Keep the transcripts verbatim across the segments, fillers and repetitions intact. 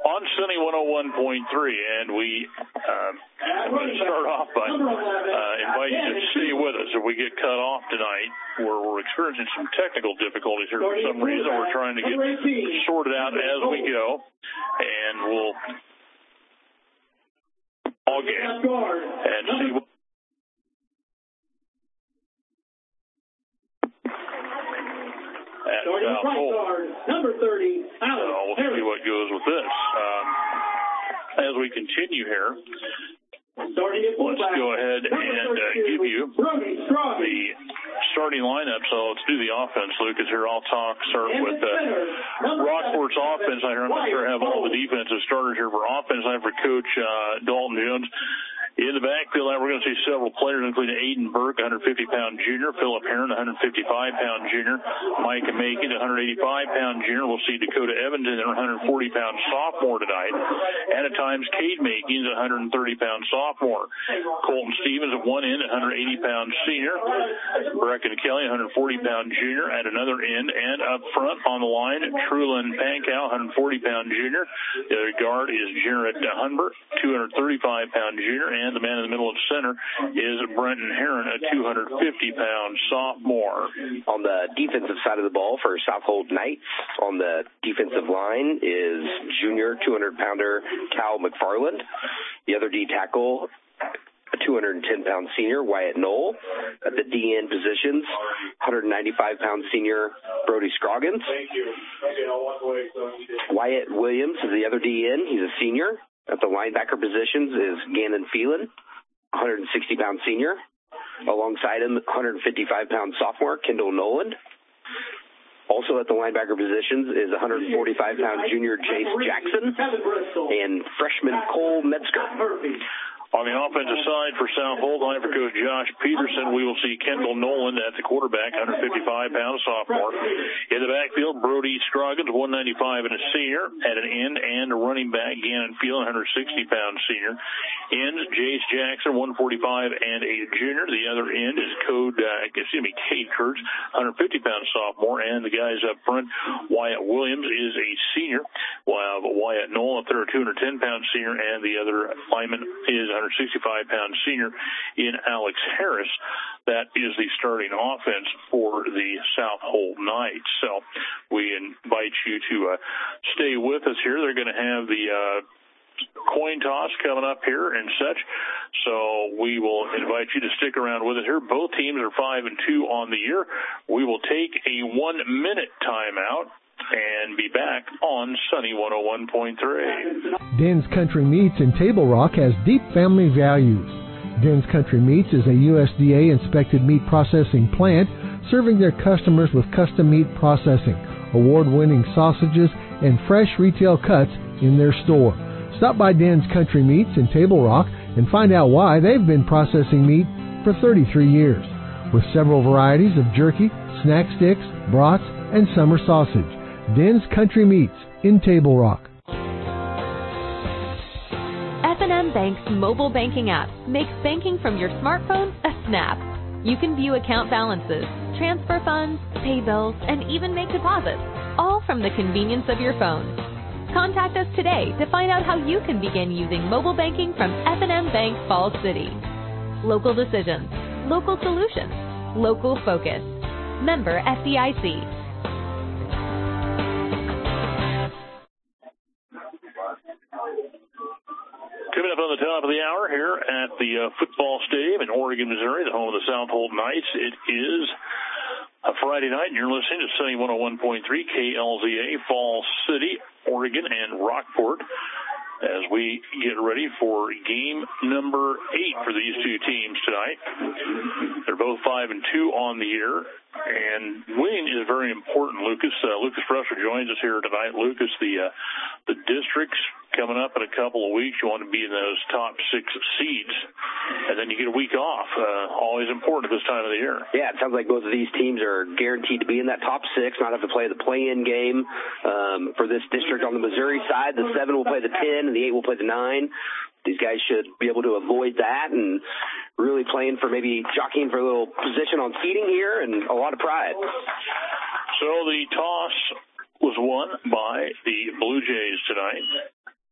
on Sunny one oh one point three, and we uh, start off by uh, inviting you to stay with us. If we get cut off tonight, we're, we're experiencing some technical difficulties here for some reason. We're trying to get sorted out as we go, and we'll all get and see what at South Hole. Number thirty, Alex so we'll see what goes with this. Um, as we continue here, let's go ahead and uh, give you the starting lineup. So let's do the offense, Lucas. Here I'll talk, start with uh, Rockport's offense. I'm not sure I have all the defensive starters here for offense. I have for Coach uh, Dalton Jones. In the backfield, we're going to see several players, including Aiden Burke, one fifty pound junior, Philip Heron, one fifty-five pound junior, Micah Macon, one eighty-five pound junior. We'll see Dakota Evans, one forty pound sophomore tonight. And at times, Cade Makins, one thirty pound sophomore. Colton Stevens at one end, one eighty pound senior. Brecken Kelly, one forty pound junior at another end. And up front on the line, Trulin Pankow, one forty pound junior. The other guard is Jarrett Hunbert, two thirty-five pound junior. And the man in the middle of center is Brenton Heron, a two fifty pound sophomore. On the defensive side of the ball for Southold Knights, on the defensive line is junior two hundred pounder Cal McFarland. The other D tackle, a two ten pound senior, Wyatt Knoll. At the D N positions, one ninety-five pound senior, Brody Scroggins. Wyatt Williams is the other D N. He's a senior. At the linebacker positions is Gannon Phelan, one sixty pound senior. Alongside him, one fifty-five pound sophomore, Kendall Noland. Also at the linebacker positions is one forty-five pound junior, Jace Jackson, and freshman Cole Metzger. On the offensive side for Southold, line for Coach Josh Peterson, we will see Kendall Noland at the quarterback, one fifty-five pound sophomore. In the backfield, Brody Scroggins, one ninety-five and a senior. At an end and a running back, Gannon Phelan, one sixty pound senior. End, Jace Jackson, one forty-five and a junior. The other end is Code, uh, excuse me, Cade Kurtz, one fifty pound sophomore. And the guys up front, Wyatt Williams is a senior, while Wyatt Knoll up there, a two ten pound senior, and the other lineman is one sixty-five pound senior in Alex Harris. That is the starting offense for the Southold Knights. So we invite you to uh, stay with us here. They're going to have the uh, coin toss coming up here and such. So we will invite you to stick around with us here. Both teams are five and two on the year. We will take a one minute timeout and be back on Sunny one oh one point three. Den's Country Meats in Table Rock has deep family values. Den's Country Meats is a U S D A-inspected meat processing plant serving their customers with custom meat processing, award-winning sausages, and fresh retail cuts in their store. Stop by Den's Country Meats in Table Rock and find out why they've been processing meat for thirty-three years. With several varieties of jerky, snack sticks, brats, and summer sausage. Den's Country Meats in Table Rock. F and M Bank's mobile banking app makes banking from your smartphone a snap. You can view account balances, transfer funds, pay bills, and even make deposits, all from the convenience of your phone. Contact us today to find out how you can begin using mobile banking from F and M Bank Falls City. Local decisions, local solutions, local focus. Member F D I C. Coming up on the top of the hour here at the uh, football stadium in Oregon, Missouri, the home of the Southold Knights. It is a Friday night, and you're listening to Sunny one oh one point three K L Z A, Falls City, Oregon, and Rockport, as we get ready for game number eight for these two teams tonight. They're both five and two on the year, and winning is very important. Lucas uh, Lucas Presser joins us here tonight. Lucas, the uh, the districts coming up in a couple of weeks, you want to be in those top six seeds, and then you get a week off. Uh, always important at this time of the year. Yeah, it sounds like both of these teams are guaranteed to be in that top six, not have to play the play-in game. Um, for this district on the Missouri side, the seven will play the ten, and the eight will play the nine. These guys should be able to avoid that and really playing for maybe jockeying for a little position on seeding here and a lot of pride. So the toss was won by the Blue Jays tonight.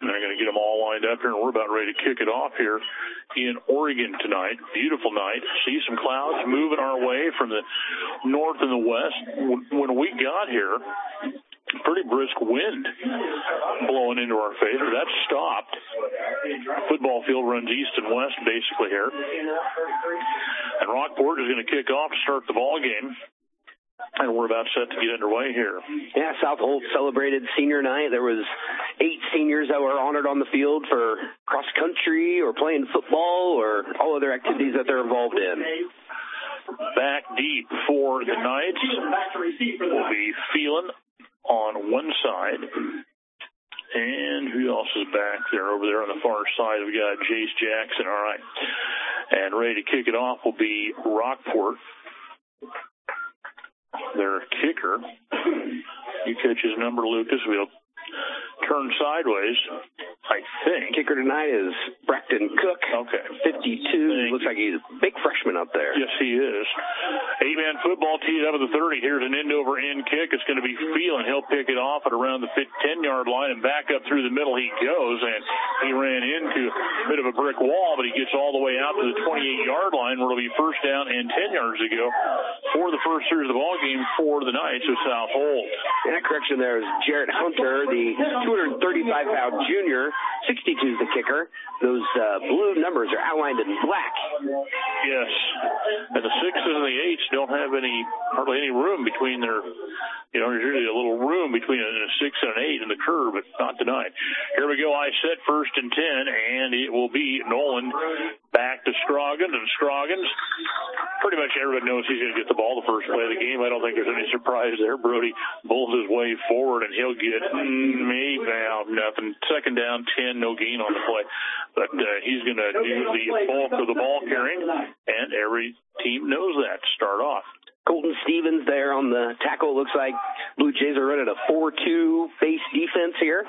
They're going to get them all lined up here, and we're about ready to kick it off here in Oregon tonight. Beautiful night. See some clouds moving our way from the north and the west. When we got here, pretty brisk wind blowing into our favor. That's stopped. Football field runs east and west basically here. And Rockport is going to kick off to start the ball game. And we're about set to get underway here. Yeah, South Holt celebrated senior night. There was eight seniors that were honored on the field for cross country or playing football or all other activities that they're involved in. Back deep for the Knights will be Phelan on one side. And who else is back there? Over there on the far side, we got Jace Jackson. All right. And ready to kick it off will be Rockport. Their kicker. You catch his number, Lucas. We'll turn sideways, I think. Kicker tonight is Braxton Cook. Okay. fifty-two. Thank Looks like he's a big freshman up there. Yes, he is. Eight-man football teed up at the thirty. Here's an end-over end kick. It's going to be Phelan. He'll pick it off at around the ten-yard line, and back up through the middle he goes, and he ran into a bit of a brick wall, but he gets all the way out to the twenty-eight-yard line, where it'll be first down and ten yards to go for the first series of the ball game for the Knights of South Holt. And that correction there is Jarrett Hunter, the two hundred thirty-five pound junior. sixty-two is the kicker. Those uh, blue numbers are outlined in black. Yes. And the sixes and the eights don't have any, hardly any room between their, you know, there's usually a little room between a six and an eight in the curve, but not tonight. Here we go. I set first and ten, and it will be Nolan back to Scroggins, and Scroggins, pretty much everybody knows he's going to get the ball the first play of the game. I don't think there's any surprise there. Brody bulls his way forward, and he'll get mm, maybe well, nothing. Second down, ten, no gain on the play. But uh, he's going to do the bulk of the ball carrying, and every team knows that to start off. Colton Stevens there on the tackle. Looks like Blue Jays are running a four two base defense here.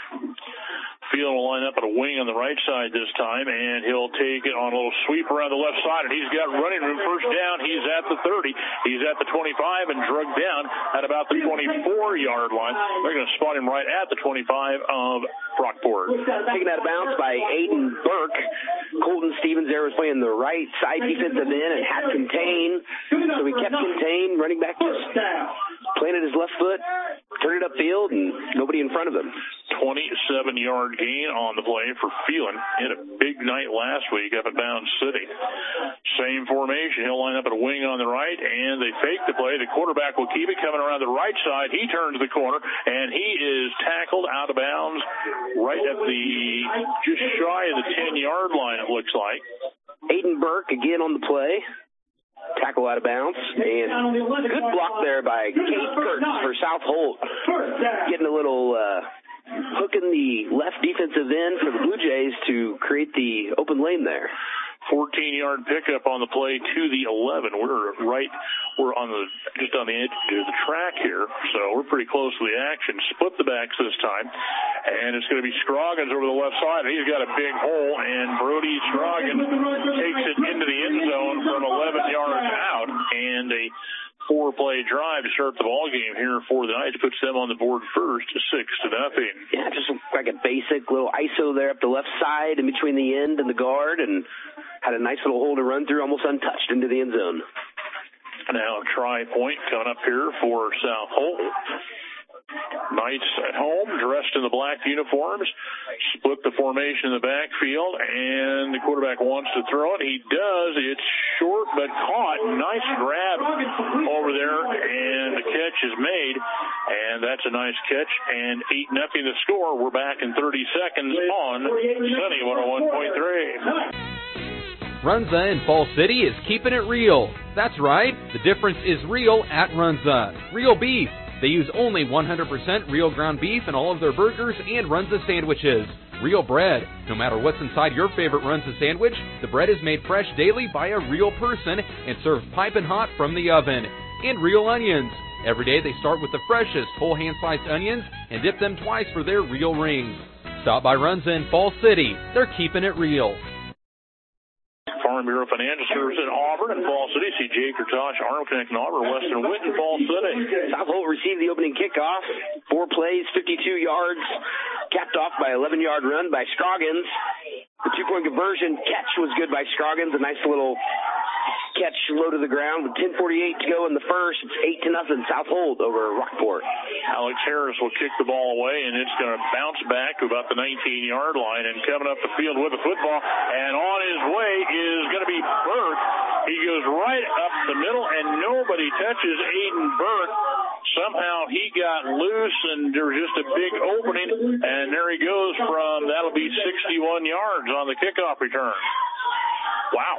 Phelan will line up at a wing on the right side this time, and he'll take it on a little sweep around the left side, and he's got running room. First down, he's at the thirty. He's at the twenty-five and drugged down at about the twenty-four-yard line. They're going to spot him right at the twenty-five of Rockport. Taken out of bounds by Aiden Burke. Colton Stevens there was playing the right side defensive end and had contained, so he kept contained. Running back just planted his left foot, turned it upfield, and nobody in front of him. twenty-seven-yard gain on the play for Phelan. He had a big night last week up at Bound City. Same formation. He'll line up at a wing on the right, and they fake the play. The quarterback will keep it coming around the right side. He turns the corner, and he is tackled out of bounds right at the just shy of the ten-yard line, it looks like. Aiden Burke again on the play. Tackle out of bounds, and good block there by Kate Kurtz for South Holt. Getting a little uh, hooking the left defensive end for the Blue Jays to create the open lane there. fourteen-yard pickup on the play to the eleven. We're right, we're on the just on the edge of the track here, so we're pretty close to the action. Split the backs this time, and it's going to be Scroggins over the left side. He's got a big hole, and Brody Scroggins takes it into the end zone from eleven yards out, and a four-play drive to start the ball game here for the Knights puts them on the board first, six to nothing. Yeah, just like a basic little I S O there up the left side in between the end and the guard, and had a nice little hole to run through, almost untouched into the end zone. Now a try point coming up here for South Holt. Knights at home, dressed in the black uniforms, split the formation in the backfield, and the quarterback wants to throw it. He does. It's short but caught. Nice grab over there, and the catch is made, and that's a nice catch, and eight nothing the score. We're back in thirty seconds on Sunny one oh one point three. Runza in Fall City is keeping it real. That's right, the difference is real at Runza. Real beef. They use only one hundred percent real ground beef in all of their burgers and Runza sandwiches. Real bread. No matter what's inside your favorite Runza sandwich, the bread is made fresh daily by a real person and served piping hot from the oven. And real onions. Every day they start with the freshest whole hand-sliced onions and dip them twice for their real rings. Stop by Runza in Fall City. They're keeping it real. Farm Bureau Financial Service in Auburn and Fall City. See Jake Kurtosh, Arnold Connect in Auburn, Weston Witt in Fall City. South Holt received the opening kickoff. Four plays, fifty-two yards. capped off by an eleven-yard run by Scroggins. The two-point conversion catch was good by Scroggins. A nice little catch low to the ground with ten forty-eight to go in the first. It's eight to nothing South Holt over Rockport. Alex Harris will kick the ball away, and it's going to bounce back to about the nineteen-yard line. And coming up the field with the football, and on his way is going to be Burke. He goes right up the middle, and nobody touches Aiden Burke. Somehow he got loose, and there was just a big opening, and there he goes from, that'll be sixty-one yards on the kickoff return. Wow.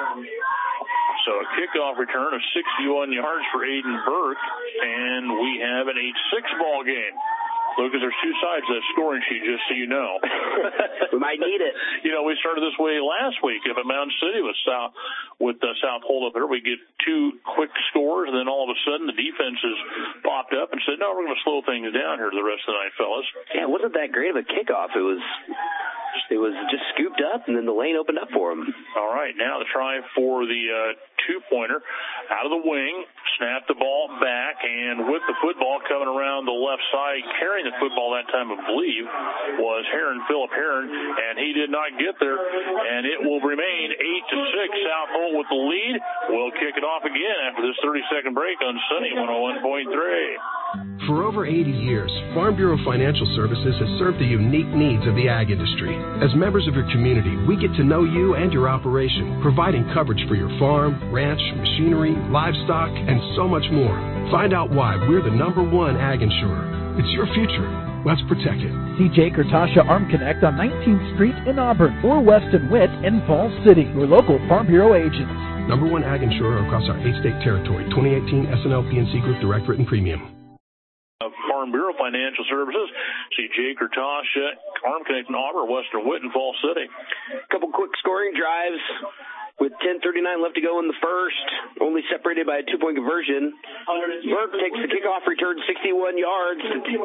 So a kickoff return of sixty-one yards for Aiden Burke, and we have an eight six ball game. Lucas, there's two sides to that scoring sheet, just so you know. We might need it. You know, we started this way last week up at Mountain City with South with uh, South Holt up there. We get two quick scores, and then all of a sudden the defenses popped up and said, no, we're going to slow things down here the rest of the night, fellas. Yeah, it wasn't that great of a kickoff. It was it was just scooped up, and then the lane opened up for him. All right, now the try for the uh, two-pointer out of the wing, snap the ball back, and with the football coming around the left side, carrying the football that time, I believe, was Heron, Philip Heron, and he did not get there, and it will remain eight to six. South Holt with the lead. We'll kick it off again after this thirty-second break on Sunny one oh one point three. For over eighty years, Farm Bureau Financial Services has served the unique needs of the ag industry. As members of your community, we get to know you and your operation, providing coverage for your farm, ranch, machinery, livestock, and so much more. Find out why we're the number one ag insurer. It's your future. Let's protect it. See Jake or Tasha Arm Connect on nineteenth Street in Auburn or Weston Witt in Falls City, your local Farm Bureau agents. Number one ag insurer across our eight-state territory. twenty eighteen S N L P N C Group Direct Written Premium. Farm Bureau Financial Services. See Jake or Tasha, Arm Connect in Auburn, Western Witt, and Falls City. A couple quick scoring drives with ten thirty-nine left to go in the first, only separated by a two-point conversion. Burke takes the kickoff return sixty-one yards.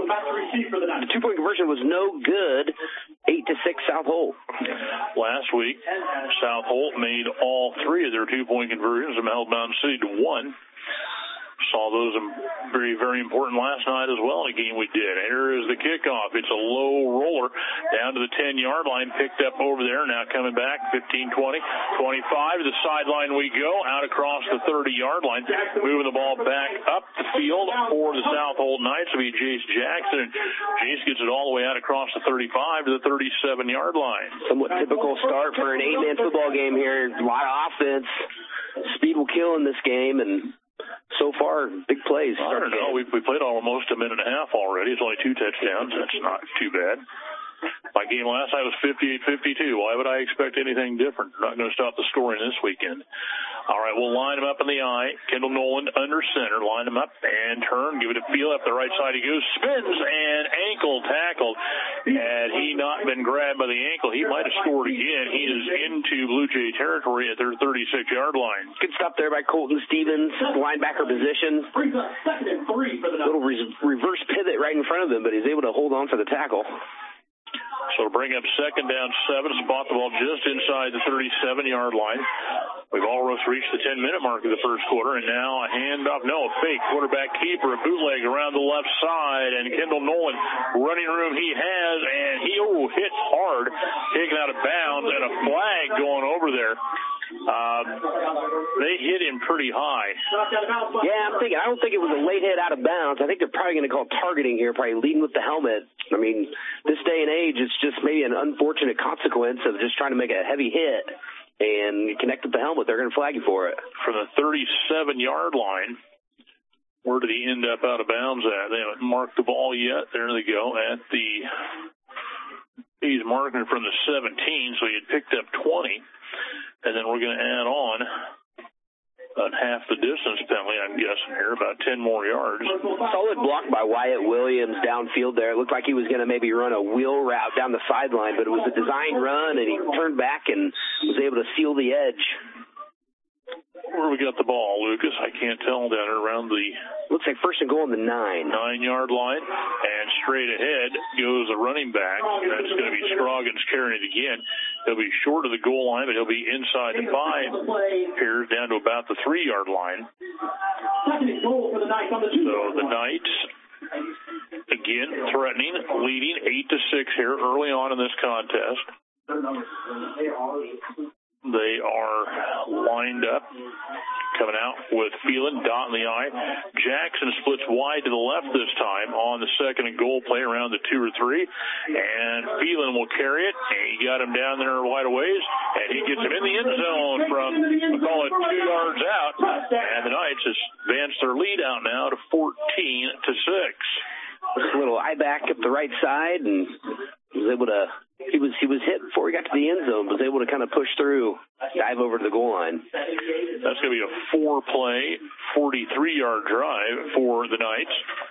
The two-point conversion was no good. eight to six South Holt. Last week, South Holt made all three of their two-point conversions and held Mountain City to one. Saw those very, very important last night as well in a game we did. Here is the kickoff. It's a low roller down to the ten-yard line, picked up over there. Now coming back, fifteen, twenty, twenty-five. To the sideline we go, out across the thirty-yard line. Moving the ball back up the field for the South Holt Knights will be Jace Jackson. And Jace gets it all the way out across the thirty-five to the thirty-seven-yard line. Somewhat typical start for an eight-man football game here. A lot of offense. Speed will kill in this game, and so far, big plays. I don't know. We've we played almost a minute and a half already. It's only two touchdowns. That's not too bad. My game last night was fifty-eight fifty-two. Why would I expect anything different? Not going to stop the scoring this weekend. All right, we'll line him up in the eye. Kendall Nolan under center. Line him up and turn. Give it a feel up the right side. He goes, spins, and ankle tackled. Had he not been grabbed by the ankle, he might have scored again. He is into Blue Jay territory at their thirty-six-yard line. Good stop there by Colton Stevens, linebacker position. Little re- reverse pivot right in front of him, but he's able to hold on for the tackle. So bring up second down seven, spot the ball just inside the thirty-seven-yard line. We've almost reached the ten-minute mark of the first quarter, and now a handoff, no, a fake quarterback keeper, a bootleg around the left side, and Kendall Nolan, running room he has, and he oh, hit hard, taken out of bounds, and a flag going over there. Uh, they hit him pretty high. Yeah, I'm thinking, I don't think it was a late hit out of bounds. I think they're probably going to call targeting here, probably leading with the helmet. I mean, this day and age, it's just maybe an unfortunate consequence of just trying to make a heavy hit and you connect with the helmet. They're going to flag you for it. From the thirty-seven-yard line, where did he end up out of bounds at? They haven't marked the ball yet. There they go at the, he's marking from the seventeen, so he had picked up twenty. And then we're going to add on about half the distance penalty, I'm guessing here, about ten more yards. Solid block by Wyatt Williams downfield there. It looked like he was going to maybe run a wheel route down the sideline, but it was a design run, and he turned back and was able to seal the edge. Where we got the ball, Lucas? I can't tell down around the... Looks like first and goal on the nine. Nine-yard line, and straight ahead goes the running back. That's going to be Scroggins carrying it again. He'll be short of the goal line, but he'll be inside the five. Appears down to about the three-yard line. So the Knights again threatening, leading eight to six here early on in this contest. They are lined up, coming out with Phelan, dot in the I. Jackson splits wide to the left this time on the second and goal play around the two or three. And Phelan will carry it. And he got him down there wide a ways. And he gets him in the end zone from, we'll call it two yards out. And the Knights has advanced their lead out now to fourteen to six. Just a little eye back up the right side, and was able to, he was he was hit before he got to the end zone, was able to kind of push through, dive over to the goal line. That's going to be a four-play, forty-three-yard drive for the Knights.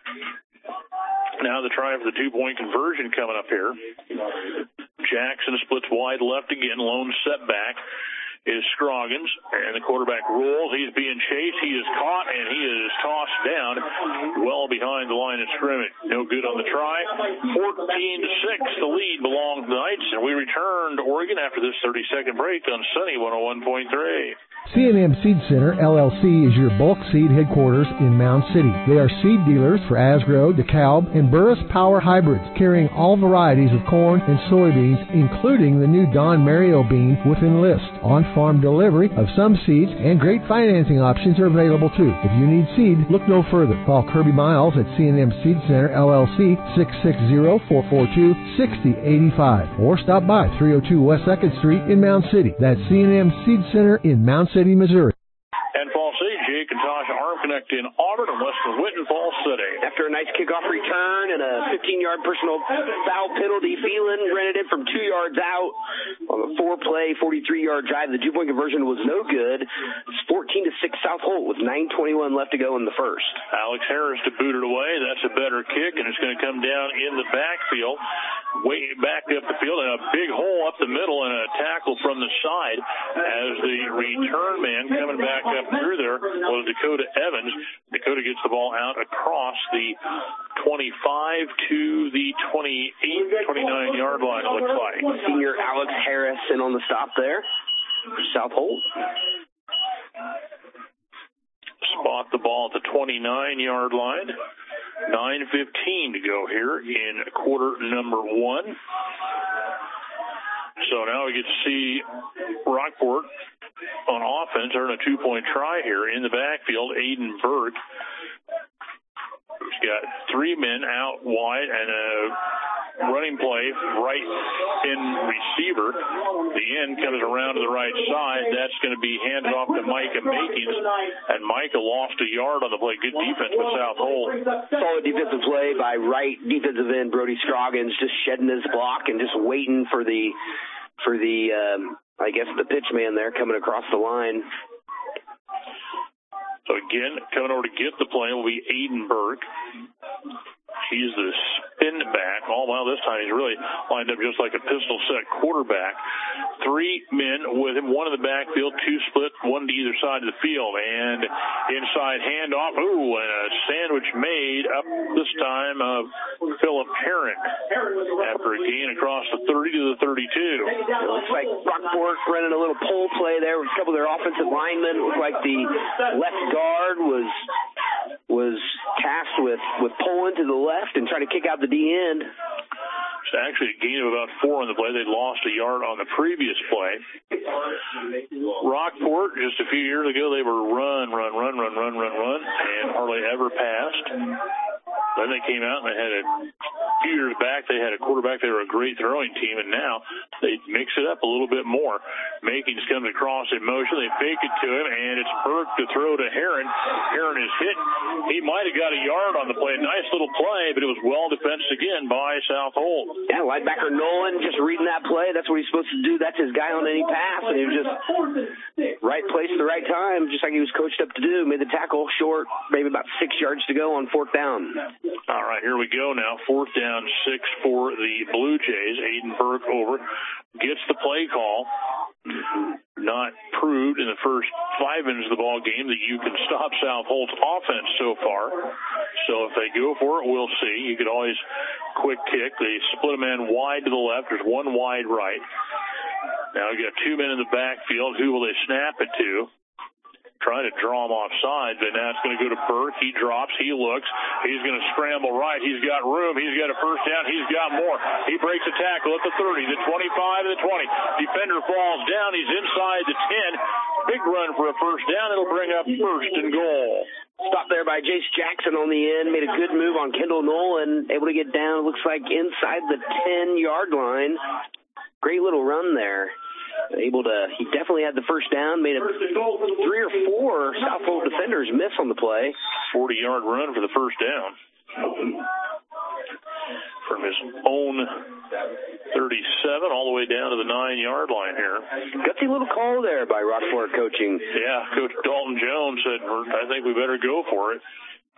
Now the try for the two-point conversion coming up here. Jackson splits wide left again, lone setback is Scroggins, and the quarterback rolls. He's being chased. He is caught, and he is tossed down well behind the line of scrimmage. No good on the try. fourteen to six, the lead belongs to the Knights, and we return to Oregon after this thirty-second break on Sunny one oh one point three. C and M Seed Center, L L C, is your bulk seed headquarters in Mound City. They are seed dealers for Asgrow, DeKalb, and Burris Power hybrids, carrying all varieties of corn and soybeans, including the new Don Mario bean with Enlist. On-farm delivery of some seeds and great financing options are available too. If you need seed, look no further. Call Kirby Miles at C and M Seed Center, L L C, six six zero, four four two, six zero eight five, or stop by three oh two West second Street in Mound City. That's C and M Seed Center in Mound City, Missouri. And Fall City, Jake and Tasha Arm Connect in Auburn and Western Whitten, Fall City. After a nice kickoff return and a fifteen-yard personal foul penalty, Phelan rented it from two yards out on the four-play, forty-three-yard drive. The two-point conversion was no good. It's fourteen to six South Holt with nine twenty-one left to go in the first. Alex Harris to boot it away. That's a better kick, and it's going to come down in the backfield, way back up the field, and a big hole up the middle and a tackle from the side as the return man coming back up through there was Dakota Evans. Dakota gets the ball out across the twenty-five to the twenty-eight, twenty-nine yard line, it looks like. Senior Alex Harris in on the stop there. South Holt. Spot the ball at the twenty-nine yard line. nine fifteen to go here in quarter number one. So now we get to see Rockport on offense earn a two-point try here in the backfield. Aiden Burke. He's got three men out wide and a running play right in receiver. The end comes around to the right side. That's going to be handed off to Micah Makins, and Micah lost a yard on the play. Good defense with South Holt. Solid defensive play by right defensive end Brody Scroggins, just shedding his block and just waiting for the for the um, I guess the pitch man there coming across the line. So again, coming over to get the play will be Aiden Burke. He's the spin back. Oh, well, this time he's really lined up just like a pistol set quarterback. Three men with him, one in the backfield, two split, one to either side of the field. And inside handoff. Ooh, and a sandwich made up this time of Philip Herron after a gain across the thirty to the thirty-two. It looks like Rockport running a little pull play there with a couple of their offensive linemen. It looked like the left guard was was tasked with, with pulling to the left and trying to kick out the D end. It's actually a gain of about four on the play. They lost a yard on the previous play. Rockport, just a few years ago, they were run, run, run, run, run, run, run, and hardly ever passed. Then they came out and they had a few years back, they had a quarterback. They were a great throwing team, and now they mix it up a little bit more. Makins comes across in motion. They fake it to him, and it's Burke to throw to Herron. Herron is hit. He might have got a yard on the play. Nice little play, but it was well defensed again by South Holt. Yeah, linebacker Nolan just reading that play. That's what he's supposed to do. That's his guy on any pass, and he was just right place at the right time, just like he was coached up to do. Made the tackle short, maybe about six yards to go on fourth down. All right, here we go now. Fourth down, six for the Blue Jays. Aiden Burke over, gets the play call. Not proved in the first five minutes of the ball game that you can stop South Holt's offense so far. So if they go for it, we'll see. You could always quick kick. They split a man wide to the left. There's one wide right. Now we got two men in the backfield. Who will they snap it to? trying to draw him offside, but now it's going to go to Burke. He drops. He looks. He's going to scramble right. He's got room. He's got a first down. He's got more. He breaks a tackle at the thirty, the twenty-five, and the twenty. Defender falls down. He's inside the ten. Big run for a first down. It'll bring up first and goal. Stop there by Jace Jackson on the end. Made a good move on Kendall Nolan. Able to get down, looks like inside the ten-yard line. Great little run there. Able to, he definitely had the first down. Made a three or four Southhold defenders miss on the play. forty-yard run for the first down from his own thirty-seven all the way down to the nine-yard line here. Gutsy little call there by Rockport coaching. Yeah, Coach Dalton Jones said, I think we better go for it.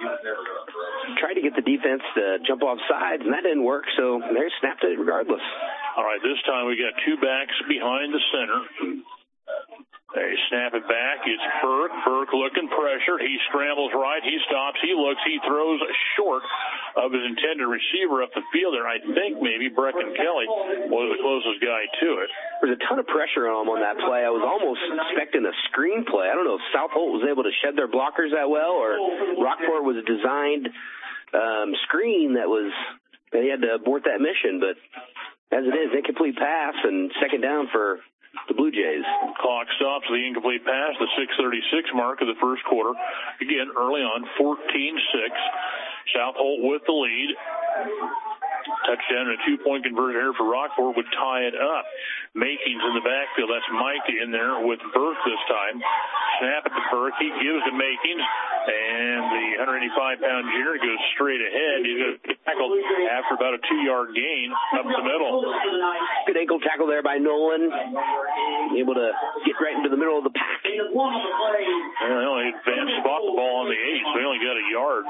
Tried to get the defense to jump off sides, and that didn't work, so they snapped it regardless. All right, this time we got two backs behind the center. They snap it back. It's Burke. Burke looking pressure. He scrambles right. He stops. He looks. He throws short of his intended receiver up the field there. I think maybe Brecken Kelly was the closest guy to it. There's a ton of pressure on him on that play. I was almost expecting a screen play. I don't know if Southholt was able to shed their blockers that well, or Rockport was a designed um, screen that was that he had to abort that mission. But as it is, incomplete pass and second down for the Blue Jays. Clock stops the incomplete pass, the six thirty-six mark of the first quarter. Again, early on, fourteen six. Southholt with the lead. Touchdown and a two-point conversion here for Rockport would tie it up. Makings in the backfield. That's Mike in there with Burke this time. Snap it to Burke. He gives to Makings, and the one eighty-five pound junior goes straight ahead. He's going to get tackled after about a two-yard gain up the middle. Good ankle tackle there by Nolan. Able to get right into the middle of the pack. And they only advanced spot the ball on the eight, so they only got a yard.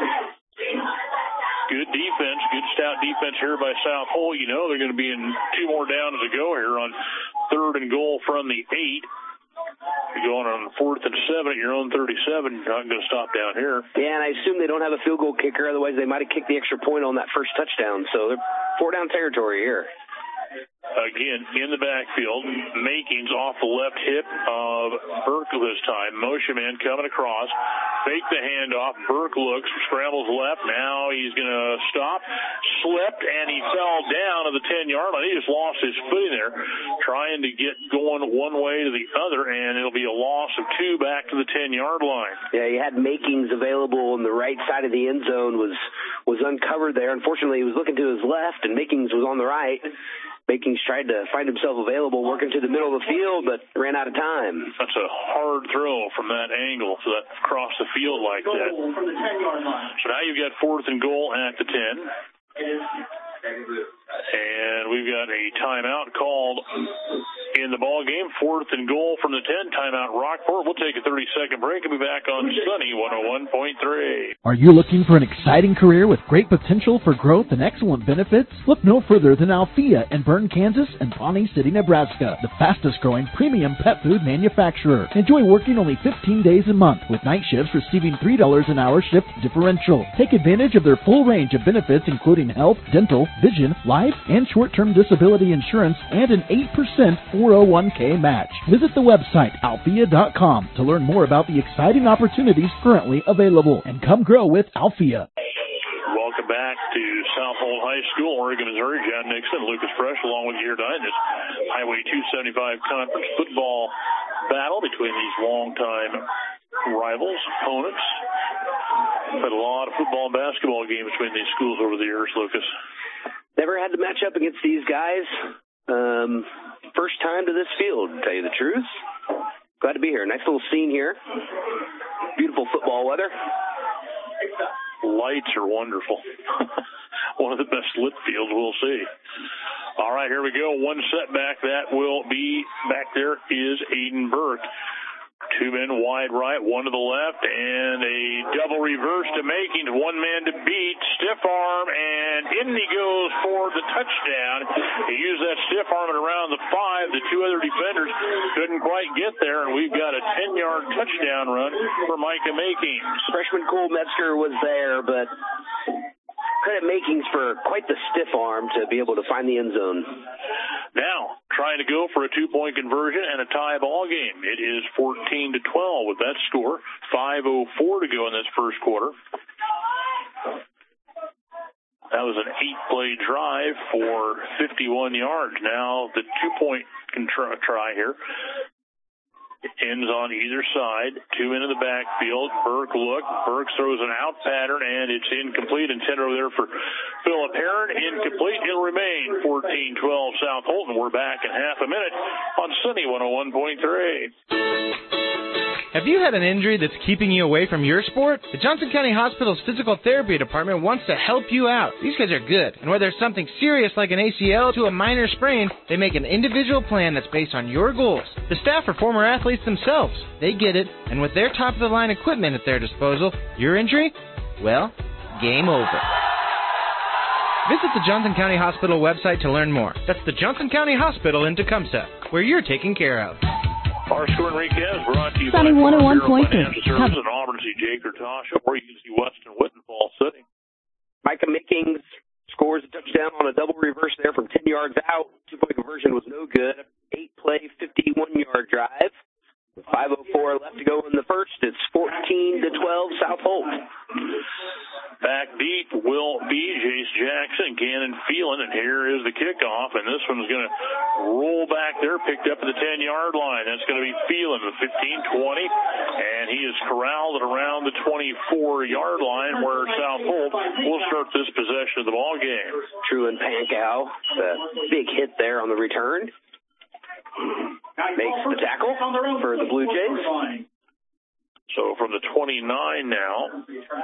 Good defense, good stout defense here by Southholt. You know they're going to be in two more downs to go here on third and goal from the eight. You're going on fourth and seven at your own thirty-seven. You're not going to stop down here. Yeah, and I assume they don't have a field goal kicker. Otherwise, they might have kicked the extra point on that first touchdown. So they're four down territory here. Again, in the backfield, Makings off the left hip of Burke this time. Motion man coming across. Fake the handoff. Burke looks, scrambles left. Now he's going to stop. Slipped, and he fell down at the ten-yard line. He just lost his footing there, trying to get going one way to the other, and it'll be a loss of two back to the ten-yard line. Yeah, he had Makings available on the right side of the end zone, was was uncovered there. Unfortunately, he was looking to his left, and Makings was on the right. Makings tried to find himself available, working to the middle of the field, but ran out of time. That's a hard throw from that angle to that across the field like that. So now you've got fourth and goal at the ten. And we've got a timeout called in the ball game. Fourth and goal from the ten. Timeout Rockport. We'll take a thirty-second break and be back on Sunny one oh one point three. Are you looking for an exciting career with great potential for growth and excellent benefits? Look no further than Althea in Bern, Kansas and Pawnee City, Nebraska, the fastest growing premium pet food manufacturer. Enjoy working only fifteen days a month with night shifts receiving three dollars an hour shift differential. Take advantage of their full range of benefits including health, dental, vision, life, and short-term disability insurance and an eight percent four oh one k match. Visit the website althea dot com to learn more about the exciting opportunities currently available and come grow with Althea. Welcome back to Southhold High School, Oregon, Missouri. John Nixon, Lucas Fresh, along with you here tonight. This Highway two seventy-five conference football battle between these longtime rivals, opponents. Had a lot of football and basketball games between these schools over the years, Lucas. Never had to match up against these guys. Um, first time to this field, to tell you the truth. Glad to be here. Nice little scene here. Beautiful football weather. Lights are wonderful. One of the best lit fields we'll see. All right, here we go. One setback that will be back there is Aiden Burke. Two men wide right, one to the left, and a double reverse to Makings. One man to beat, stiff arm, and in he goes for the touchdown. He used that stiff arm at around the five. The two other defenders couldn't quite get there, and we've got a ten-yard touchdown run for Micah Makings. Freshman Cole Metzger was there, but credit Makings for quite the stiff arm to be able to find the end zone. Now, trying to go for a two-point conversion and a tie ball game. It is fourteen to twelve with that score. five oh four to go in this first quarter. That was an eight-play drive for fifty-one yards. Now the two-point try here. It ends on either side. Two men in the backfield. Burke look. Burke throws an out pattern, and it's incomplete. Intended over there for Philip Heron. Incomplete. It'll remain fourteen twelve South Holton. We're back in half a minute on Sunny one oh one point three. Have you had an injury that's keeping you away from your sport? The Johnson County Hospital's Physical Therapy Department wants to help you out. These guys are good, and whether it's something serious like an A C L to a minor sprain, they make an individual plan that's based on your goals. The staff are former athletes themselves. They get it, and with their top-of-the-line equipment at their disposal, your injury? Well, game over. Visit the Johnson County Hospital website to learn more. That's the Johnson County Hospital in Tecumseh, where you're taken care of. Our score and recap is brought to you Sunny by one oh one point three. Financial Services in Auburn. See Jake or Tasha, or you can see Weston Witt in Fall City. Micah Mickings scores a touchdown on a double reverse there from ten yards out. Two-point conversion was no good. Eight-play, fifty-one-yard drive. five oh four left to go in the first. It's fourteen to twelve South Holt. Back deep will be Jace Jackson, Gannon Phelan, and here is the kickoff, and this one's going to roll back there, picked up at the ten-yard line. That's going to be Phelan with fifteen twenty, and he is corralled at around the twenty-four-yard line where South Holt will start this possession of the ball game. Truman Pankow, the big hit there on the return. Makes the tackle for the Blue Jays. So from the twenty-nine now.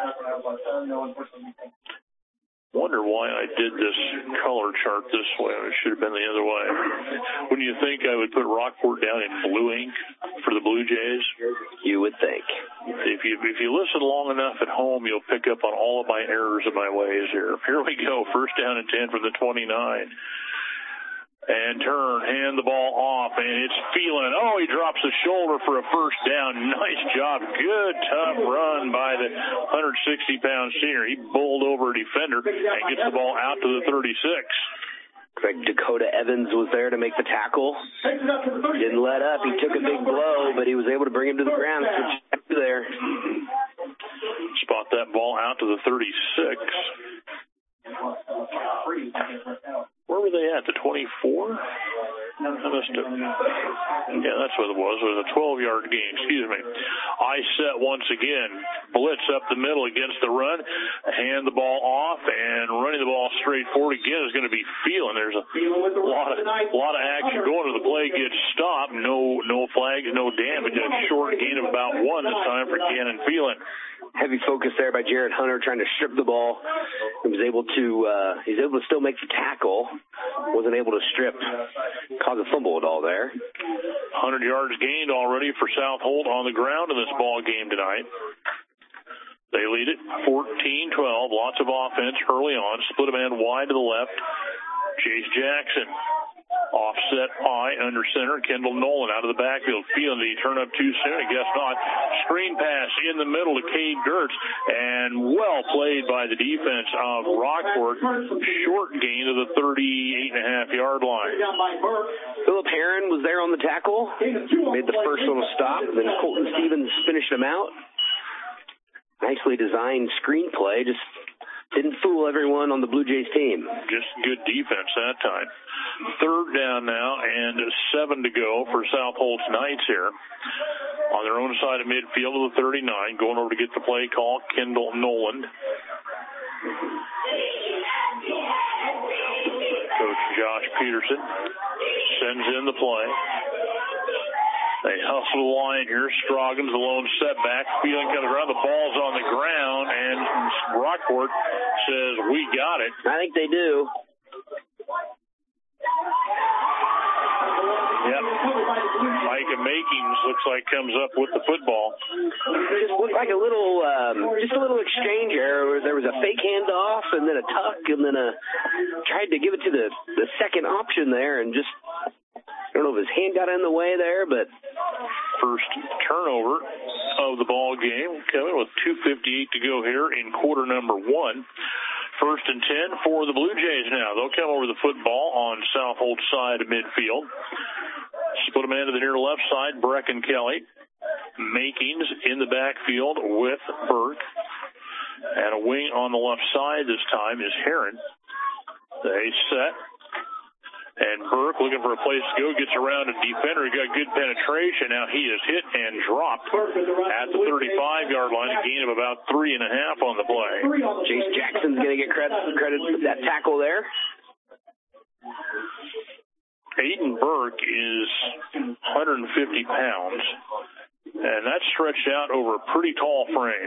Wonder why I did this color chart this way. It should have been the other way. Wouldn't you think I would put Rockport down in blue ink for the Blue Jays? You would think. If you if you listen long enough at home, you'll pick up on all of my errors and my ways here. Here we go. First down and ten from the twenty-nine. And turn, hand the ball off, and it's Phelan. Oh, he drops the shoulder for a first down. Nice job. Good, tough run by the one hundred sixty pound senior. He bowled over a defender and gets the ball out to the thirty-six. Greg Dakota Evans was there to make the tackle. Didn't let up. He took a big blow, but he was able to bring him to the ground. Switch there. Spot that ball out to the thirty-six. Where were they at? The twenty-four? I missed it. Yeah, that's what it was. It was a twelve-yard gain. Excuse me. I set once again. Blitz up the middle against the run. Hand the ball off, and running the ball straight forward again is going to be Phelan. There's a lot of, lot of action going. The play gets stopped. No, no flags, no damage. A short gain of about one this time for Gannon Phelan. Heavy focus there by Jared Hunter trying to strip the ball. He was able to uh, he's able to still make the tackle. Wasn't able to strip, cause a fumble at all there. one hundred yards gained already for South Holt on the ground in this ball game tonight. They lead it fourteen twelve. Lots of offense early on. Split a man wide to the left. Chase Jackson. Offset high under center. Kendall Nolan out of the backfield. Feeling did he turn up too soon? I guess not. Screen pass in the middle to Cade Gertz, and well played by the defense of Rockport. Short gain to the thirty-eight and a half yard line. Philip Heron was there on the tackle. Made the first little stop. Then Colton Stevens finished him out. Nicely designed screenplay. Just didn't fool everyone on the Blue Jays team. Just good defense that time. Third down now and seven to go for South Holt's Knights here. On their own side of midfield of the thirty-nine. Going over to get the play call, Kendall Nolan. Coach Josh Peterson sends in the play. They hustle the line here. Scroggins, the lone setback. Feeling comes around. The ball's on the ground, and Rockport says, we got it. I think they do. Yep. Micah Makings looks like comes up with the football. It just looked like a little, um, just a little exchange there. Where there was a fake handoff, and then a tuck, and then a tried to give it to the, the second option there, and just, I don't know if his hand got in the way there, but first turnover of the ball game coming with two fifty-eight to go here in quarter number one. First and ten for the Blue Jays now. They'll come over the football on South Holt side of midfield. Split them into the near left side, Brecken Kelly. Makings in the backfield with Burke. And a wing on the left side this time is Heron. They set. And Burke looking for a place to go, gets around a defender. He got good penetration. Now he is hit and dropped at the thirty-five-yard line, a gain of about three and a half on the play. Chase Jackson's going to get credit, credit for that tackle there. Aiden Burke is one hundred fifty pounds, and that's stretched out over a pretty tall frame.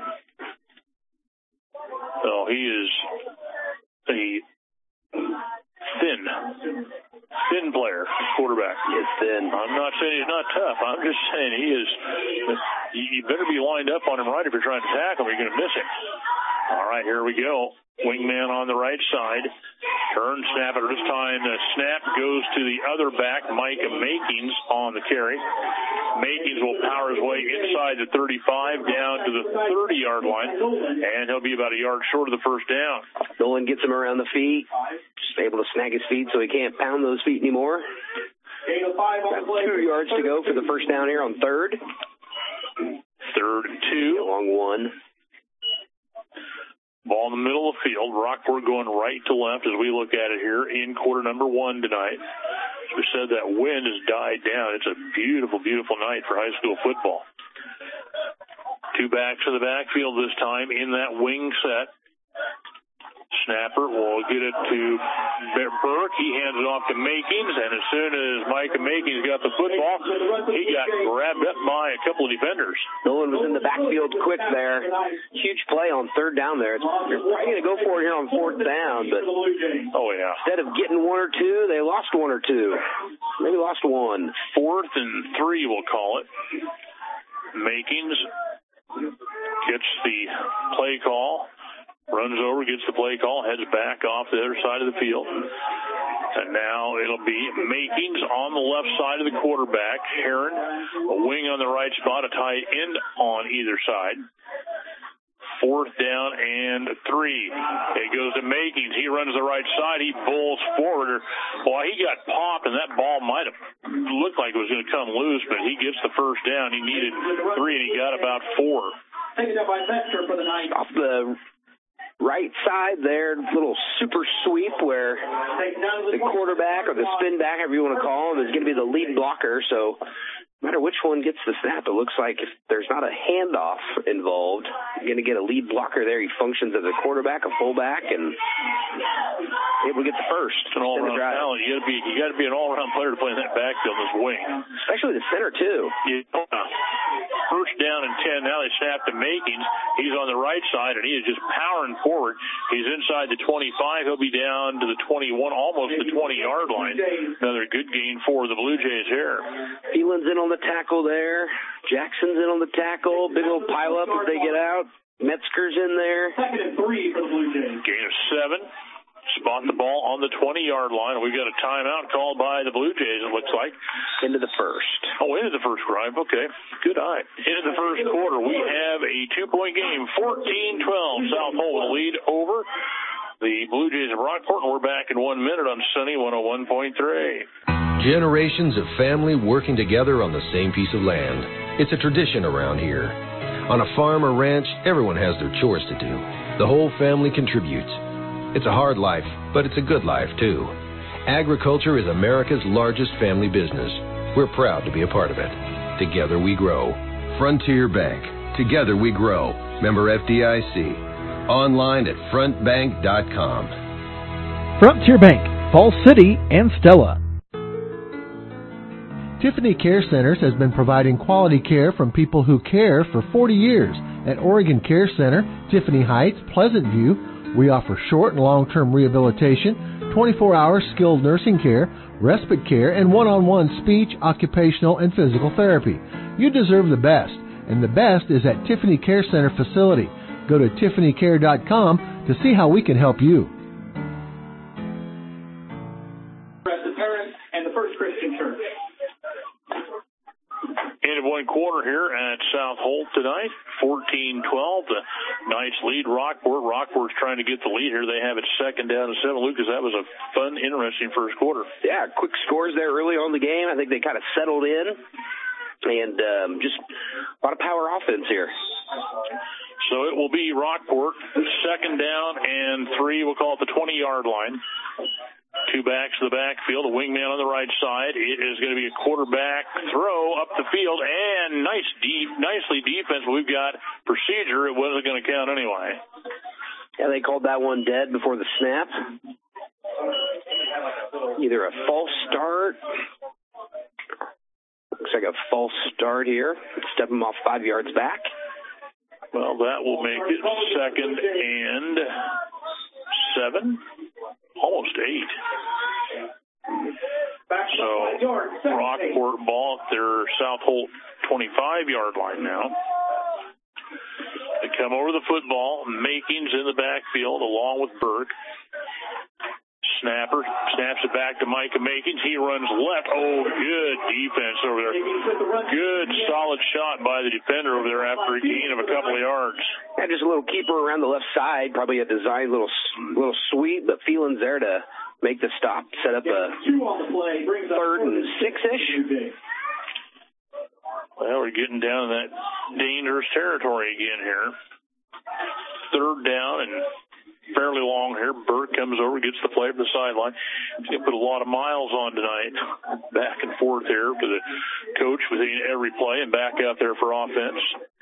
So he is a thin, thin player, quarterback. He's thin. I'm not saying he's not tough. I'm just saying he is. You better be lined up on him right if you're trying to tackle him. You're going to miss him. All right, here we go. Wingman on the right side. Turn, snap it. This time the snap goes to the other back, Micah Makings, on the carry. Makings will power his way inside the thirty-five down to the thirty-yard line, and he'll be about a yard short of the first down. Nolan gets him around the feet, just able to snag his feet so he can't pound those feet anymore. Got two yards to go for the first down here on third. Third and two. Long one. Ball in the middle of the field. Rockport going right to left as we look at it here in quarter number one tonight. As we said, that wind has died down. It's a beautiful, beautiful night for high school football. Two backs in the backfield this time in that wing set. Snapper will get it to Burke. He hands it off to Makings, and as soon as Micah Makings got the football, he got grabbed up by a couple of defenders. Nolan was in the backfield quick there. Huge play on third down there. You're probably going to go for it here on fourth down, but oh yeah, instead of getting one or two, they lost one or two. Maybe lost one. Fourth and three, we'll call it. Makings gets the play call. Runs over, gets the play call, heads back off the other side of the field. And now it'll be Makings on the left side of the quarterback. Heron, a wing on the right spot, a tight end on either side. Fourth down and three. It goes to Makings. He runs the right side. He bowls forward. Well, he got popped, and that ball might have looked like it was going to come loose, but he gets the first down. He needed three, and he got about four. Off the right side there, little super sweep where the quarterback or the spin back, however you want to call him, is going to be the lead blocker. So no matter which one gets the snap, it looks like if there's not a handoff involved, you're going to get a lead blocker there. He functions as a quarterback, a fullback, and able to get the first. It's an all-around talent. You got to be you got to be an all-around player to play in that backfield as wing, especially the center too. Yeah. First down and ten. Now they snap to Makings. He's on the right side, and he is just powering forward. He's inside the twenty-five. He'll be down to the twenty-one, almost the twenty-yard line. Another good gain for the Blue Jays here. Phelan's in on the tackle there. Jackson's in on the tackle. Big old pile up if they get out. Metzger's in there. Second and three for the Blue Jays. Gain of seven. Spot the ball on the twenty-yard line. We've got a timeout called by the Blue Jays, it looks like. Into the first. Oh, into the first drive. Okay. Good eye. Into the first quarter, we have a two-point game. fourteen twelve. South Holt will lead over the Blue Jays of Rockport. We're back in one minute on Sunny one oh one point three. Generations of family working together on the same piece of land. It's a tradition around here. On a farm or ranch, everyone has their chores to do. The whole family contributes. It's a hard life, but it's a good life, too. Agriculture is America's largest family business. We're proud to be a part of it. Together we grow. Frontier Bank. Together we grow. Member F D I C. Online at front bank dot com. Frontier Bank, Falls City, and Stella. Tiffany Care Centers has been providing quality care from people who care for forty years. At Oregon Care Center, Tiffany Heights, Pleasant View, we offer short and long-term rehabilitation, twenty-four hour skilled nursing care, respite care, and one-on-one speech, occupational, and physical therapy. You deserve the best, and the best is at Tiffany Care Center facility. Go to tiffany care dot com to see how we can help you. The parents and the First Christian Church. End of one quarter here at South Holt tonight, fourteen twelve. The Nice lead, Rockport. Rockport's trying to get the lead here. They have it second down to seven. Lucas, that was a fun, interesting first quarter. Yeah, quick scores there early on in the game. I think they kind of settled in, and um, just a lot of power offense here. So it will be Rockport, second down and three. We'll call it the twenty-yard line. Two backs to the backfield, a wingman on the right side. It is going to be a quarterback throw up the field, and nice deep, nicely defense. We've got procedure. It wasn't going to count anyway. Yeah, they called that one dead before the snap. Either a false start. Looks like a false start here. Step him off five yards back. Well, that will make it second and seven. Almost eight. So Rockport ball at their South Holt twenty-five-yard line now. They come over the football. Makings in the backfield along with Burke. Snapper snaps it back to Micah Makings. He runs left. Oh, good defense over there. Good, solid shot by the defender over there after a gain of a couple of yards. Yeah, just a little keeper around the left side. Probably a designed little little sweep, but Phelan's there to make the stop. Set up a third and six-ish. Well, we're getting down to that dangerous territory again here. Third down and fairly long here. Burke comes over, gets the play from the sideline. He's going to put a lot of miles on tonight. Back and forth here for the coach within every play and back out there for offense.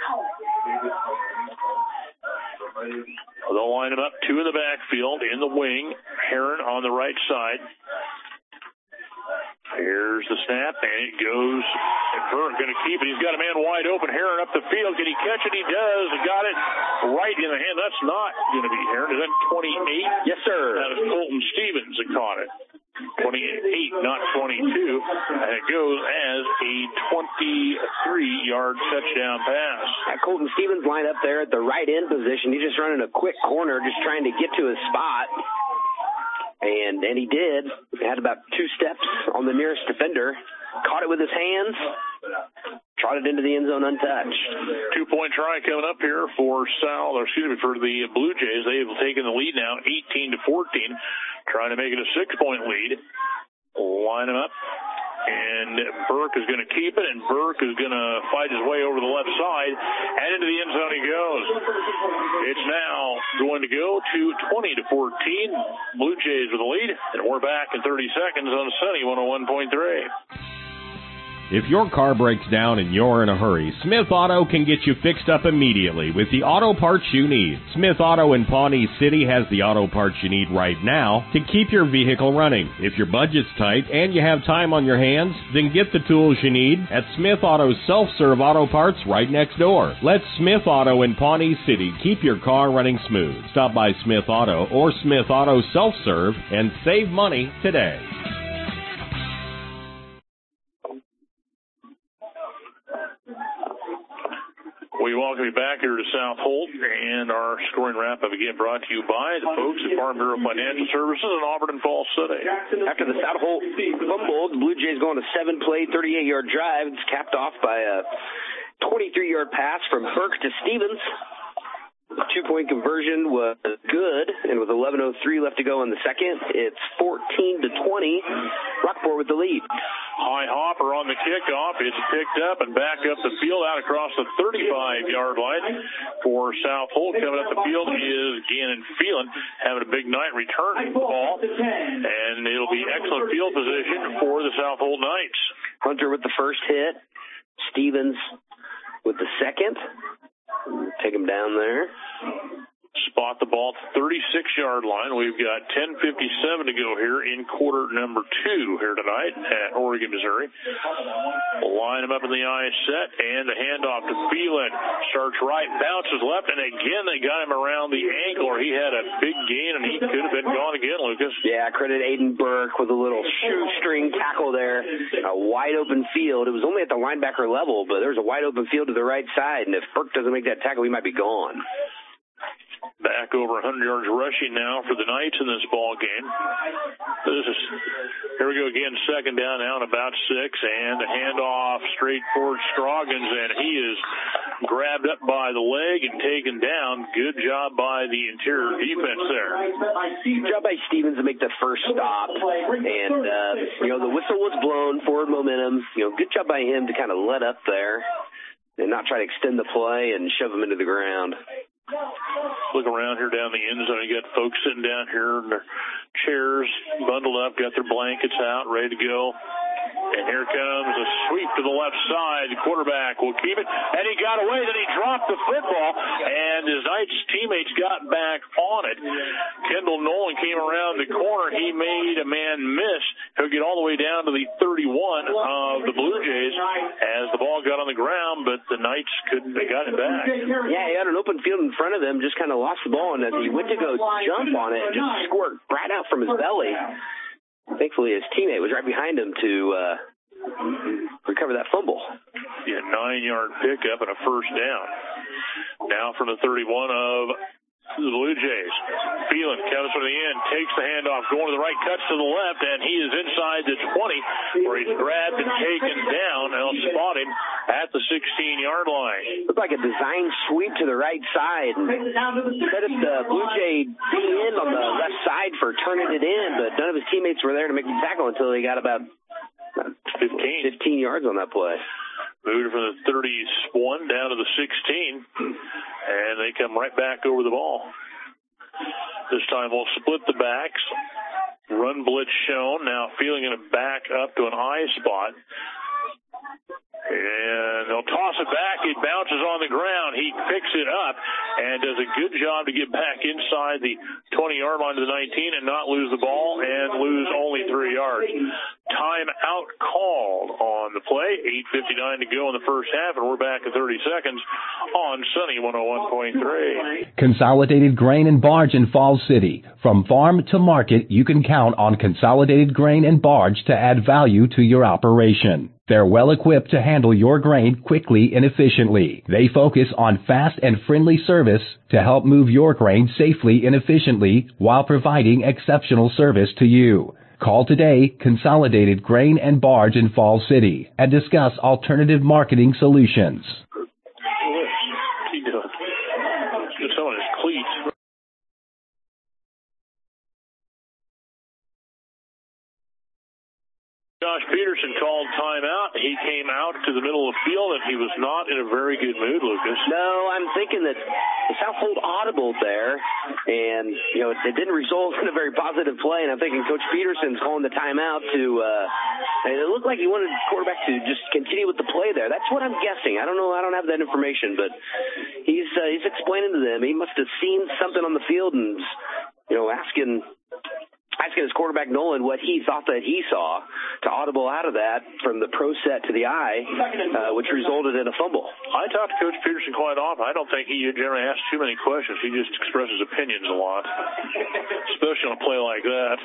They'll line him up, two in the backfield, in the wing. Heron on the right side. Here's the snap, and it goes. Burke going to keep it. He's got a man wide open. Heron up the field. Can he catch it? He does. He got it right in the hand. That's not going to be Heron. Is that twenty-eight? Yes, sir. That is Colton Stevens that caught it. twenty-eight, not twenty-two. And it goes as a twenty-three-yard touchdown pass. Yeah, Colton Stevens lined up there at the right end position. He's just running a quick corner, just trying to get to his spot. And and he did. He had about two steps on the nearest defender. Caught it with his hands. Trotted into the end zone untouched. Two-point try coming up here for Sal, or excuse me, for the Blue Jays. They have taken the lead now, eighteen to fourteen, trying to make it a six-point lead. Line them up. And Burke is going to keep it, and Burke is going to fight his way over the left side, and into the end zone he goes. It's now going to go to twenty to fourteen. Blue Jays with the lead, and we're back in thirty seconds on Sunny one oh one point three. If your car breaks down and you're in a hurry, Smith Auto can get you fixed up immediately with the auto parts you need. Smith Auto in Pawnee City has the auto parts you need right now to keep your vehicle running. If your budget's tight and you have time on your hands, then get the tools you need at Smith Auto's self-serve auto parts right next door. Let Smith Auto in Pawnee City keep your car running smooth. Stop by Smith Auto or Smith Auto Self-Serve and save money today. We welcome you back here to South Holt, and our scoring wrap-up again brought to you by the folks at Farm Bureau Financial Services in Auburn and Falls City. After the South Holt fumble, the Blue Jays go on a seven-play, thirty-eight-yard drive. It's capped off by a twenty-three-yard pass from Burke to Stevens. The two-point conversion was good, and with eleven oh three left to go in the second, it's fourteen to twenty. Rockport with the lead. High hopper on the kickoff. It's picked up and back up the field out across the thirty-five-yard line for South Holt. Coming up the field is Gannon Phelan having a big night returning the ball, and it'll be excellent field position for the South Holt Knights. Hunter with the first hit. Stevens with the second. Take him down there. Spot the ball at the thirty-six-yard line. We've got ten fifty-seven to go here in quarter number two here tonight at Oregon, Missouri. Line him up in the I set, and the handoff to Phelan. Starts right, bounces left, and again they got him around the ankle, or he had a big gain, and he could have been gone again, Lucas. Yeah, credit Aiden Burke with a little shoestring tackle there. A wide-open field. It was only at the linebacker level, but there was a wide-open field to the right side, and if Burke doesn't make that tackle, he might be gone. Back over one hundred yards rushing now for the Knights in this ball game. This is, here we go again, second down now and about six, and a handoff straight towards Scroggins, and he is grabbed up by the leg and taken down. Good job by the interior defense there. Good job by Stevens to make the first stop, and, uh, you know, the whistle was blown, forward momentum. You know, good job by him to kind of let up there and not try to extend the play and shove him into the ground. Look around here down the end zone. You got folks sitting down here in their chairs, bundled up, got their blankets out, ready to go. And here comes a sweep to the left side. The quarterback will keep it. And he got away. Then he dropped the football. And his Knights teammates got back on it. Kendall Nolan came around the corner. He made a man miss. He'll get all the way down to the thirty-one of the Blue Jays as the ball got on the ground, but the Knights couldn't. They got it back. Yeah, he had an open field in front of him, just kind of lost the ball. And as he went to go jump on it, just squirt right out from his belly. Thankfully, his teammate was right behind him to uh, recover that fumble. Yeah, nine-yard pickup and a first down. Now from the thirty-one of the Blue Jays. Phelan comes from the end, takes the handoff, going to the right, cuts to the left, and he is inside the twenty, where he's grabbed and taken down. And they'll spot him at the sixteen-yard line. Looked like a design sweep to the right side. Set up the Blue Jay D end on the left side for turning it in, but none of his teammates were there to make the tackle until he got about fifteen, fifteen yards on that play. Moved from the thirty-one down to the sixteen, and they come right back over the ball. This time we'll split the backs. Run blitz shown. Now Feeling going to back up to an I spot. And they'll toss it back. It bounces on the ground. He picks it up and does a good job to get back inside the twenty-yard line to the nineteen and not lose the ball and lose only three yards. Timeout called on the play. eight fifty-nine to go in the first half, and we're back in thirty seconds on Sunny one oh one point three. Consolidated Grain and Barge in Falls City. From farm to market, you can count on Consolidated Grain and Barge to add value to your operation. They're well equipped to handle your grain quickly and efficiently. They focus on fast and friendly service to help move your grain safely and efficiently while providing exceptional service to you. Call today, Consolidated Grain and Barge in Falls City, and discuss alternative marketing solutions. What's he doing? Just on his cleats. Josh Peterson called timeout. He came out to the middle of the field, and he was not in a very good mood, Lucas. No, I'm thinking that the Southold audible there, and, you know, it, it didn't result in a very positive play, and I'm thinking Coach Peterson's calling the timeout to, uh, and it looked like he wanted the quarterback to just continue with the play there. That's what I'm guessing. I don't know. I don't have that information, but he's, uh, he's explaining to them. He must have seen something on the field and, you know, asking... asking his quarterback, Nolan, what he thought that he saw to audible out of that from the pro set to the eye, uh, which resulted in a fumble. I talked to Coach Peterson quite often. I don't think he generally asks too many questions. He just expresses opinions a lot, especially on a play like that.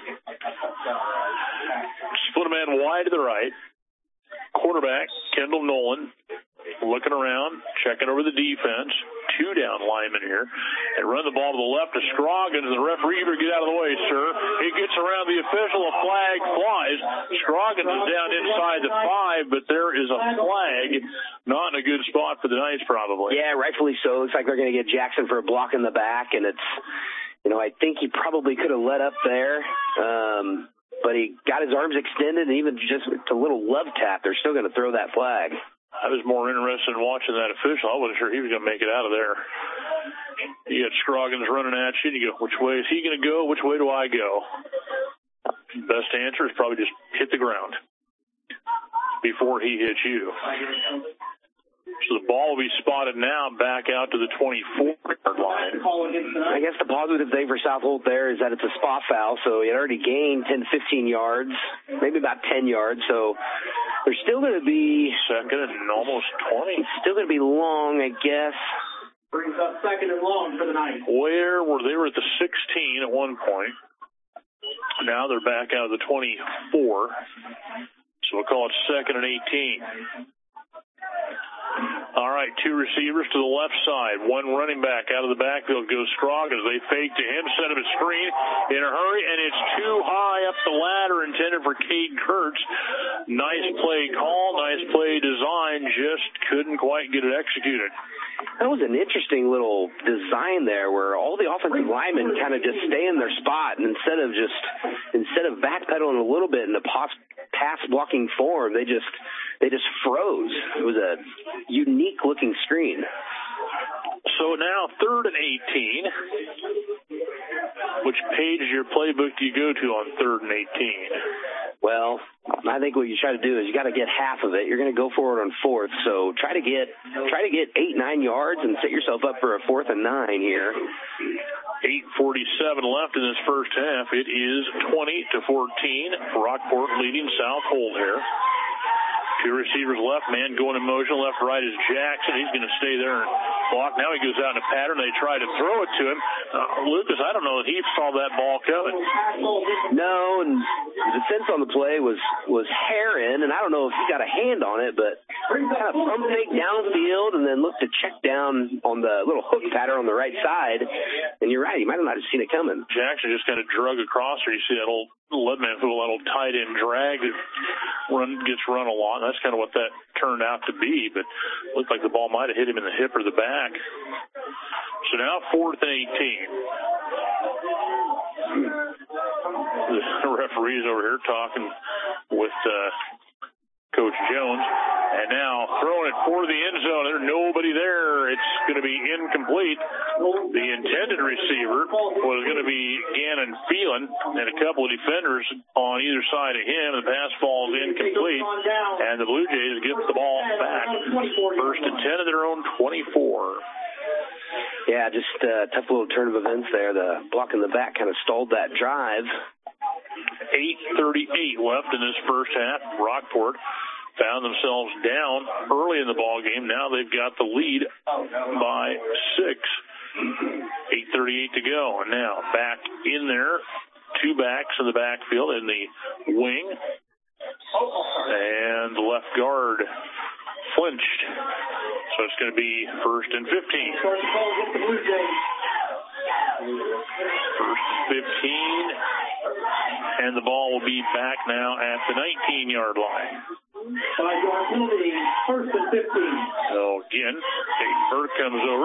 Split a man wide to the right. Quarterback, Kendall Nolan, looking around, checking over the defense. Two down linemen here, and run the ball to the left to Scroggins, and the referee, you better get out of the way, sir. He gets around the official, a flag flies. Scroggins is down inside the five, but there is a flag, not in a good spot for the Knights, probably. Yeah, rightfully so. Looks like they're going to get Jackson for a block in the back, and it's, you know, I think he probably could have let up there, um, but he got his arms extended, and even just a little love tap, they're still going to throw that flag. I was more interested in watching that official. I wasn't sure he was going to make it out of there. You got Scroggins running at you, and you go, which way is he going to go? Which way do I go? Best answer is probably just hit the ground before he hits you. So the ball will be spotted now back out to the twenty-four-yard line. I guess the positive thing for Southold there is that it's a spot foul, so he had already gained ten, fifteen yards, maybe about ten yards. So there's still going to be... Second and almost twenty. It's still going to be long, I guess. Brings up second and long for the Knights. Where were they were at the sixteen at one point. Now they're back out of the twenty-four. So we'll call it second and eighteen. All right, two receivers to the left side. One running back out of the backfield goes strong as they fake to him, set him a screen in a hurry, and it's too high up the ladder intended for Cade Kurtz. Nice play call, nice play design, just couldn't quite get it executed. That was an interesting little design there where all the offensive linemen kind of just stay in their spot, and instead of just instead of backpedaling a little bit in a pass blocking form, they just they just froze. It was a unique looking screen. So now third and eighteen. Which page of your playbook do you go to on third and eighteen? Well, I think what you try to do is you got to get half of it. You're going to go forward on fourth, so try to get try to get eight, nine yards and set yourself up for a fourth and nine here. eight forty-seven left in this first half. It is twenty to fourteen. Rockport leading South Holt here. Two receivers left, man going in motion. Left, right is Jackson. He's going to stay there and block. Now he goes out in a pattern. They try to throw it to him. Uh, Lucas, I don't know that he saw that ball coming. No, and the defense on the play was, was Heron, and I don't know if he got a hand on it, but kind of pump fake downfield and then looked to check down on the little hook pattern on the right side. And you're right, he might have not have seen it coming. Jackson just kind of drug across there. You see that old Leadman who a little tight end drag that run gets run a lot. That's kind of what that turned out to be, but looked like the ball might have hit him in the hip or the back. So now fourth and eighteen. The referee's over here talking with uh, Coach Jones, and now throwing it for the end zone. There's nobody there. It's going to be incomplete. The intended receiver was going to be Gannon Phelan, and a couple of defenders on either side of him. The pass falls incomplete, and the Blue Jays get the ball back. First and ten of their own twenty-four. Yeah, just a tough little turn of events there. The block in the back kind of stalled that drive. eight thirty-eight left in this first half. Rockport found themselves down early in the ball game. Now they've got the lead by six. eight thirty-eight to go. And now back in there. Two backs in the backfield in the wing. And the left guard flinched. So it's going to be first and fifteen. First and fifteen. And the ball will be back now at the nineteen-yard line. First and fifteen. So again, Cade Burke comes over.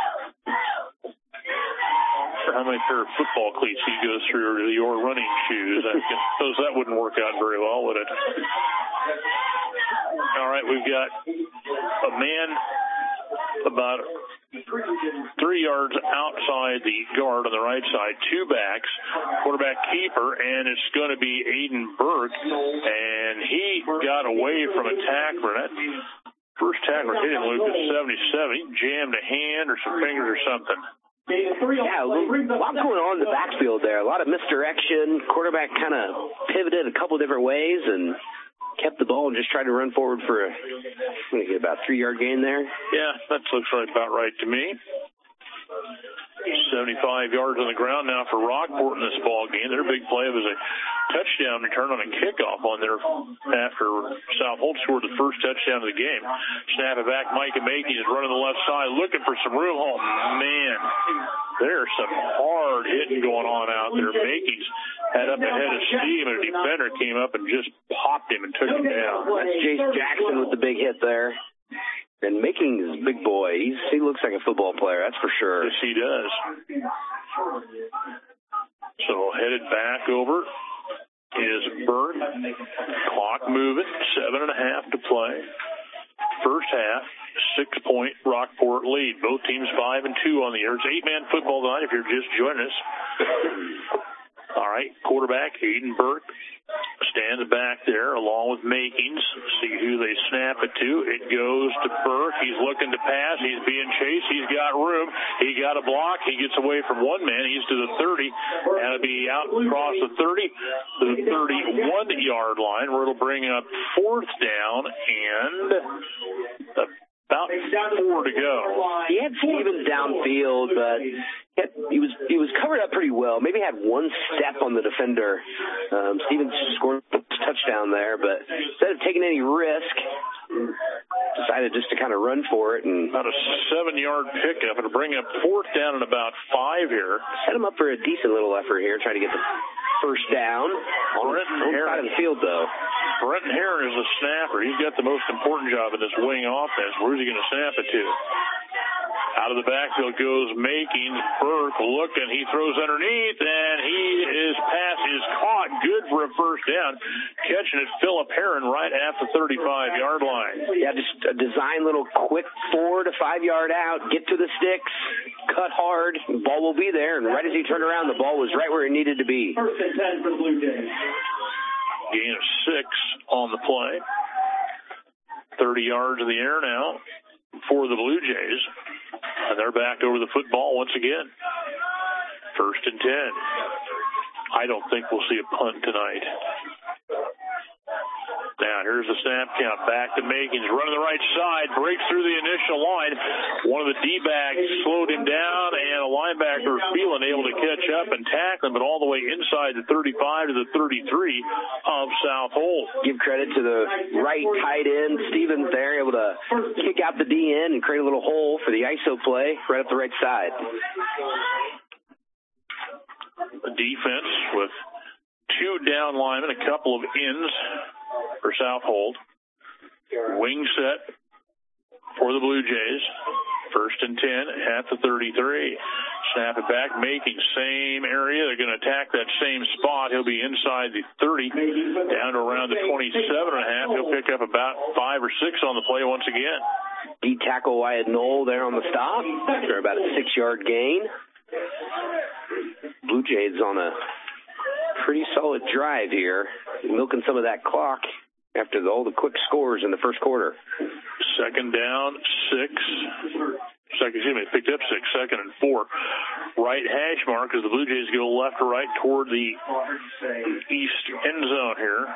For how many pair of football cleats he goes through your running shoes? I suppose that wouldn't work out very well, would it? All right, we've got a man about three yards outside the guard on the right side, two backs, quarterback keeper, and it's going to be Aiden Burke, and he got away from a tackler. That first tackler hit him, Lucas, seventy-seven. He jammed a hand or some fingers or something. Yeah, a lot going on in the backfield there. A lot of misdirection. Quarterback kind of pivoted a couple different ways and kept the ball and just tried to run forward for a, I'm going to get about a three-yard gain there. Yeah, that looks right about right to me. seventy-five yards on the ground now for Rockport in this ball game. Their big play was a touchdown return on a kickoff on there after South Holt scored the first touchdown of the game. Snap it back. Micah Making is running the left side, looking for some room. Oh, man. There's some hard hitting going on out there. Makings had up ahead of steam, and a defender came up and just popped him and took him down. That's Jace Jackson with the big hit there. And Making is a big boy. He's, he looks like a football player, that's for sure. Yes, he does. So headed back over is Burke. Clock moving, seven and a half to play. First half, six-point Rockport lead. Both teams five and two on the year. It's eight-man football tonight if you're just joining us. All right, quarterback Aiden Burke stands back there along with Makings. See who they snap it to. It goes to Burke. He's looking to pass. He's being chased. He's got room. He got a block. He gets away from one man. He's to the thirty. And it'll be out across the thirty to the thirty-one-yard line where it'll bring up fourth down and about four to go. He had Stevens downfield, but he was he was covered up pretty well. Maybe had one step on the defender. Um, Stevens scored a touchdown there, but instead of taking any risk, decided just to kind of run for it. And about a seven-yard pickup. It'll bring up fourth down and about five here. Set him up for a decent little effort here, trying to get the first down on the side of the field, though. Brenton Heron is the snapper. He's got the most important job in this wing offense. Where's he going to snap it to? Out of the backfield goes Makings. Burke looking. He throws underneath, and he his pass is caught. Good for a first down. Catching it, Philip Heron right at the thirty-five-yard line. Yeah, just a design little quick four to five-yard out. Get to the sticks. Cut hard. The ball will be there. And right as he turned around, the ball was right where it needed to be. First and ten for the Blue Jays. Gain of six on the play. thirty yards in the air now for the Blue Jays. And they're back over the football once again. First and ten. I don't think we'll see a punt tonight. Now, here's the snap count. Back to Makings. Running the right side. Breaks through the initial line. One of the D-backs slowed him down, and a linebacker, Phelan, able to catch up and tackle him, but all the way inside the thirty-five to the thirty-three of South Holt. Give credit to the right tight end, Stevens there, able to kick out the D N and create a little hole for the I S O play right up the right side. A defense with two down linemen, a couple of ends for South Holt. Wing set for the Blue Jays. First and ten at the thirty-three. Snap it back, making same area. They're going to attack that same spot. He'll be inside the thirty, down to around the twenty-seven and a half. He'll pick up about five or six on the play once again. D tackle Wyatt Knoll there on the stop for about a six-yard gain. Blue Jays on a pretty solid drive here, milking some of that clock after the, all the quick scores in the first quarter. Second down, six. Second, excuse me, picked up six, second and four. Right hash mark as the Blue Jays go left to right toward the east end zone here.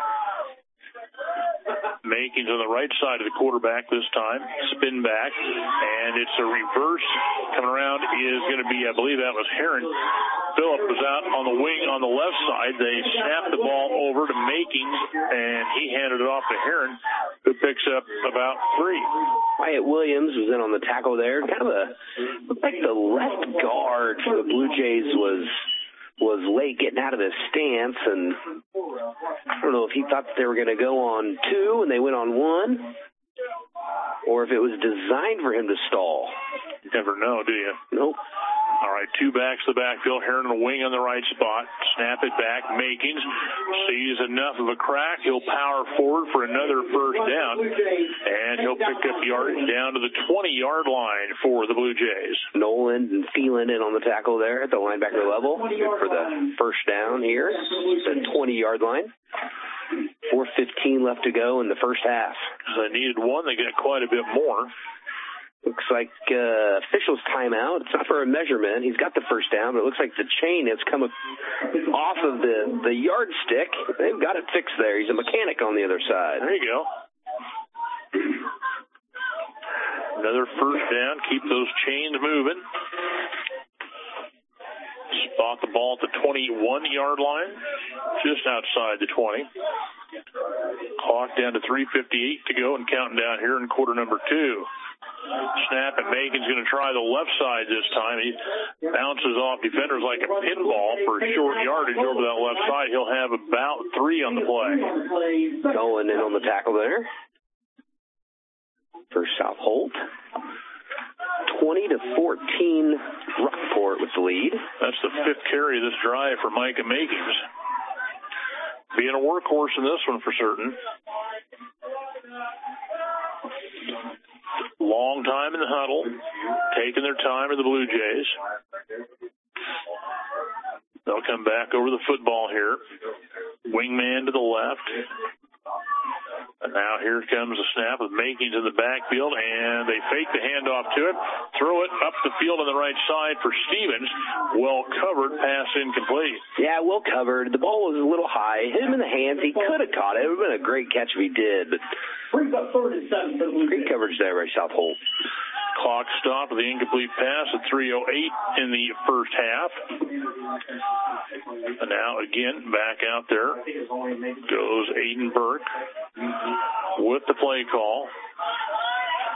Makings on the right side of the quarterback this time. Spin back, and it's a reverse. Coming around is going to be, I believe that was Heron. Phillip was out on the wing on the left side. They snapped the ball over to Makings, and he handed it off to Heron, who picks up about three. Wyatt Williams was in on the tackle there. Kind of a, looked like the left guard for the Blue Jays was was late getting out of his stance, and I don't know if he thought that they were going to go on two and they went on one, or if it was designed for him to stall. You never know, do you? Nope. All right, two backs to the backfield. Heron on the wing on the right spot. Snap it back. Makings sees enough of a crack. He'll power forward for another first down, and he'll pick up yardage down to the twenty-yard line for the Blue Jays. Nolan and Phelan in on the tackle there at the linebacker level. Good for the first down here. The twenty-yard line. four fifteen left to go in the first half. So they needed one. They got quite a bit more. Looks like uh, official's timeout. It's not for a measurement. He's got the first down, but it looks like the chain has come off of the, the yardstick. They've got it fixed there. He's a mechanic on the other side. There you go. Another first down. Keep those chains moving. Spot the ball at the twenty-one-yard line, just outside the twenty. Clock down to three fifty-eight to go and counting down here in quarter number two. Snap, and Makin's going to try the left side this time. He bounces off defenders like a pinball for short yardage over that left side. He'll have about three on the play. Going in on the tackle there for South Holt. twenty to fourteen, Rockport with the lead. That's the fifth carry of this drive for Micah Makings. Being a workhorse in this one for certain. Long time in the huddle, taking their time are the Blue Jays. They'll come back over the football here. Wingman to the left. And now here comes a snap with Makings in the backfield, and they fake the handoff to it. Throw it up the field on the right side for Stevens. Well covered, pass incomplete. Yeah, well covered. The ball was a little high. Hit him in the hands. He could have caught it. It would have been a great catch if he did. But great coverage there by South Holt. Clock stopped with the incomplete pass at three oh eight in the first half. And now again, back out there goes Aiden Burke with the play call.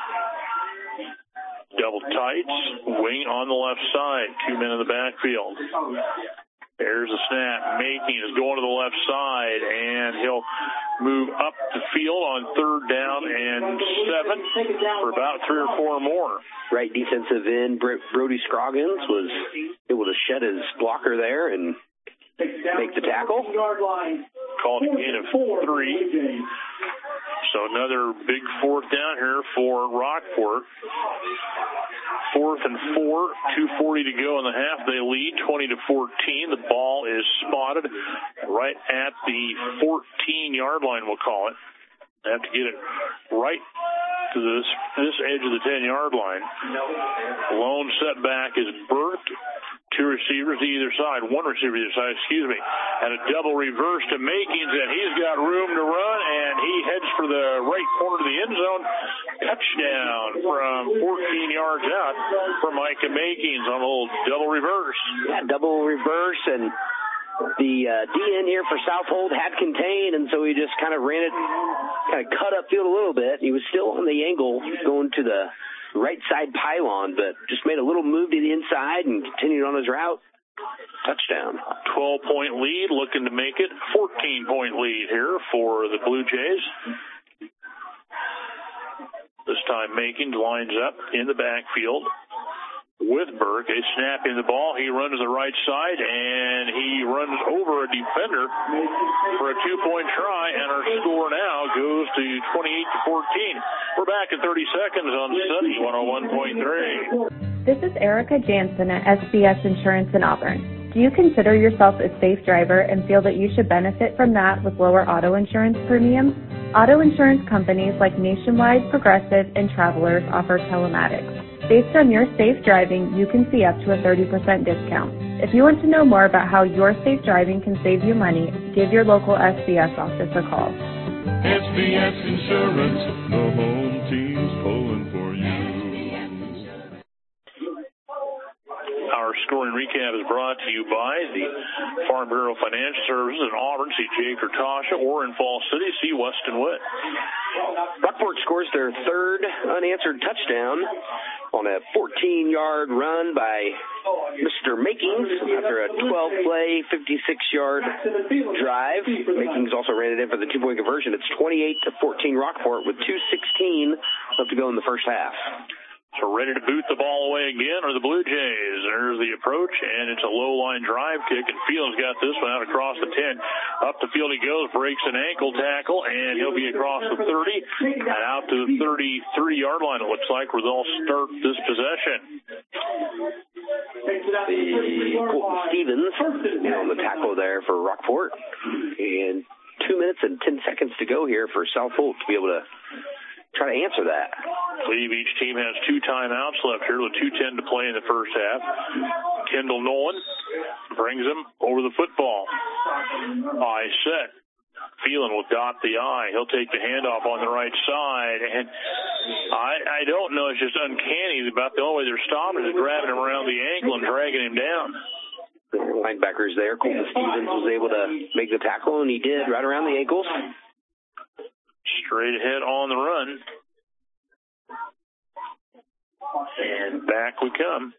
Double tights, wing on the left side, two men in the backfield. There's a snap. Making is going to the left side, and he'll move up the field on third down and seven for about three or four more. Right defensive end, Brody Scroggins, was able to shed his blocker there and make the tackle. Called a gain of three. So another big fourth down here for Rockport. Fourth and four, two forty to go in the half. They lead twenty to fourteen. The ball is spotted right at the fourteen-yard line, we'll call it. They have to get it right to this this edge of the ten-yard line. Lone setback is Burke. Two receivers to either side. One receiver to either side, excuse me. And a double reverse to Makings, and he's got room to run, and he heads for the right corner of the end zone. Touchdown from fourteen yards out for Micah Makings on a little double reverse. Yeah, double reverse, and the uh, D N here for Southold had contained, and so he just kind of ran it, kind of cut upfield a little bit. He was still on the angle going to the right side pylon, but just made a little move to the inside and continued on his route. Touchdown. twelve-point lead, looking to make it fourteen-point lead here for the Blue Jays. This time Makings lines up in the backfield with Burke. They snap in the ball. He runs to the right side, and he runs over a defender for a two-point try, and our score now goes to twenty-eight to fourteen. We're back in thirty seconds on Sunny one oh one point three. This is Erica Jansen at S B S Insurance in Auburn. Do you consider yourself a safe driver and feel that you should benefit from that with lower auto insurance premiums? Auto insurance companies like Nationwide, Progressive, and Travelers offer telematics. Based on your safe driving, you can see up to a thirty percent discount. If you want to know more about how your safe driving can save you money, give your local S B S office a call. S B S Insurance, the home team's pulling for you. Our scoring recap is brought to you by the Farm Bureau Financial Services in Auburn. See Jake or Tasha, or in Falls City, see Weston Witt. Rockport scores their third unanswered touchdown on a fourteen-yard run by Mister Makings after a twelve-play, fifty-six-yard drive. Makings also ran it in for the two-point conversion. It's twenty-eight to fourteen Rockport with two sixteen left to go in the first half. So ready to boot the ball away again are the Blue Jays. There's the approach, and it's a low-line drive kick, and Field's got this one out across the ten. Up the field he goes, breaks an ankle tackle, and he'll be across the thirty and out to the thirty-three-yard line, it looks like, where they'll start this possession. The Colton Stevens on the tackle there for Rockport. And two minutes and ten seconds to go here for Southold to be able to try to answer that. I believe each team has two timeouts left here with two ten to play in the first half. Kendall Nolan brings him over the football. I set. Phelan will dot the I. He'll take the handoff on the right side. And I, I don't know. It's just uncanny. About the only way they're stopping is grabbing him around the ankle and dragging him down. Linebackers there. Colton Stevens was able to make the tackle, and he did right around the ankles. Straight ahead on the run. And back we come.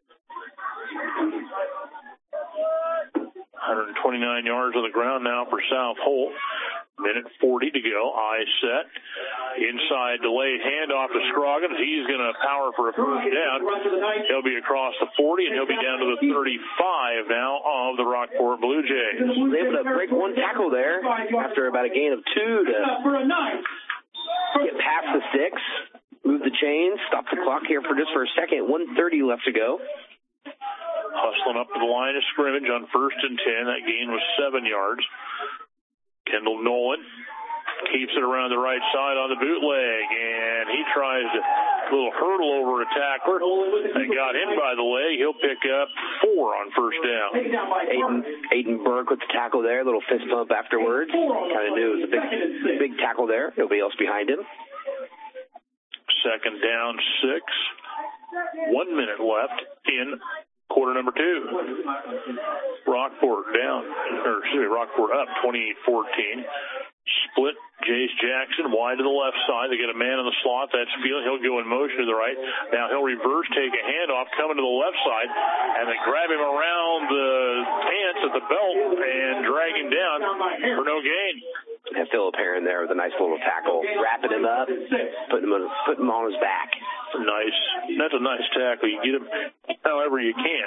one twenty-nine yards on the ground now for Southold. Minute forty to go. I set. Inside delayed handoff to Scroggins. He's going to power for a first down. He'll be across the forty, and he'll be down to the thirty-five now of the Rockport Blue Jays. He was able to break one tackle there after about a gain of two to get past the sticks, move the chains, stop the clock here for just for a second. one thirty left to go. Hustling up to the line of scrimmage on first and ten. That gain was seven yards. Kendall Nolan keeps it around the right side on the bootleg, and he tries to a little hurdle over a tackler. They got him by the leg. He'll pick up four on first down. Aiden, Aiden Burke with the tackle there, a little fist bump afterwards. Kind of knew it was a big, big tackle there. Nobody else behind him. Second down, six. One minute left in quarter number two. Rockport down, or excuse me, Rockport up twenty-eight fourteen. Split Jace Jackson wide to the left side. They get a man in the slot. That's Field. He'll go in motion to the right. Now he'll reverse, take a handoff, coming to the left side, and they grab him around the pants at the belt and drag him down for no gain. And Philip Heron there with a nice little tackle, wrapping him up, putting him on, putting him on his back. Nice. That's a nice tackle. You get him however you can.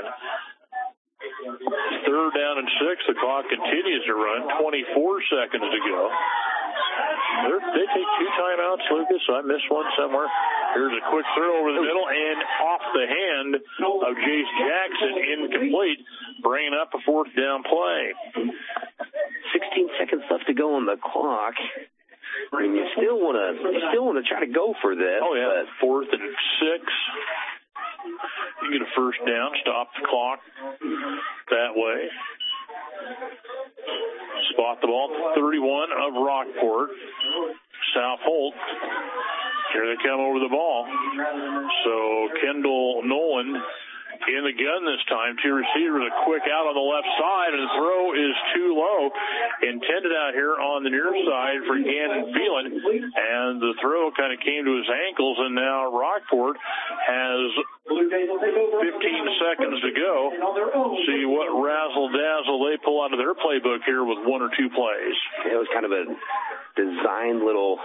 Third down and six. The clock continues to run. twenty-four seconds to go. They're, they take two timeouts, Lucas. I missed one somewhere. Here's a quick throw over the middle and off the hand of Jace Jackson, incomplete, bringing up a fourth down play. sixteen seconds left to go on the clock. I mean, you still want to, you still want to try to go for this. Oh yeah, but fourth and six. You get a first down, stop the clock that way. Spot the ball, thirty-one of Rockport. South Holt. Here they come over the ball. So Kendall Nolan in the gun this time. Two receivers, a quick out on the left side, and the throw is too low. Intended out here on the near side for Gannon Phelan, and the throw kind of came to his ankles, and now Rockport has fifteen seconds to go. See what razzle-dazzle they pull out of their playbook here with one or two plays. It was kind of a designed little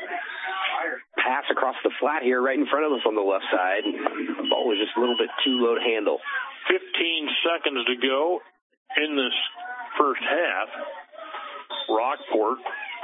pass across the flat here right in front of us on the left side. The ball was just a little bit too low to handle. fifteen seconds to go in this first half. Rockport.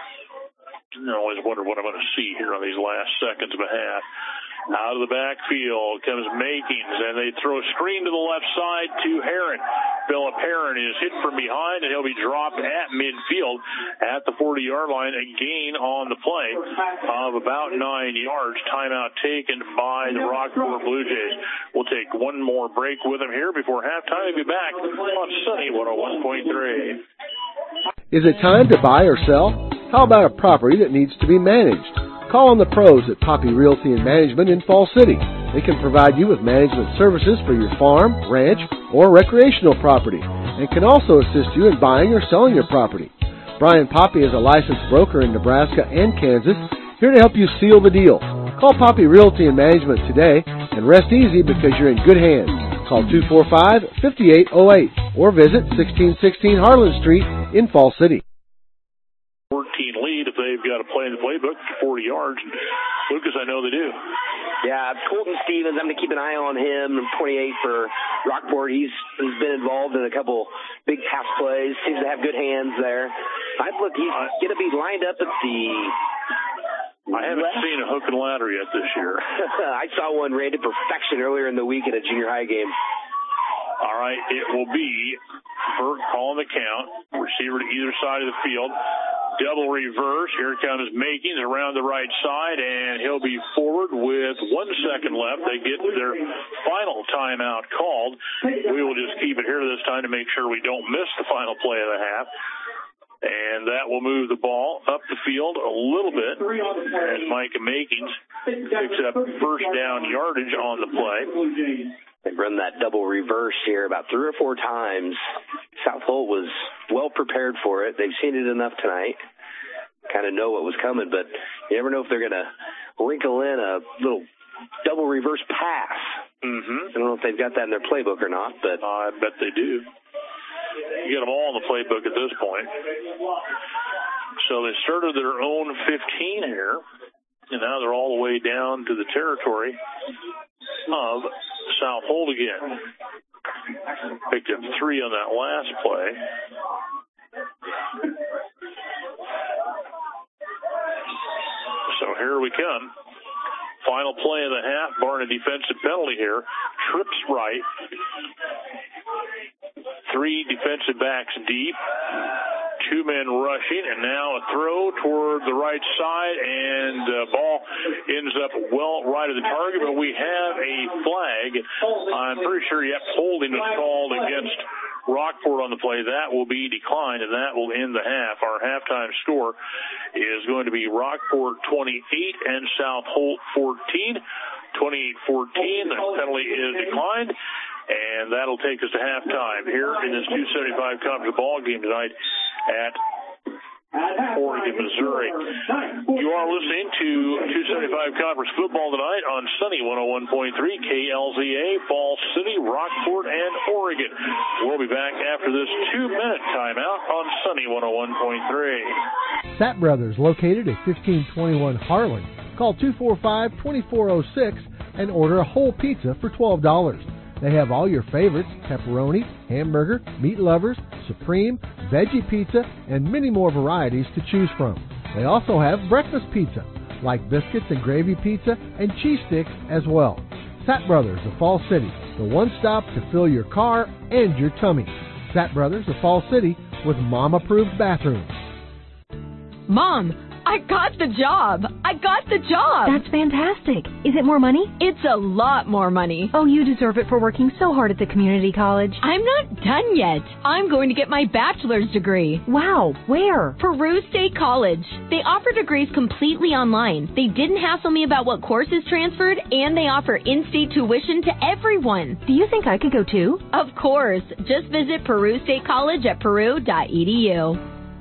I always wonder what I'm going to see here on these last seconds of a half. Out of the backfield comes Makings, and they throw a screen to the left side to Heron. Philip Heron is hit from behind, and he'll be dropped at midfield at the forty-yard line. A gain on the play of about nine yards. Timeout taken by the Rockport Blue Jays. We'll take one more break with them here before halftime. We'll be back on Sunny one oh one point three. Is it time to buy or sell? How about a property that needs to be managed? Call on the pros at Poppy Realty and Management in Fall City. They can provide you with management services for your farm, ranch, or recreational property, and can also assist you in buying or selling your property. Brian Poppy is a licensed broker in Nebraska and Kansas, here to help you seal the deal. Call Poppy Realty and Management today and rest easy because you're in good hands. Call two four five, five eight zero eight or visit sixteen sixteen Harlan Street in Fall City. fourteen lead if they've got to play in the playbook for forty yards. Lucas, I know they do. Yeah, Colton Stevens, I'm going to keep an eye on him. twenty-eight for Rockport. He's he's been involved in a couple big pass plays. Seems to have good hands there. I look, he's going to be lined up at the I haven't left. seen a hook and ladder yet this year. I saw one ran to perfection earlier in the week in a junior high game. All right, it will be Burt calling the count. Receiver to either side of the field. Double reverse. Here comes Makings around the right side, and he'll be forward with one second left. They get their final timeout called. We will just keep it here this time to make sure we don't miss the final play of the half. And that will move the ball up the field a little bit as Micah Makings picks up first down yardage on the play. They've run that double reverse here about three or four times. South Holt was well prepared for it. They've seen it enough tonight, kind of know what was coming, but you never know if they're going to wrinkle in a little double reverse pass. Mm-hmm. I don't know if they've got that in their playbook or not, but uh, I bet they do. You get them all in the playbook at this point. So they started their own fifteen here, and now they're all the way down to the territory of South Holt again. Picked up three on that last play. So here we come. Final play of the half, barring a defensive penalty here. Trips right. Three defensive backs deep. Two men rushing, and now a throw toward the right side, and the ball ends up well right of the target, but we have a flag. I'm pretty sure, yep, holding was called against Rockport on the play. That will be declined, and that will end the half. Our halftime score is going to be Rockport twenty-eight and South Holt fourteen. twenty-eight fourteen, the penalty is declined, and that'll take us to halftime here in this two seventy-five conference ball game tonight at Oregon, Missouri. You are listening to two seventy-five Conference Football tonight on Sunny one oh one point three K L Z A, Falls City, Rockport, and Oregon. We'll be back after this two-minute timeout on Sunny one oh one point three. Sapp Brothers, located at fifteen twenty-one Harlan. Call two four five, two four zero six and order a whole pizza for twelve dollars. They have all your favorites: pepperoni, hamburger, meat lovers, supreme, veggie pizza, and many more varieties to choose from. They also have breakfast pizza, like biscuits and gravy pizza and cheese sticks as well. Sapp Brothers of Falls City, the one stop to fill your car and your tummy. Sapp Brothers of Falls City with mom-approved bathrooms. Mom, I got the job. I got the job. That's fantastic. Is it more money? It's a lot more money. Oh, you deserve it for working so hard at the community college. I'm not done yet. I'm going to get my bachelor's degree. Wow, where? Peru State College. They offer degrees completely online. They didn't hassle me about what courses transferred, and they offer in-state tuition to everyone. Do you think I could go too? Of course. Just visit Peru State College at peru dot e d u.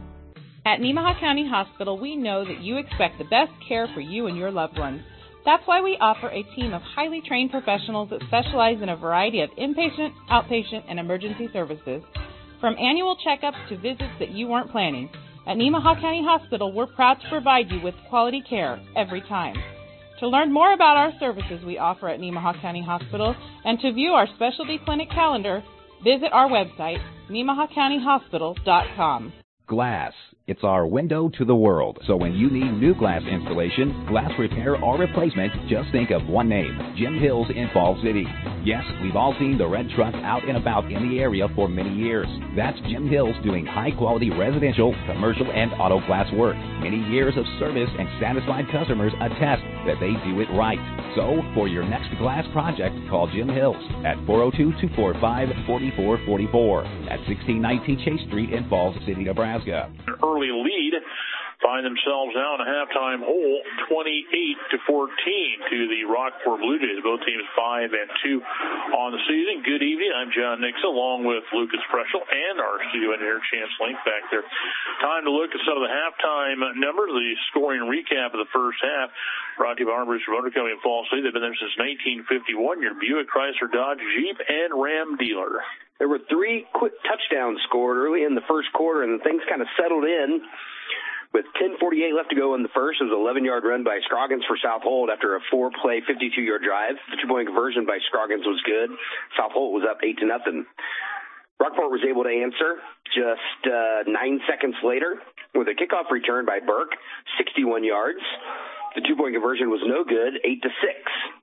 At Nemaha County Hospital, we know that you expect the best care for you and your loved ones. That's why we offer a team of highly trained professionals that specialize in a variety of inpatient, outpatient, and emergency services. From annual checkups to visits that you weren't planning, at Nemaha County Hospital, we're proud to provide you with quality care every time. To learn more about our services we offer at Nemaha County Hospital and to view our specialty clinic calendar, visit our website, nemaha county hospital dot com. Glass. It's our window to the world. So when you need new glass installation, glass repair, or replacement, just think of one name, Jim Hills in Falls City. Yes, we've all seen the red truck out and about in the area for many years. That's Jim Hills doing high-quality residential, commercial, and auto glass work. Many years of service and satisfied customers attest that they do it right. So for your next glass project, call Jim Hills at four oh two, two four five, four four four four at sixteen nineteen Chase Street in Falls City, Nebraska. Early lead, find themselves now in a halftime hole, twenty-eight to fourteen to the Rockport Blue Jays. Both teams five and two on the season. Good evening. I'm John Nixon, along with Lucas Preschel and our studio engineer Chance Link back there. Time to look at some of the halftime numbers, the scoring recap of the first half. Brought to you by Armbruster Motor Company in Falls City. They've been there since nineteen fifty-one. Your Buick, Chrysler, Dodge, Jeep, and Ram dealer. There were three quick touchdowns scored early in the first quarter, and things kind of settled in. With ten forty-eight left to go in the first, it was an eleven-yard run by Scroggins for South Holt after a four-play, fifty-two-yard drive. The two-point conversion by Scroggins was good. South Holt was up eight to nothing. Rockport was able to answer just uh, nine seconds later with a kickoff return by Burke, sixty-one yards. The two-point conversion was no good, eight to six.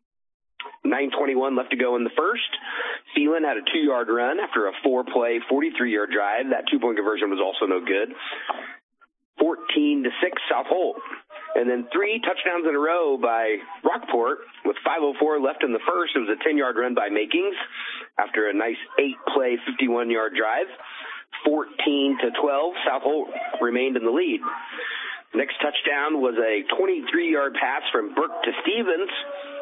nine twenty-one left to go in the first. Phelan had a two-yard run after a four-play, forty-three-yard drive. That two-point conversion was also no good. fourteen to six, South Holt. And then three touchdowns in a row by Rockport with five oh four left in the first. It was a ten-yard run by Makings after a nice eight-play, fifty-one-yard drive. fourteen to twelve, South Holt remained in the lead. Next touchdown was a twenty-three-yard pass from Burke to Stevens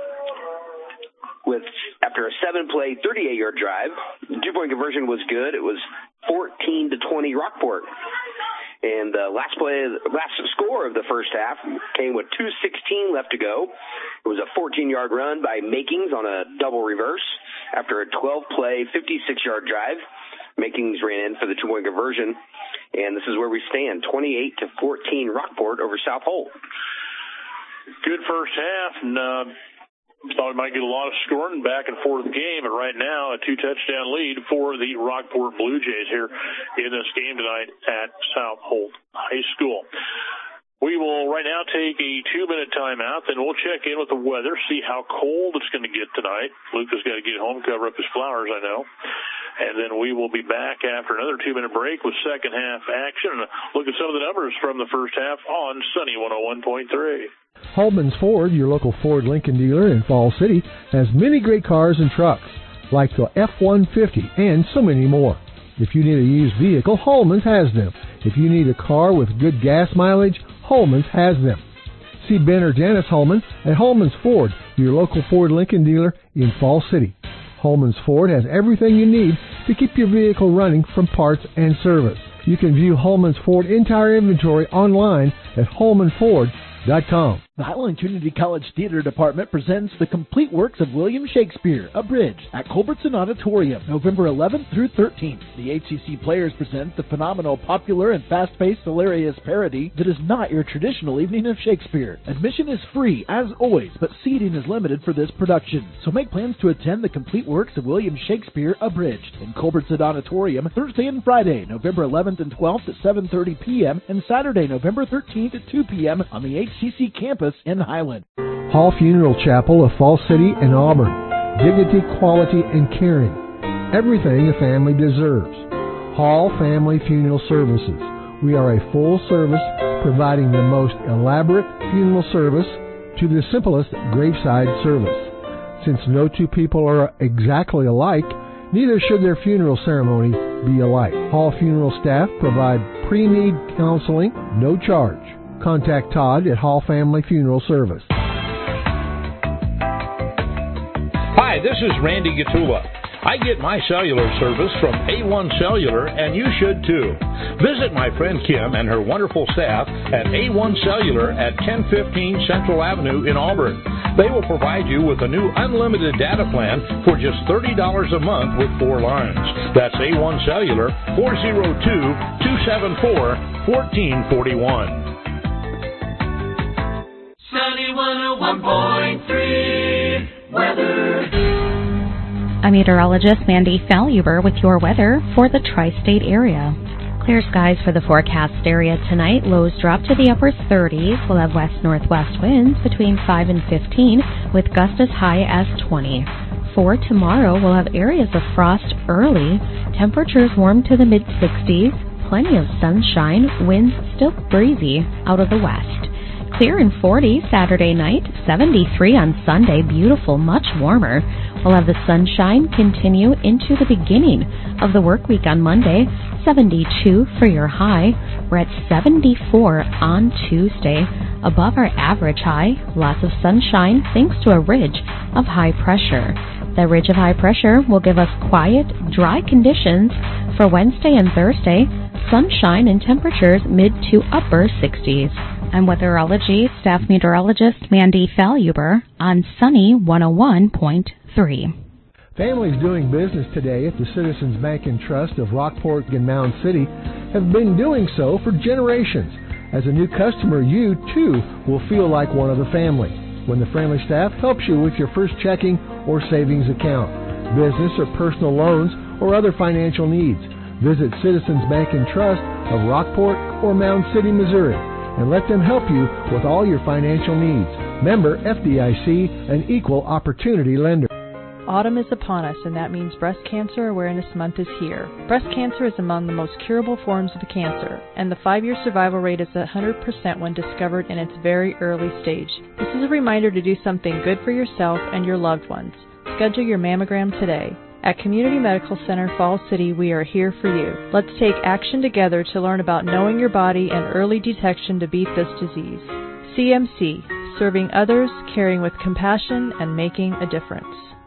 with after a seven-play, thirty-eight-yard drive. The two-point conversion was good. It was fourteen to twenty Rockport. And the last play, last score of the first half came with two sixteen left to go. It was a fourteen-yard run by Makings on a double reverse after a twelve-play, fifty-six-yard drive. Makings ran in for the two-point conversion. And this is where we stand, twenty-eight to fourteen Rockport over South Holt. Good first half, and uh, thought we might get a lot of scoring back and forth game, but right now a two-touchdown lead for the Rockport Blue Jays here in this game tonight at South Holt High School. We will right now take a two-minute timeout, then we'll check in with the weather, see how cold it's going to get tonight. Luke has got to get home, cover up his flowers, I know. And then we will be back after another two-minute break with second half action. Look at some of the numbers from the first half on Sunny one oh one point three. Holman's Ford, your local Ford Lincoln dealer in Falls City, has many great cars and trucks, like the F one fifty and so many more. If you need a used vehicle, Holman's has them. If you need a car with good gas mileage, Holman's has them. See Ben or Janice Holman at Holman's Ford, your local Ford Lincoln dealer in Falls City. Holman's Ford has everything you need to keep your vehicle running from parts and service. You can view Holman's Ford entire inventory online at holman ford dot com. The Highland Community College Theater Department presents The Complete Works of William Shakespeare, Abridged, at Culbertson Auditorium, November eleventh through thirteenth. The H C C Players present the phenomenal, popular, and fast-paced, hilarious parody that is not your traditional evening of Shakespeare. Admission is free, as always, but seating is limited for this production. So make plans to attend The Complete Works of William Shakespeare, Abridged, in Culbertson Auditorium, Thursday and Friday, November eleventh and twelfth at seven thirty p.m., and Saturday, November thirteenth at two p.m. on the H C C campus in Highland. Hall Funeral Chapel of Falls City and Auburn. Dignity, quality, and caring. Everything a family deserves. Hall Family Funeral Services. We are a full service providing the most elaborate funeral service to the simplest graveside service. Since no two people are exactly alike, neither should their funeral ceremony be alike. Hall Funeral staff provide pre-need counseling, no charge. Contact Todd at Hall Family Funeral Service. Hi, this is Randy Gatula. I get my cellular service from A one Cellular, and you should too. Visit my friend Kim and her wonderful staff at A one Cellular at ten fifteen Central Avenue in Auburn. They will provide you with a new unlimited data plan for just thirty dollars a month with four lines. That's A one Cellular, four oh two, two seven four, one four four one. Sunny one oh one point three weather. I'm meteorologist Mandy Faluber with your weather for the tri-state area. Clear skies for the forecast area tonight. Lows drop to the upper thirties. We'll have west-northwest winds between five and fifteen with gusts as high as twenty. For tomorrow, we'll have areas of frost early. Temperatures warm to the mid-sixties. Plenty of sunshine. Winds still breezy out of the west. Clear and forty Saturday night, seventy-three on Sunday, beautiful, much warmer. We'll have the sunshine continue into the beginning of the work week on Monday, seventy-two for your high. We're at seventy-four on Tuesday, above our average high. Lots of sunshine thanks to a ridge of high pressure. That ridge of high pressure will give us quiet, dry conditions for Wednesday and Thursday. Sunshine and temperatures mid to upper sixties. I'm weatherology staff meteorologist Mandy Faluber on Sunny one oh one point three. Families doing business today at the Citizens Bank and Trust of Rockport and Mound City have been doing so for generations. As a new customer, you, too, will feel like one of the family when the friendly staff helps you with your first checking or savings account, business or personal loans, or other financial needs. Visit Citizens Bank and Trust of Rockport or Mound City, Missouri, and let them help you with all your financial needs. Member F D I C, an equal opportunity lender. Autumn is upon us, and that means Breast Cancer Awareness Month is here. Breast cancer is among the most curable forms of cancer, and the five-year survival rate is one hundred percent when discovered in its very early stage. This is a reminder to do something good for yourself and your loved ones. Schedule your mammogram today. At Community Medical Center Falls City, we are here for you. Let's take action together to learn about knowing your body and early detection to beat this disease. C M C, serving others, caring with compassion, and making a difference.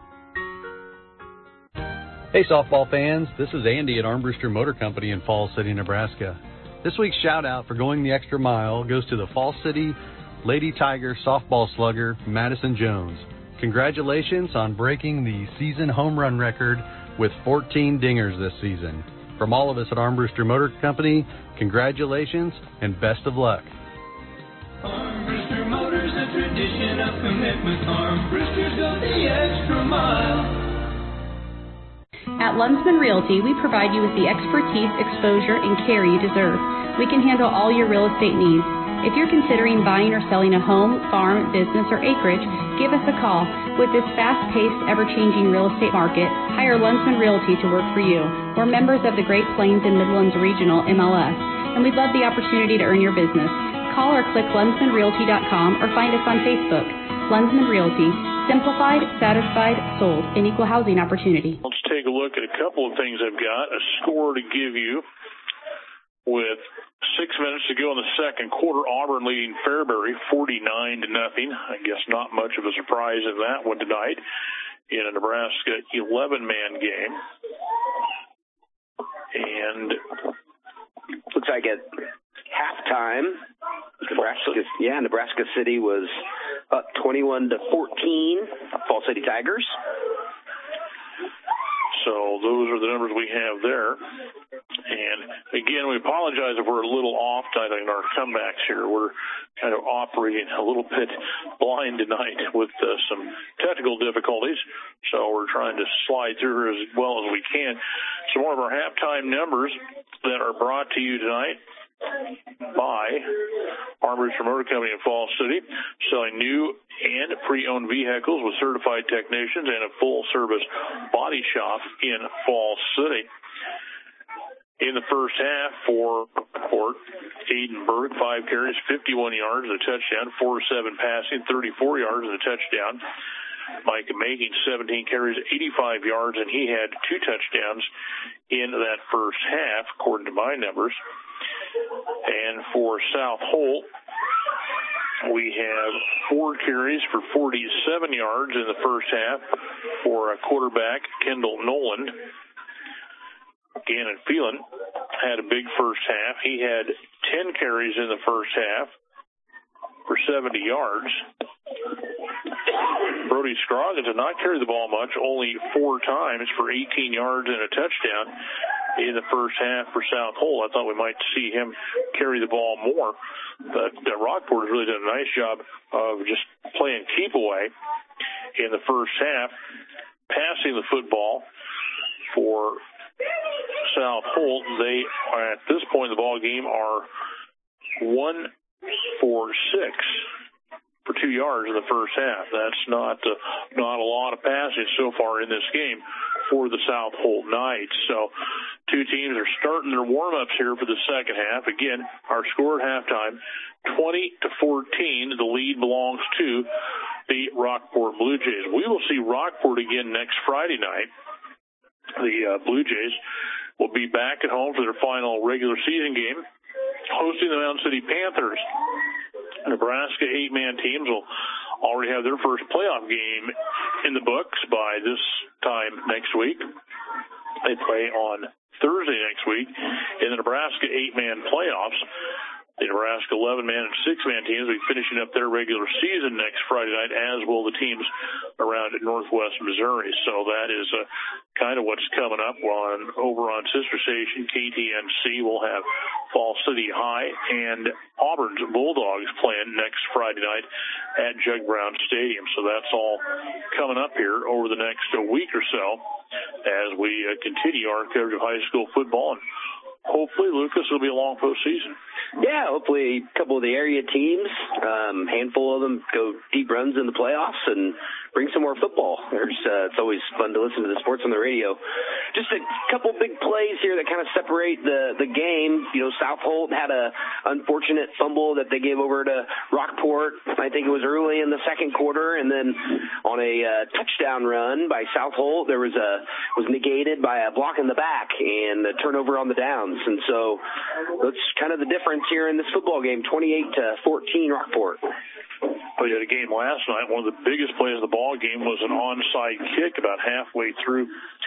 Hey softball fans, this is Andy at Armbruster Motor Company in Falls City, Nebraska. This week's shout out for going the extra mile goes to the Falls City Lady Tiger softball slugger, Madison Jones. Congratulations on breaking the season home run record with fourteen dingers this season. From all of us at Armbruster Motor Company, congratulations and best of luck. Armbruster Motors, a tradition of commitment. Armbrusters go the extra mile. At Lunsman Realty, we provide you with the expertise, exposure, and care you deserve. We can handle all your real estate needs. If you're considering buying or selling a home, farm, business, or acreage, give us a call. With this fast-paced, ever-changing real estate market, hire Lunsman Realty to work for you. We're members of the Great Plains and Midlands Regional M L S, and we'd love the opportunity to earn your business. Call or click lunsman realty dot com or find us on Facebook. Lunsman Realty. Simplified, satisfied, sold, an equal housing opportunity. Let's take a look at a couple of things I've got. A score to give you with six minutes to go in the second quarter. Auburn leading Fairbury forty-nine to nothing. I guess not much of a surprise in that one tonight in a Nebraska eleven-man game. And like at halftime, Nebraska, yeah, Nebraska City was up twenty-one to fourteen, Fall City Tigers. So those are the numbers we have there. And again, we apologize if we're a little off tonight in our comebacks here. We're kind of operating a little bit blind tonight with uh, some technical difficulties. So we're trying to slide through as well as we can. Some more of our halftime numbers that are brought to you tonight by Armbruster Motor Company in Falls City, selling new and pre-owned vehicles with certified technicians and a full-service body shop in Falls City. In the first half for Port, Aiden Berg, five carries, fifty-one yards and a touchdown, four seven passing, thirty-four yards and a touchdown. Micah Making, seventeen carries, eighty-five yards, and he had two touchdowns in that first half, according to my numbers. And for South Holt, we have four carries for forty-seven yards in the first half for a quarterback, Kendall Nolan. Gannon Phelan had a big first half. He had ten carries in the first half for seventy yards. Brody Scroggins did not carry the ball much, only four times for eighteen yards and a touchdown in the first half for South Holt. I thought we might see him carry the ball more, but uh, Rockport has really done a nice job of just playing keep away in the first half, passing the football for South Holt. They are, at this point in the ball game, are one for six for two yards in the first half. That's not uh, not a lot of passing so far in this game for the South Holt Knights. So two teams are starting their warm-ups here for the second half. Again, our score at halftime, twenty to fourteen. The lead belongs to the Rockport Blue Jays. We will see Rockport again next Friday night. The uh, Blue Jays will be back at home for their final regular season game, hosting the Mountain City Panthers. Nebraska eight-man teams will already have their first playoff game in the books by this time next week. They play on Thursday next week in the Nebraska eight-man playoffs. The Nebraska eleven-man and six-man teams will be finishing up their regular season next Friday night, as will the teams around Northwest Missouri. So that is uh, kind of what's coming up. While on, over on sister station, K T N C will have Fall City High and Auburn's Bulldogs playing next Friday night at Jug Brown Stadium. So that's all coming up here over the next uh, week or so as we uh, continue our coverage of high school football. And hopefully, Lucas, it'll be a long postseason. Yeah, hopefully a couple of the area teams, um, handful of them go deep runs in the playoffs and bring some more football. There's, uh, it's always fun to listen to the sports on the radio. Just a couple big plays here that kind of separate the, the game. You know, South Holt had a unfortunate fumble that they gave over to Rockport. I think it was early in the second quarter, and then on a uh, touchdown run by South Holt, there was a was negated by a block in the back and a turnover on the downs. And so that's kind of the difference here in this football game, twenty-eight to fourteen Rockport. We had a game last night. One of the biggest plays of the ball game was an onside kick about halfway through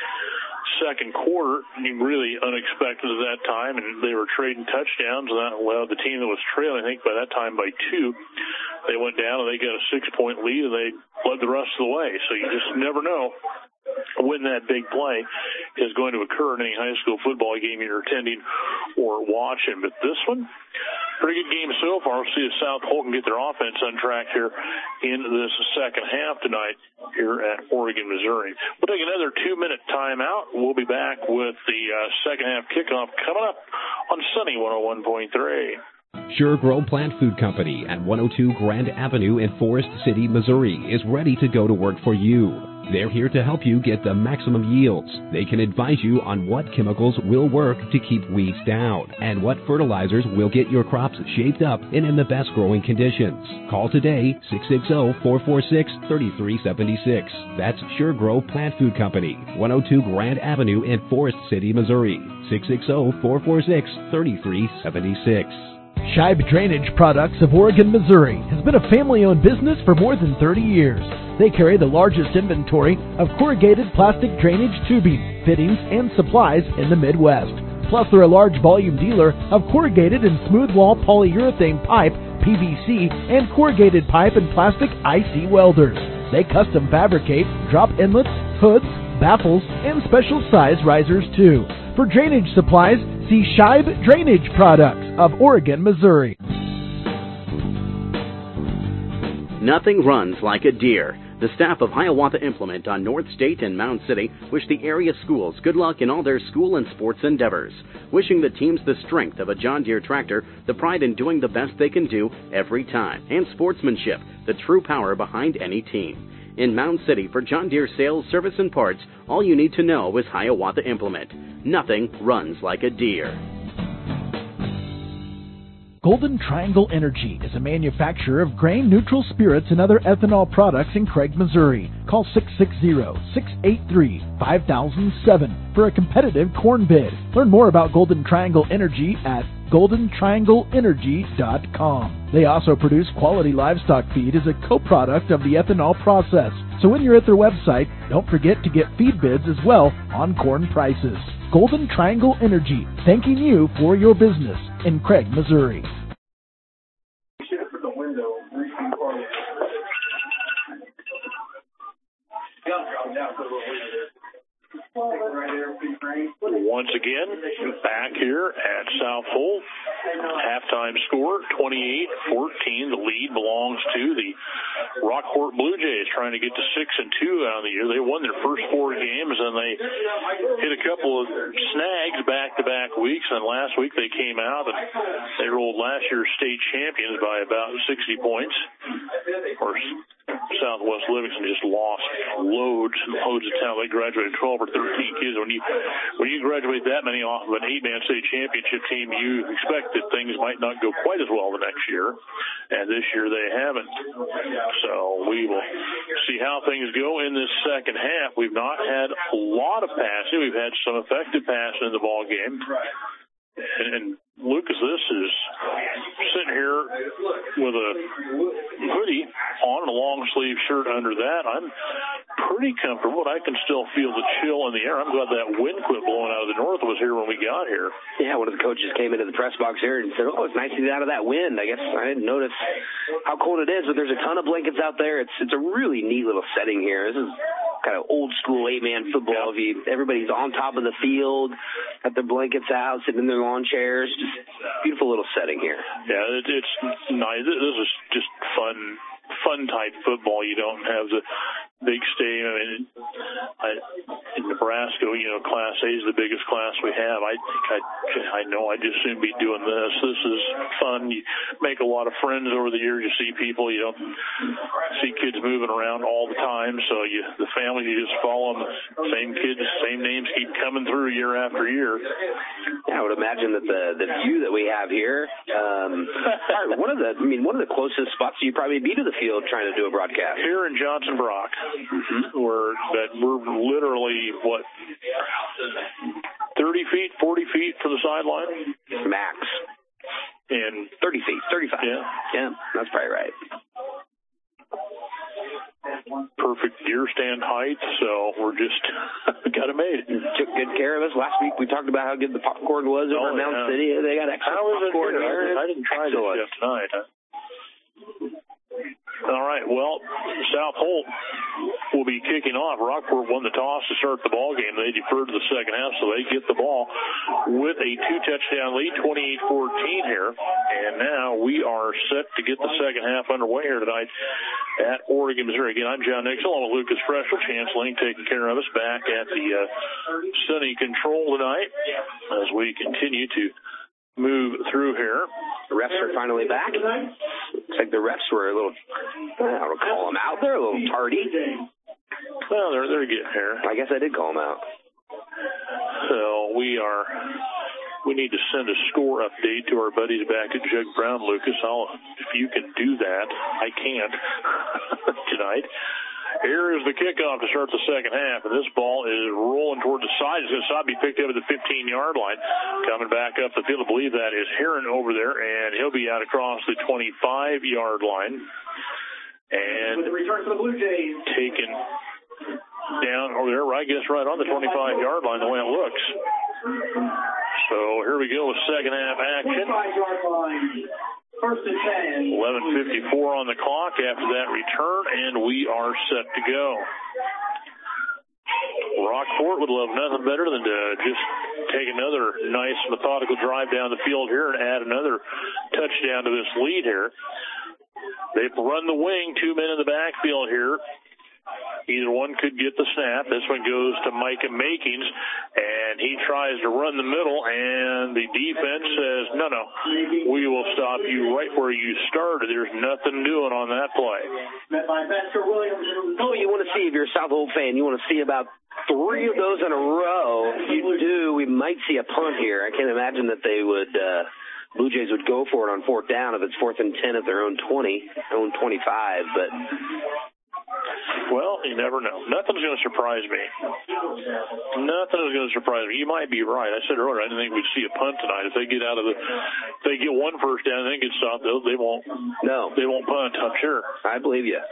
second quarter. I mean, really unexpected at that time, and they were trading touchdowns, and that allowed the team that was trailing, I think by that time by two, they went down and they got a six-point lead, and they led the rest of the way. So you just never know when that big play is going to occur in any high school football game you're attending or watching. But this one, pretty good game so far. We'll see if South Holt can get their offense on track here in this second half tonight here at Oregon, Missouri. We'll take another two-minute timeout. We'll be back with the uh, second half kickoff coming up on Sunny one oh one point three. Sure Grow Plant Food Company at one oh two Grand Avenue in Forest City, Missouri is ready to go to work for you. They're here to help you get the maximum yields. They can advise you on what chemicals will work to keep weeds down and what fertilizers will get your crops shaped up and in the best growing conditions. Call today, six six zero, four four six, three three seven six. That's Sure Grow Plant Food Company, one oh two Grand Avenue in Forest City, Missouri. six six zero, four four six, three three seven six. Scheib Drainage Products of Oregon, Missouri has been a family-owned business for more than thirty years. They carry the largest inventory of corrugated plastic drainage tubing, fittings, and supplies in the Midwest. Plus, they're a large volume dealer of corrugated and smooth wall polyurethane pipe, P V C, and corrugated pipe and plastic I C welders. They custom fabricate drop inlets, hoods, baffles, and special size risers too. For drainage supplies, see Scheib Drainage Products of Oregon, Missouri. Nothing runs like a deer. The staff of Hiawatha Implement on North State and Mound City wish the area schools good luck in all their school and sports endeavors. Wishing the teams the strength of a John Deere tractor, the pride in doing the best they can do every time, and sportsmanship, the true power behind any team. In Mound City, for John Deere sales, service, and parts, all you need to know is Hiawatha Implement. Nothing runs like a deer. Golden Triangle Energy is a manufacturer of grain-neutral spirits and other ethanol products in Craig, Missouri. Call six six zero, six eight three, five thousand seven for a competitive corn bid. Learn more about Golden Triangle Energy at golden triangle energy dot com. They also produce quality livestock feed as a co-product of the ethanol process. So when you're at their website, don't forget to get feed bids as well on corn prices. Golden Triangle Energy, thanking you for your business in Craig, Missouri. Once again, back here at South Holt, halftime score twenty-eight fourteen. The lead belongs to the Rockport Blue Jays, trying to get to six and two on the year. They won their first four games, and they hit a couple of snags back-to-back weeks. And last week they came out and they rolled last year's state champions by about sixty points. Of course, Southwest Livingston just lost loads and loads of talent. They graduated twelve or thirteen kids. When you when you graduate that many off of an eight-man state championship team, you expect that things might not go quite as well the next year. And this year they haven't. So we will see how things go in this second half. We've not had a lot of passing. We've had some effective passing in the ball game. And, and Lucas, this is sitting here with a hoodie on and a long sleeve shirt under that. I'm pretty comfortable, but I can still feel the chill in the air. I'm glad that wind quit blowing out of the north was here when we got here. Yeah, one of the coaches came into the press box here and said, oh, it's nice to get out of that wind. I guess I didn't notice how cold it is, but there's a ton of blankets out there. It's it's a really neat little setting here. This is kind of old school eight-man football. Yep. Everybody's on top of the field, got their blankets out, sitting in their lawn chairs. Just beautiful little setting here. Yeah, it, it's nice. This is just fun, fun type football. You don't have the big stadium. I mean, I, in Nebraska, you know, Class A is the biggest class we have. I think I, I know I'd just soon be doing this. This is fun. You make a lot of friends over the years. You see people. You don't see kids moving around all the time. So you, the family, you just follow them. Same kids, same names keep coming through year after year. Yeah, I would imagine that the the view that we have here, um, one of the, I mean, one of the closest spots you'd probably be to the field trying to do a broadcast. Here in Johnson Brock. Mm-hmm. We're that we're literally what thirty feet, forty feet from the sideline, max, and thirty feet, thirty-five. Yeah, yeah, that's probably right. Perfect deer stand height, so we're just got it made. Took good care of us last week. We talked about how good the popcorn was over oh, in Mound yeah. City. They got extra how popcorn here. I didn't try Excellent. this yet tonight. Huh? All right, well, South Holt will be kicking off. Rockport won the toss to start the ball game. They deferred to the second half, so they get the ball with a two-touchdown lead, twenty-eight fourteen here. And now we are set to get the second half underway here tonight at Oregon, Missouri. Again, I'm John Nixon, along with Lucas Freschel, Chance Lane taking care of us back at the uh, Sunny Control tonight as we continue to move through here. The refs are finally back. Looks like the refs were a little, I don't call them out. They're a little tardy. Well, they're, they're getting here. I guess I did call them out. So we are, we need to send a score update to our buddies back at Jug Brown, Lucas. I'll, if you can do that, I can't tonight. Here is the kickoff to start the second half, and this ball is rolling toward the side. It's going to be picked up at the fifteen-yard line. Coming back up the field, I believe that is Heron over there, and he'll be out across the twenty-five-yard line. And the return for the Blue Jays. Taken down over there, I guess right on the twenty-five-yard line, the way it looks. So here we go with second half action. First and ten. eleven fifty-four on the clock after that return, and we are set to go. Rockport would love nothing better than to just take another nice methodical drive down the field here and add another touchdown to this lead here. They've run the wing, two men in the backfield here. Either one could get the snap. This one goes to Micah Makings, and he tries to run the middle, and the defense says, no, no, we will stop you right where you started. There's nothing doing on that play. Oh, you want to see, if you're a South Old fan, you want to see about three of those in a row. If you do, we might see a punt here. I can't imagine that they would, uh, Blue Jays would go for it on fourth down if it's fourth and ten at their own twenty, own twenty-five, but... Well, you never know. Nothing's going to surprise me. Nothing is going to surprise me. You might be right. I said earlier I didn't think we'd see a punt tonight. If they get out of the, if they get one first down, they get stopped. They won't. No, they won't punt. I'm sure. I believe you.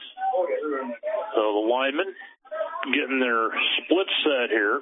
So the linemen getting their split set here.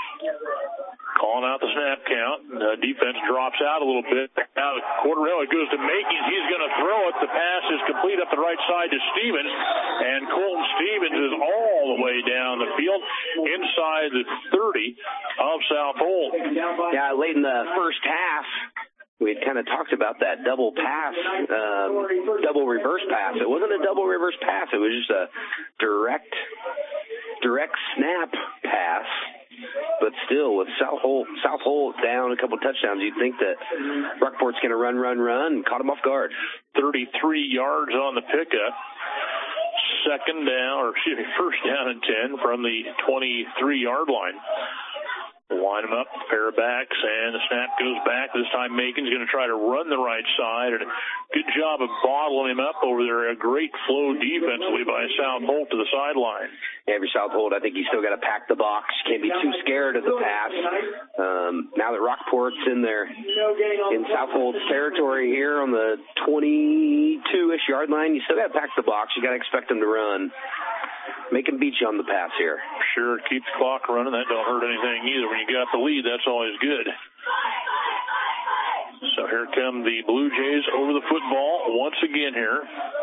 Calling out the snap count. The defense drops out a little bit. Now the quarter rail, it goes to Makings. He's going to throw it. The pass is complete up the right side to Stevens. And Colton Stevens is all the way down the field inside the thirty of South Holt. Yeah, late in the first half, we had kind of talked about that double pass, um, double reverse pass. It wasn't a double reverse pass. It was just a direct, direct snap pass. But still, with South Holt, South Holt down a couple touchdowns, you'd think that Rockport's going to run, run, run, and caught him off guard. thirty-three yards on the pickup. Second down, or excuse me, first down and ten from the twenty-three-yard line. Line them up, pair of backs, and the snap goes back. This time Macon's going to try to run the right side, and a good job of bottling him up over there. A great flow defensively by South Holt to the sideline. Yeah, for South Holt, I think you still got to pack the box. You can't be too scared of the pass. Um, now that Rockport's in there, in South Holt's territory here on the twenty-two-ish yard line, you still got to pack the box. You got to expect them to run. Make him beat you on the pass here. Sure, keep the clock running. That don't hurt anything either. When you got the lead, that's always good. So here come the Blue Jays over the football once again here.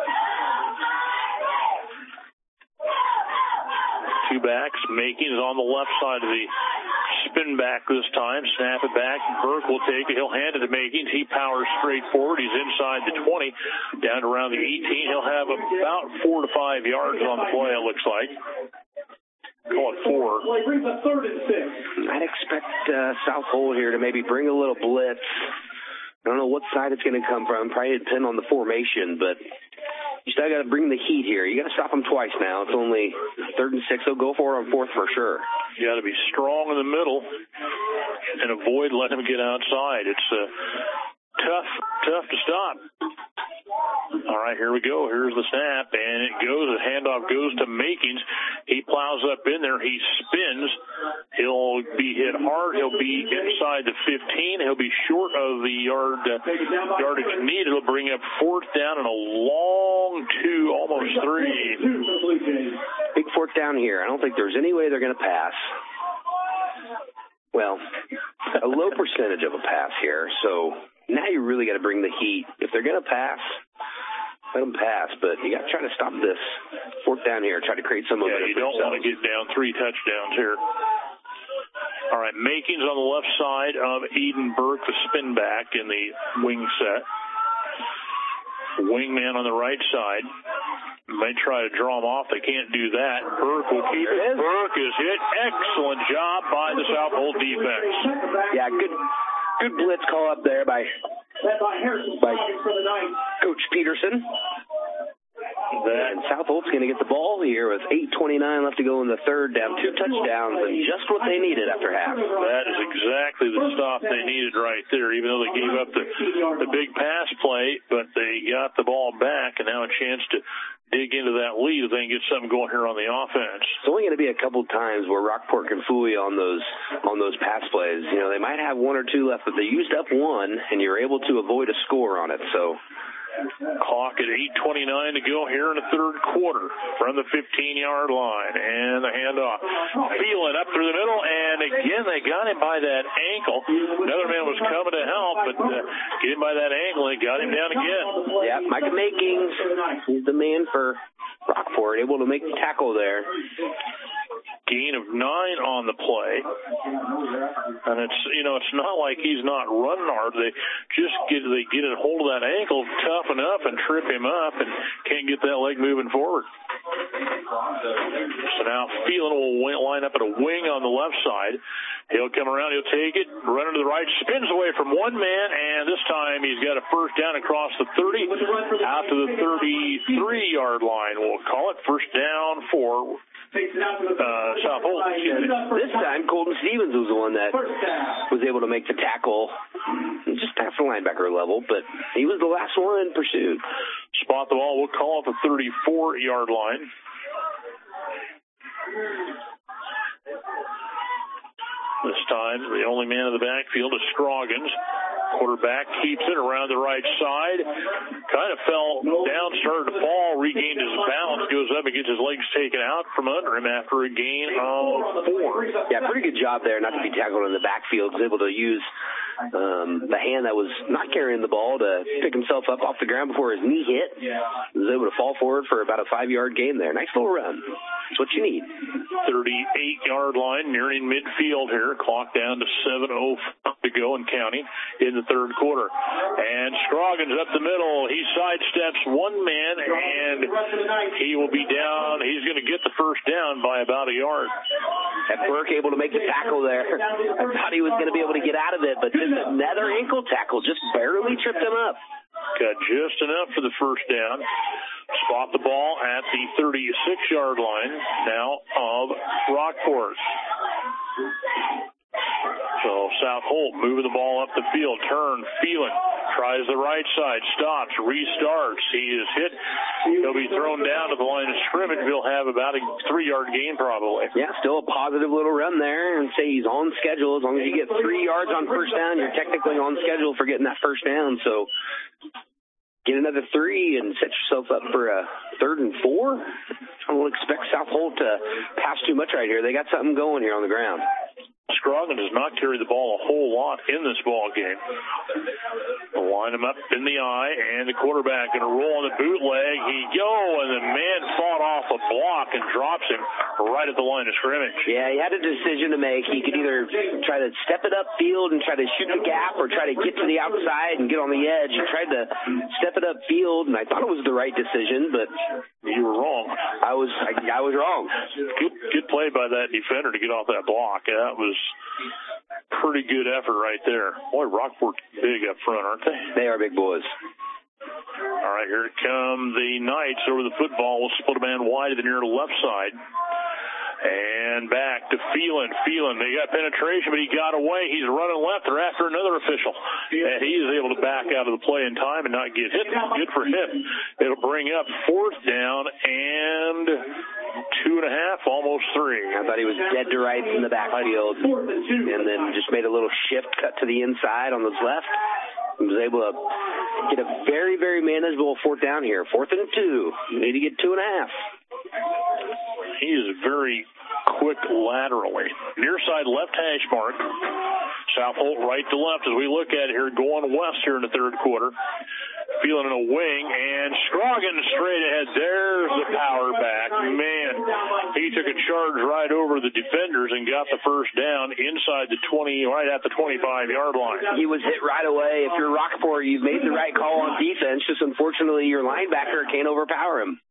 Two backs. Makings on the left side of the spin back this time. Snap it back. Burke will take it. He'll hand it to Makings. He powers straight forward. He's inside the twenty, down to around the eighteen. He'll have about four to five yards on the play, it looks like. Call it four. Well, he brings a third and six. I'd expect uh, South Holt here to maybe bring a little blitz. I don't know what side it's going to come from. Probably depend on the formation, but you still got to bring the heat here. You got to stop them twice now. It's only third and six. They'll go for it on fourth for sure. You got to be strong in the middle and avoid letting them get outside. It's uh, tough, tough to stop. All right, here we go. Here's the snap, and it goes. The handoff goes to Makings. He plows up in there. He spins. He'll be hit hard. He'll be inside the fifteen. He'll be short of the yard uh, yardage needed. It'll bring up fourth down and a long two, almost three. Big fourth down here. I don't think there's any way they're going to pass. Well, a low percentage of a pass here, so now you really got to bring the heat. If they're going to pass, let them pass, but you got to try to stop this fourth down here, try to create some momentum. Yeah, you don't want to get down three touchdowns here. All right, Makings on the left side of Eden Burke, the spin back in the wing set. Wingman on the right side. May try to draw him off. They can't do that. Burke will keep it. Burke is hit. Excellent job by the South Holt defense. Yeah, good good blitz call up there by, by Coach Peterson. And South Holt's going to get the ball here with eight twenty-nine left to go in the third down. Two touchdowns and just what they needed after half. That is exactly the stop they needed right there, even though they gave up the, the big pass play, but they got the ball back and now a chance to dig into that lead if they can get something going here on the offense. It's only going to be a couple times where Rockport can fool you on those on those pass plays. You know, they might have one or two left, but they used up one, and you're able to avoid a score on it. So Clock at eight twenty-nine to go here in the third quarter from the fifteen-yard line. And the handoff. Feeling up through the middle, and again, they got him by that ankle. Another man was coming to help, but uh, get him by that ankle, and got him down again. Yeah, Micah Makings, he's the man for Rockport, able to make the tackle there. Gain of nine on the play. And it's, you know, it's not like he's not running hard. They just get, they get a hold of that ankle tough enough and trip him up and can't get that leg moving forward. So now Phelan will line up at a wing on the left side. He'll come around, he'll take it, run to the right, spins away from one man, and this time he's got a first down across the thirty, out to the thirty-three-yard line. We'll call it first down for uh, South Holt. This time, Colton Stevens was the one that was able to make the tackle just past the linebacker level, but he was the last one in pursuit. Spot the ball. We'll call it the thirty-four-yard line. This time, the only man in the backfield is Scroggins. Quarterback keeps it around the right side. Kind of fell down, started to fall, regained his balance, goes up and gets his legs taken out from under him after a gain of four. Yeah, pretty good job there not to be tackled in the backfield. Was able to use um, the hand that was not carrying the ball to pick himself up off the ground before his knee hit. Was able to fall forward for about a five-yard gain there. Nice little run. That's what you need. thirty-eight-yard line, nearing midfield here. Clock down to seven oh five to go in counting in the third quarter. And Scroggins up the middle. He sidesteps one man, and he will be down. He's going to get the first down by about a yard. And Burke able to make the tackle there. I thought he was going to be able to get out of it, but just another ankle tackle just barely tripped him up. Got just enough for the first down. Spot the ball at the thirty-six-yard line now of Rockport. So South Holt moving the ball up the field. Turn, Phelan tries the right side, stops, restarts. He is hit. He'll be thrown down to the line of scrimmage. He'll have about a three-yard gain probably. Yeah, still a positive little run there, and say he's on schedule. As long as you get three yards on first down, you're technically on schedule for getting that first down. So get another three and set yourself up for a third and four. I don't expect South Holt to pass too much right here. They got something going here on the ground. Scroggins does not carry the ball a whole lot in this ball game. They'll line him up in the eye, and the quarterback going to roll on the bootleg. He go, and the man fought off a block and drops him right at the line of scrimmage. Yeah, he had a decision to make. He could either try to step it upfield and try to shoot the gap, or try to get to the outside and get on the edge. He tried to step it upfield, and I thought it was the right decision, but you were wrong. I was I, I was wrong. Good, good play by that defender to get off that block. That was pretty good effort right there. Boy, Rockport's big up front, aren't they? They are big boys. All right, here come the Knights over the football. We'll split a man wide to the near left side. And back to Phelan. Phelan, they got penetration, but he got away. He's running left. They're after another official. And he is able to back out of the play in time and not get hit. Good for him. It'll bring up fourth down and two and a half, almost three. I thought he was dead to rights in the backfield. And then just made a little shift, cut to the inside on his left. He was able to get a very, very manageable fourth down here. Fourth and two. You need to get two and a half. He is very quick laterally. Near side left hash mark. South Holt right to left as we look at it here, going west here in the third quarter. Feeling in a wing, and Scroggins straight ahead. There's the power back. Man, he took a charge right over the defenders and got the first down inside the twenty, right at the twenty-five-yard line. He was hit right away. If you're Rockport, you've made the right call on defense. Just unfortunately, your linebacker can't overpower him.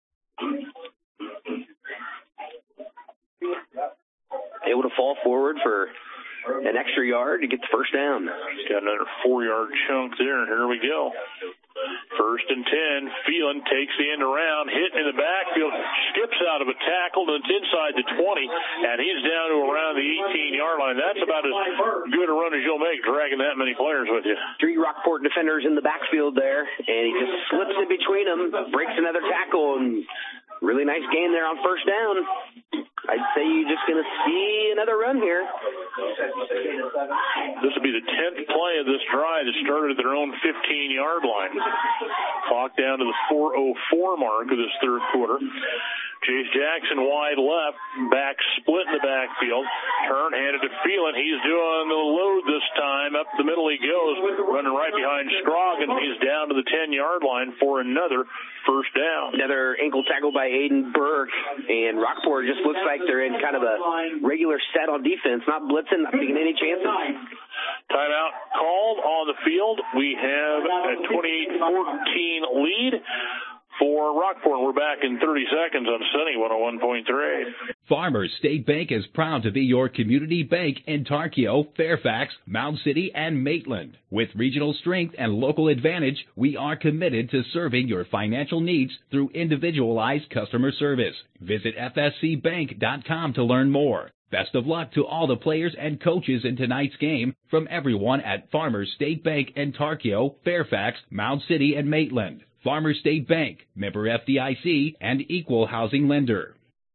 Able to fall forward for an extra yard to get the first down. Got another four-yard chunk there, and here we go. First and ten. Phelan takes the end around, hit in the backfield, skips out of a tackle, and it's inside the twenty, and he's down to around the eighteen-yard line. That's about as good a run as you'll make, dragging that many players with you. Three Rockport defenders in the backfield there, and he just slips in between them, breaks another tackle, and really nice gain there on first down. I'd say you're just going to see another run here. This will be the tenth play of this drive that started at their own fifteen-yard line. Clock down to the four oh four mark of this third quarter. Chase Jackson wide left, back split in the backfield. Turn, handed to Phelan. He's doing the load this time. Up the middle he goes, running right behind Scroggins. He's down to the ten-yard line for another first down. Another ankle tackle by Aiden Burke, and Rockport just looks like they're in kind of a regular set on defense, not blitzing, not taking any chances. Timeout called on the field. We have a twenty-eight fourteen lead for Rockport. We're back in thirty seconds on Sunny one oh one point three. Farmers State Bank is proud to be your community bank in Tarkio, Fairfax, Mound City, and Maitland. With regional strength and local advantage, we are committed to serving your financial needs through individualized customer service. Visit f s c bank dot com to learn more. Best of luck to all the players and coaches in tonight's game from everyone at Farmers State Bank in Tarkio, Fairfax, Mound City, and Maitland. Farmers State Bank, member F D I C, and equal housing lender.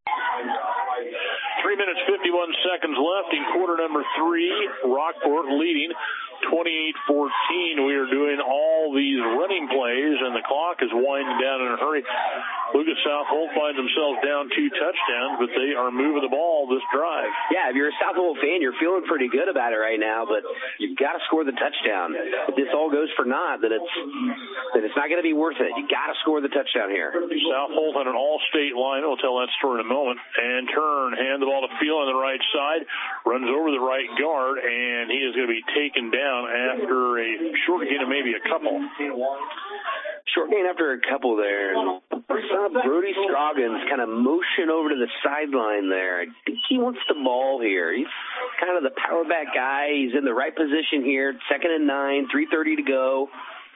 Three minutes, fifty-one seconds left in quarter number three. Rockport leading twenty-eight fourteen. We are doing all these running plays, and the clock is winding down in a hurry. Lucas Southold finds themselves down two touchdowns, but they are moving the ball this drive. Yeah, if you're a Southold fan, you're feeling pretty good about it right now, but you've got to score the touchdown. If this all goes for naught, then it's then it's not going to be worth it. You got to score the touchdown here. Southold had an all-state line. We'll tell that story in a moment. And turn, hand the ball to Field on the right side, runs over the right guard, and he is going to be taken down after a short gain of maybe a couple. Short gain after a couple there. Saw Brody Scroggins kind of motion over to the sideline there. I think he wants the ball here. He's kind of the power back guy. He's in the right position here. Second and nine, three thirty to go.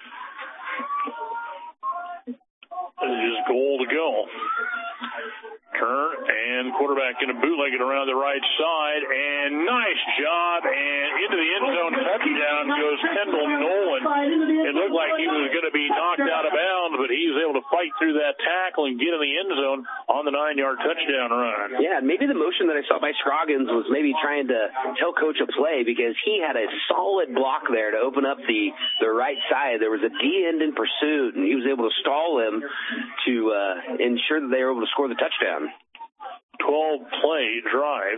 This is goal to go. Turn, and quarterback going to bootleg it around the right side, and nice job, and into the end zone touchdown goes Kendall Nolan. It looked like he was going to be knocked out of bounds, but he was able to fight through that tackle and get in the end zone on the nine-yard touchdown run. Yeah, maybe the motion that I saw by Scroggins was maybe trying to tell coach a play, because he had a solid block there to open up the, the right side. There was a D-end in pursuit, and he was able to stall him to uh, ensure that they were able to score the touchdown. twelve-play drive.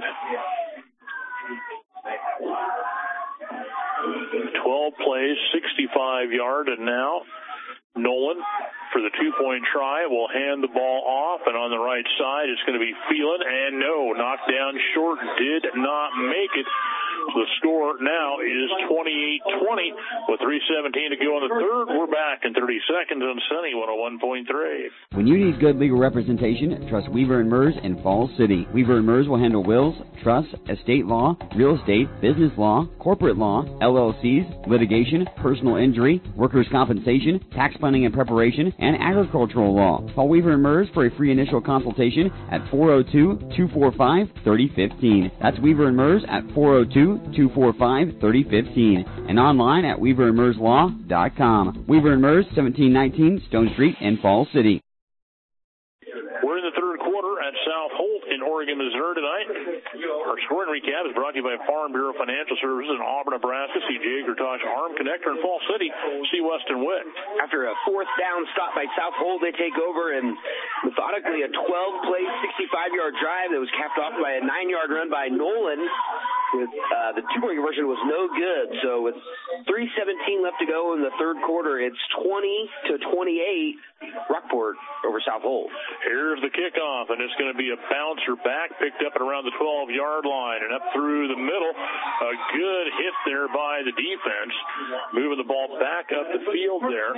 twelve plays, sixty-five yard, and now Nolan for the two-point try will hand the ball off, and on the right side it's going to be Phelan, and no, knocked down short, did not make it. The score now is twenty-eight twenty with three seventeen to go in the third. We're back in thirty seconds on Sunny one oh one point three. When you need good legal representation, trust Weaver and Mers in Falls City. Weaver and Mers will handle wills, trusts, estate law, real estate, business law, corporate law, L L Cs, litigation, personal injury, workers' compensation, tax planning and preparation, and agricultural law. Call Weaver and Mers for a free initial consultation at four oh two, two four five, three oh one five. That's Weaver and Mers at four oh two, two four five, three oh one five and online at weaver and mers law dot com. Weaver and Mers, seventeen nineteen Stone Street in Falls City. We're in the third quarter at South Holt in Oregon, Missouri tonight. Our scoring recap is brought to you by Farm Bureau Financial Services in Auburn, Nebraska. See Jay Gertosh Arm Connector in Falls City. See Weston Witt. After a fourth down stop by South Holt, they take over and methodically a twelve-play, sixty-five-yard drive that was capped off by a nine-yard run by Nolan. With uh, the two-point conversion was no good. So with three seventeen left to go in the third quarter, it's twenty to twenty-eight, Rockport over South Holt. Here's the kickoff, and it's going to be a bouncer back, picked up at around the twelve-yard line and up through the middle. A good hit there by the defense, moving the ball back up the field there.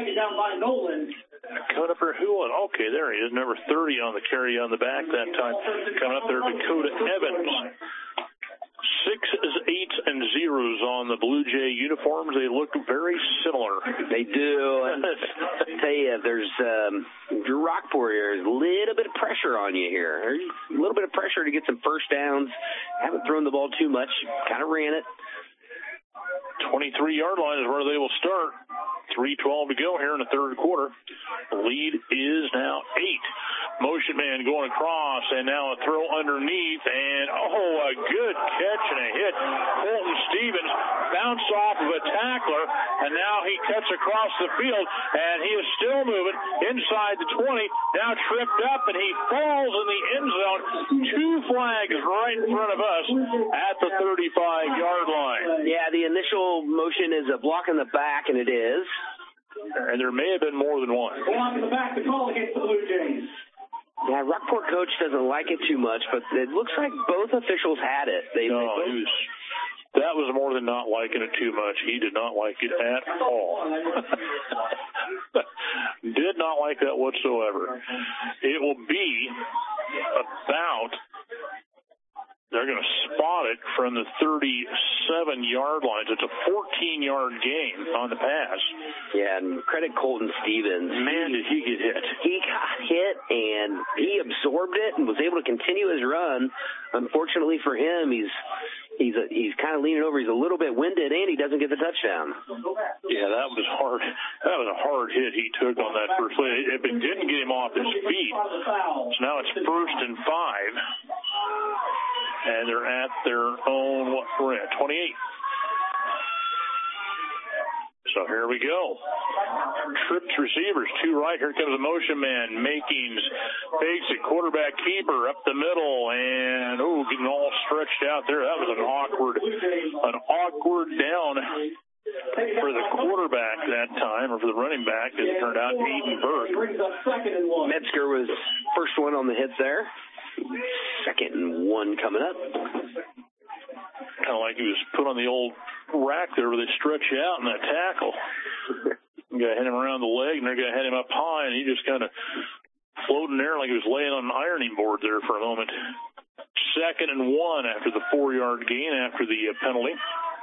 Coming up for Hewlett. Okay, there he is, number thirty on the carry on the back that time. Coming up there, Dakota Evans. Sixes, eights, and zeros on the Blue Jay uniforms. They look very similar. They do. I tell you, there's um, Drew Rockport here. There's a little bit of pressure on you here. There's a little bit of pressure to get some first downs. Haven't thrown the ball too much. Kind of ran it. twenty-three-yard line is where they will start. three twelve to go here in the third quarter. The lead is now eight. Motion man going across, and now a throw underneath, and oh, a good catch and a hit. Colton Stevens bounced off of a tackler, and now he cuts across the field, and he is still moving inside the twenty, now tripped up, and he falls in the end zone. Two flags right in front of us at the thirty-five-yard line. Yeah, the initial motion is a block in the back, and it is. And there may have been more than one. Block in the back, the call against the Blue Jays. Yeah, Rockport coach doesn't like it too much, but it looks like both officials had it. They, no, they both... it was, that was more than not liking it too much. He did not like it at all. Did not like that whatsoever. It will be about... They're going to spot it from the thirty-seven-yard lines. It's a fourteen-yard gain on the pass. Yeah, and credit Colton Stevens. Man, did he get hit. He got hit, and he absorbed it and was able to continue his run. Unfortunately for him, he's he's a, he's kind of leaning over. He's a little bit winded, and he doesn't get the touchdown. Yeah, that was hard. That was a hard hit he took on that first play. If it didn't get him off his feet, so now it's first and five. And they're at their own, what, we're at twenty-eight. So here we go. Trips receivers, two right. Here comes the motion man. Makings fakes it. Quarterback keeper up the middle. And, oh, getting all stretched out there. That was an awkward, an awkward down for the quarterback that time, or for the running back, as it turned out, Aiden Burke. Metzger was first one on the hit there. Second and one coming up. Kind of like he was put on the old rack there where they stretch you out in that tackle. Got to hit him around the leg, and they're going to hit him up high, and he just kind of floating there like he was laying on an ironing board there for a moment. Second and one after the four-yard gain after the uh, penalty.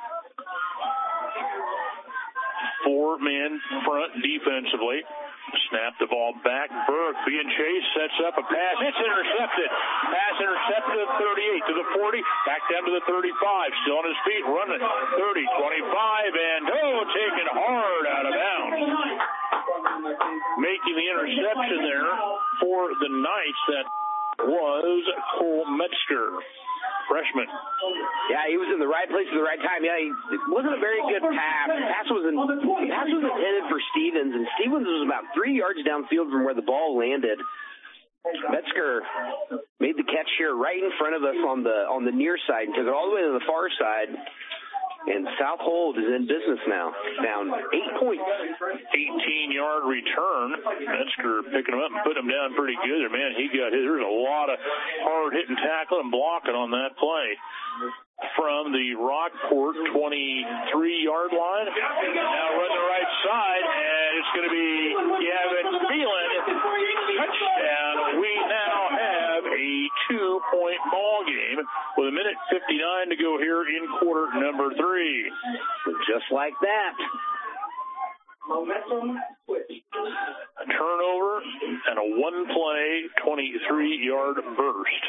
Four-man front defensively. Snap the ball back. Burke being chased, sets up a pass. It's intercepted. Pass intercepted to the thirty-eight, to the forty, back down to the thirty-five. Still on his feet, running thirty, twenty-five, and oh, taken hard out of bounds. Making the interception there for the Knights, that was Cole Metzger, freshman. Yeah, he was in the right place at the right time. Yeah, he, it wasn't a very good pass. Pass was, in, pass was intended for Stevens, and Stevens was about three yards downfield from where the ball landed. Metzger made the catch here right in front of us on the on the near side and took it all the way to the far side. And South Hold is in business now, down eight points. eighteen-yard return. Metzger picking him up and putting him down pretty good there. Man, he got hit. There's a lot of hard-hitting tackling and blocking on that play. From the Rockport twenty-three-yard line. Now run the right side, and it's going to be Gavin Phelan. Touchdown. We now have a two-point ball game with a minute fifty-nine to go here in quarter number three. Just like that. Momentum switch. A turnover and a one-play twenty-three-yard burst.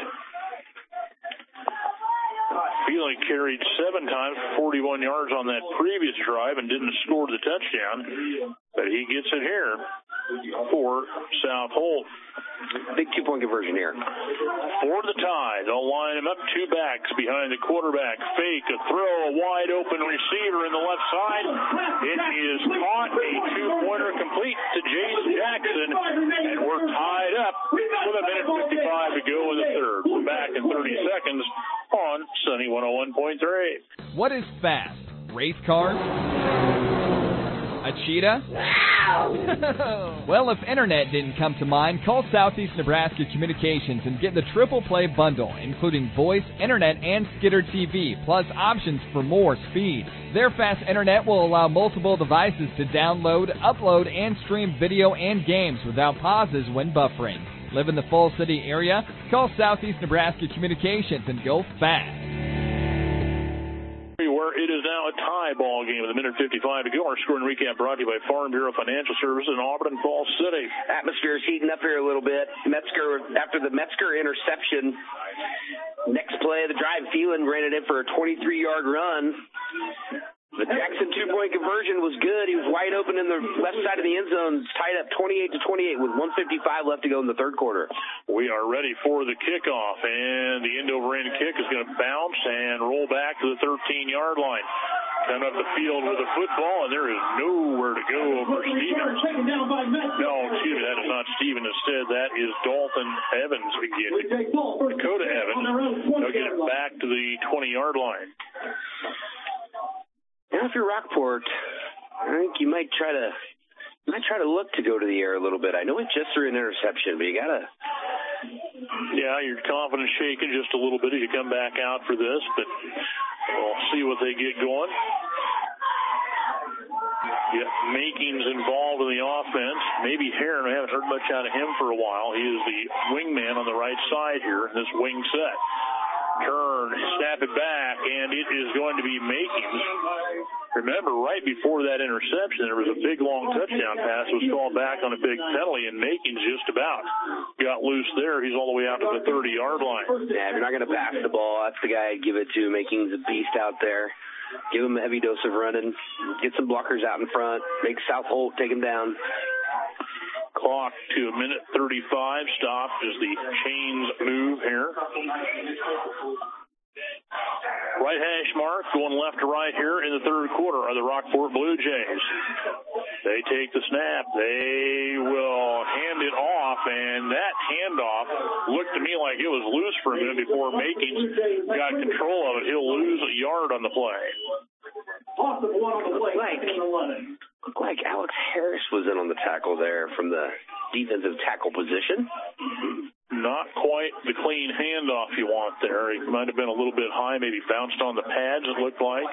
Phelan carried seven times for forty-one yards on that previous drive and didn't score the touchdown, but he gets it here for South Holt. Big two-point conversion here. For the tie, they'll line him up, two backs behind the quarterback. Fake, a throw, a wide-open receiver in the left side. It is caught, a two-pointer complete to Jason Jackson, and we're tied up with a minute fifty-five to go in the third. We're back in thirty seconds on Sunny one oh one point three. What is fast? Race cars? A cheetah? Well, if internet didn't come to mind, call Southeast Nebraska Communications and get the triple play bundle, including voice, internet, and Skidder T V, plus options for more speed. Their fast internet will allow multiple devices to download, upload, and stream video and games without pauses when buffering. Live in the Falls City area? Call Southeast Nebraska Communications and go fast. Where it is now a tie ball game with a minute fifty-five to go. Our score and recap brought to you by Farm Bureau Financial Services in Auburn and Falls City. Atmosphere is heating up here a little bit. Metzger, after the Metzger interception, next play of the drive, Phelan ran it in for a twenty-three-yard run. The Jackson two-point conversion was good. He was wide open in the left side of the end zone, tied up twenty-eight to twenty-eight with one fifty-five left to go in the third quarter. We are ready for the kickoff, and the end-over-end kick is going to bounce and roll back to the thirteen-yard line. Coming up the field with the football, and there is nowhere to go for Stevens. No, excuse me, that is not Stevens. Instead, that is Dalton Evans again. Dakota Evans. They'll get it back to the twenty-yard line. Now, if you're Rockport, I think you might try to you might try to look to go to the air a little bit. I know we just threw an interception, but you gotta. Yeah, your confidence shaking just a little bit as you come back out for this, but we'll see what they get going. Yeah, Makings involved in the offense. Maybe Heron. We haven't heard much out of him for a while. He is the wingman on the right side here in this wing set. Turn, snap it back, and it is going to be Makings. Remember, right before that interception, there was a big, long touchdown pass that was called back on a big penalty, and Makings just about got loose there. He's all the way out to the thirty-yard line. Yeah, if you're not going to pass the ball, that's the guy I'd give it to. Makings a beast out there. Give him a heavy dose of running. Get some blockers out in front. Make South Holt take him down. Clock to a minute thirty-five. Stopped as the chains move here. Right hash mark going left to right here in the third quarter are the Rockport Blue Jays. They take the snap. They will hand it off, and that handoff looked to me like it was loose for a minute before Makings got control of it. He'll lose a yard on the play. Looked like, looked like Alex Harris was in on the tackle there from the defensive tackle position. Not quite the clean handoff you want there. It might have been a little bit high, maybe bounced on the pads, it looked like.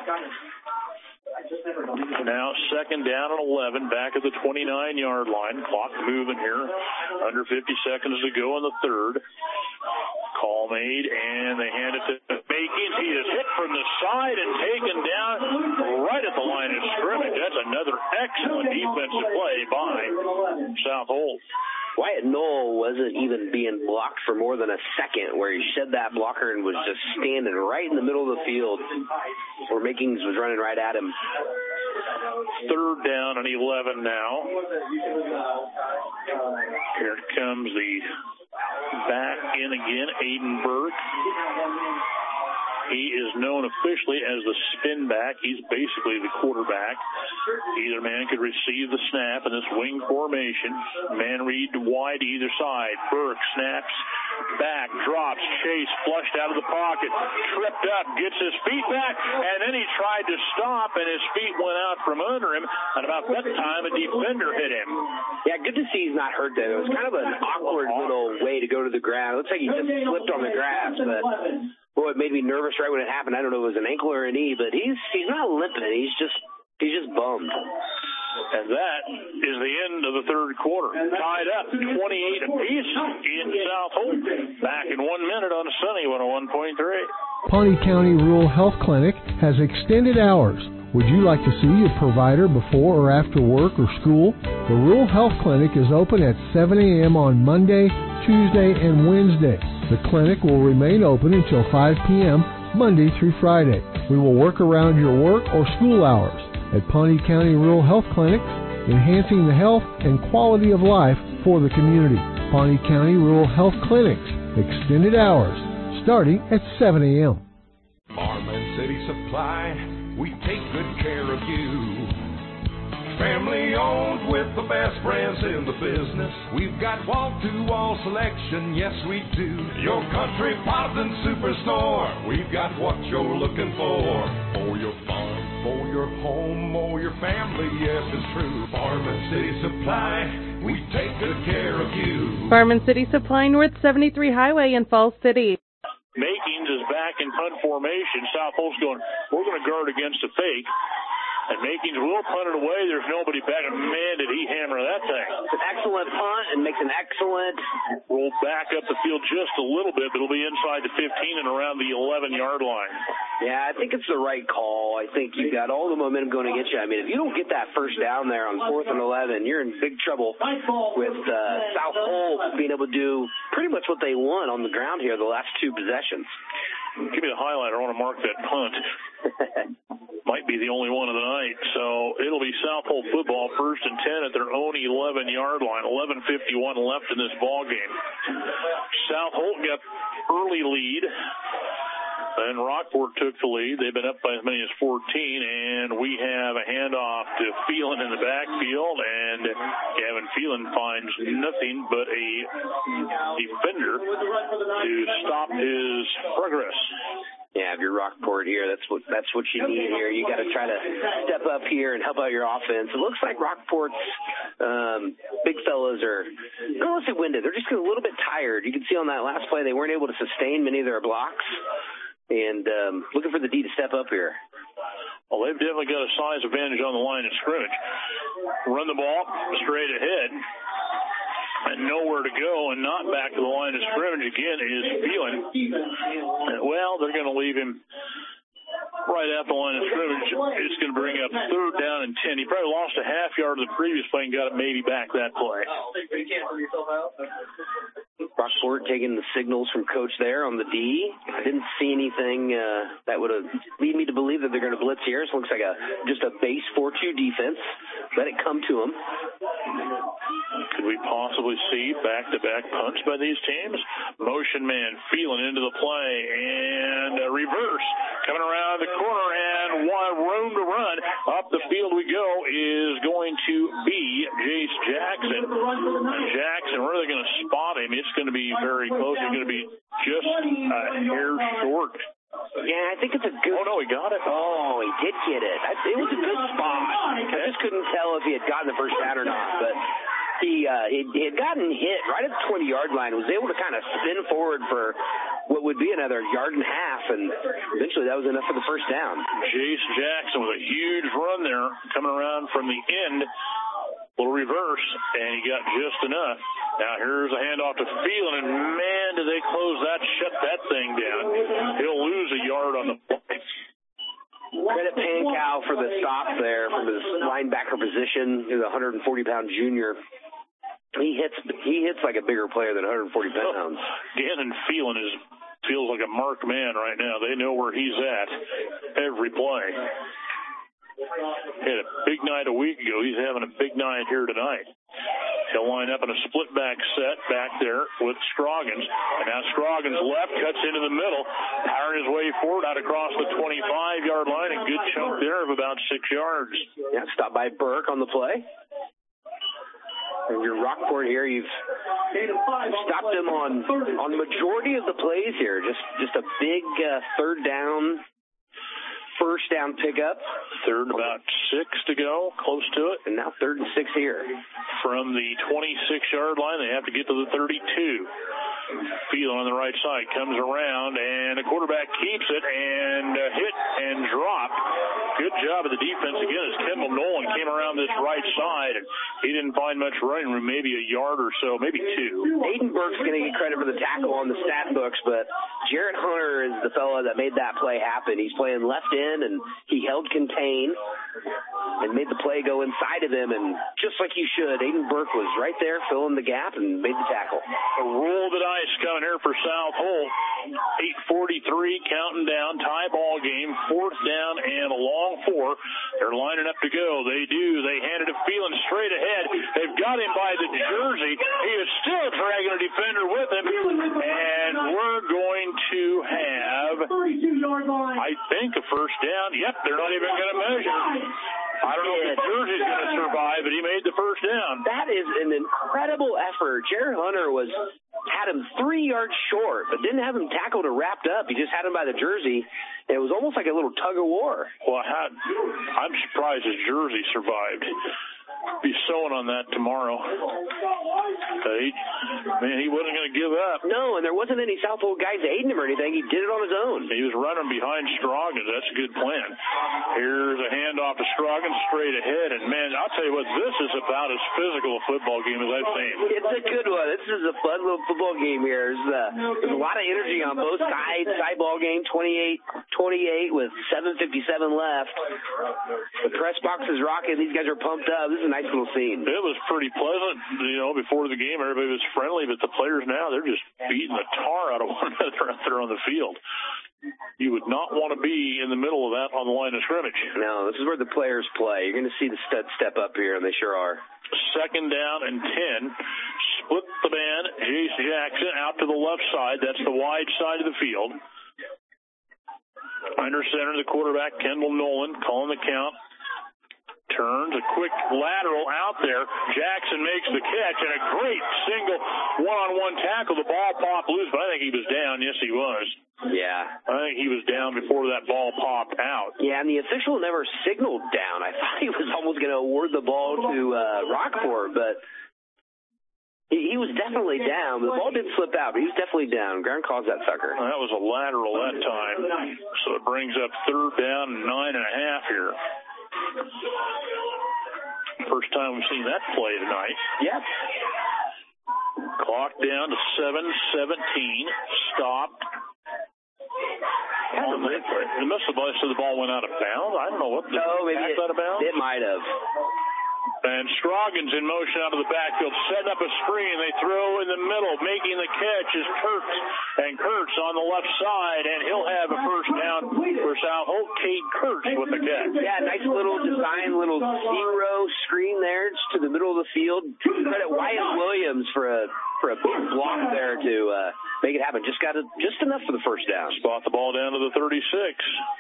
Now second down and eleven, back at the twenty-nine-yard line. Clock moving here. Under fifty seconds to go in the third. Call made, and they hand it to Makings. He is hit from the side and taken down right at the line of scrimmage. That's another excellent defensive play by South Holt. Wyatt Knoll wasn't even being blocked for more than a second, where he shed that blocker and was just standing right in the middle of the field where Makings was running right at him. Third down and eleven now. Here comes the back in again, Aiden Burke. He is known officially as the spin back. He's basically the quarterback. Either man could receive the snap in this wing formation. Man read wide either side. Burke snaps back, drops, chase, flushed out of the pocket, tripped up, gets his feet back, and then he tried to stop, and his feet went out from under him, and about that time a defender hit him. Yeah, good to see he's not hurt there. It was kind of an awkward little way to go to the ground. It looks like he just slipped on the grass, but boy, it made me nervous right when it happened. I don't know if it was an ankle or a knee, but he's he's not limping. He's just he's just bummed. And that is the end of the third quarter. Tied up twenty-eight apiece in South Holt. Back in one minute on Sunny one oh one point three. Pawnee County Rural Health Clinic has extended hours. Would you like to see your provider before or after work or school? The Rural Health Clinic is open at seven a.m. on Monday, Tuesday, and Wednesday. The clinic will remain open until five p.m. Monday through Friday. We will work around your work or school hours. At Pawnee County Rural Health Clinic, enhancing the health and quality of life for the community. Pawnee County Rural Health Clinics, extended hours, starting at seven a.m. Farmland City Supply, we take good care of you. Family owned with the best brands in the business. We've got wall-to-wall selection, yes we do. Your country Potvin Superstore, we've got what you're looking for. For your farm, for your home, or your family, yes it's true. Farmland City Supply, we take good care of you. Farmland City Supply, North seventy-three Highway in Falls City. Makings is back in punt formation. South Holt's going, we're going to guard against a fake. And Makings will punt it away. There's nobody back. And man, did he hammer that thing. It's an excellent punt and makes an excellent roll back up the field just a little bit, but it'll be inside the fifteen and around the eleven-yard line. Yeah, I think it's the right call. I think you got all the momentum going against you. I mean, if you don't get that first down there on fourth and eleven, you're in big trouble with uh, South Holt being able to do pretty much what they want on the ground here the last two possessions. Give me the highlight. I want to mark that punt. Might be the only one of the night. So it'll be South Holt football, first and ten at their own eleven-yard line. eleven fifty-one left in this ball game. South Holt got early lead. And Rockport took the lead. They've been up by as many as fourteen, and we have a handoff to Phelan in the backfield, and Gavin Phelan finds nothing but a defender to stop his progress. Yeah, if you're Rockport here, that's what that's what you need here. You got to try to step up here and help out your offense. It looks like Rockport's um, big fellows are, I don't want to say winded. They're just a little bit tired. You can see on that last play they weren't able to sustain many of their blocks. And um, looking for the D to step up here. Well, they've definitely got a size advantage on the line of scrimmage. Run the ball straight ahead. And nowhere to go, and not back to the line of scrimmage again is Phelan. Well, they're going to leave him right at the line of scrimmage. It's going to bring up third down and ten. He probably lost a half yard of the previous play and got it maybe back that play. Rockport taking the signals from Coach there on the D. I didn't see anything uh, that would have lead me to believe that they're going to blitz here. It looks like a just a base four two defense. Let it come to them. Could we possibly see back-to-back punts by these teams? Motion man Phelan into the play, and a reverse coming around the corner, and one room to run. Up the field we go is going to be Jace Jackson. Jackson, where are they going to spot him? It's going to be very close. It's going to be just a hair short. Yeah, I think it's a good... Oh, no, he got it. Oh, he did get it. It was a good spot. I just couldn't tell if he had gotten the first down or not, but he, uh, he, he had gotten hit right at the twenty-yard line, was able to kind of spin forward for what would be another yard and a half, and eventually that was enough for the first down. Jace Jackson with a huge run there, coming around from the end. Little reverse, and he got just enough. Now here's a handoff to Phelan, and man, did they close that, shut that thing down. He'll lose a yard on the play. Credit Pankow for the stop there from his linebacker position. He's a one hundred forty pound junior. He hits he hits like a bigger player than one hundred forty pounds. Gannon Phelan is feels like a marked man right now. They know where he's at every play. Had a big night a week ago. He's having a big night here tonight. He'll line up in a split back set back there with Scroggins. And now Scroggins left, cuts into the middle, powering his way forward out across the twenty-five yard line. A good chunk there of about six yards. Yeah, stopped by Burke on the play. And your Rockport here, you've stopped him on on the majority of the plays here. Just just a big uh, third down. First down pickup. Third, about six to go, close to it. And now third and six here. From the twenty-six yard line, they have to get to the thirty-two. Phelan on the right side comes around, and the quarterback keeps it and uh, hit and dropped. Good job of the defense again as Kendall Nolan came around this right side, and he didn't find much running room, maybe a yard or so, maybe two. Aiden Burke's going to get credit for the tackle on the stat books, but Jarrett Hunter is the fellow that made that play happen. He's playing left in, and he held contain and made the play go inside of him, and just like you should, Aiden Burke was right there filling the gap and made the tackle. A roll the dice coming here for South Holt. eight forty-three counting down, tie ball game, fourth down and a long four. They're lining up to go. They do. They handed it Phelan straight ahead. They've got him by the jersey. He is still dragging a defender with him, and we're going to have, I think, a first down. Yep, they're not even going to measure. I don't know if the jersey's going to survive, but he made the first down. That is an incredible effort. Jared Hunter was had him three yards short, but didn't have him tackled or wrapped up. He just had him by the jersey. It was almost like a little tug of war. Well, I had, I'm surprised his jersey survived. Be sewing on that tomorrow. Uh, he, man, he wasn't going to give up. No, and there wasn't any South Holt guys aiding him or anything. He did it on his own. He was running behind Scroggins. That's a good plan. Here's a handoff to Scroggins straight ahead. And, man, I'll tell you what, this is about as physical a football game as I've seen. It's a good one. This is a fun little football game here. There's, uh, there's a lot of energy on both sides. Tie ball game, twenty-eight twenty-eight with seven fifty-seven left. The press box is rocking. These guys are pumped up. This is a nice little scene. It was pretty pleasant, you know, before the game. Everybody was friendly, but the players now, they're just beating the tar out of one another out there on the field. You would not want to be in the middle of that on the line of scrimmage. No, this is where the players play. You're going to see the studs step up here, and they sure are. Second down and ten. Split the man, Jace Jackson, out to the left side. That's the wide side of the field. Under center, the quarterback, Kendall Nolan, calling the count. Turns, a quick lateral out there. Jackson makes the catch, and a great single one-on-one tackle. The ball popped loose, but I think he was down. Yes, he was. Yeah. I think he was down before that ball popped out. Yeah, and the official never signaled down. I thought he was almost going to award the ball to uh, Rockport, but he, he was definitely down. The ball did slip out, but he was definitely down. Ground calls that sucker. Well, that was a lateral that time. So it brings up third down and nine and a half here. First time we've seen that play tonight. Yep. Clock down to seven seventeen. Stopped. On the, the missile ball, so the ball went out of bounds. I don't know what. No, maybe it, out of bounds? It might have. And Scroggins in motion out of the backfield, setting up a screen. They throw in the middle, making the catch is Kurtz. And Kurtz on the left side, and he'll have a first down for South Holt. Cade Kurtz with the catch. Yeah, nice little design, little zero screen there, just to the middle of the field. Credit Wyatt Williams for a for a big block there to uh, make it happen. Just got a, just enough for the first down. Spot the ball down to the thirty-six.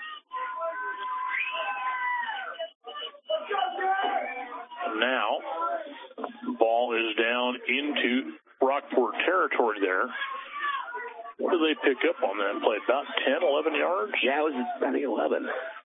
Now, ball is down into Rockport territory there. What did they pick up on that play? About ten, eleven yards? Yeah, it was, I think, eleven.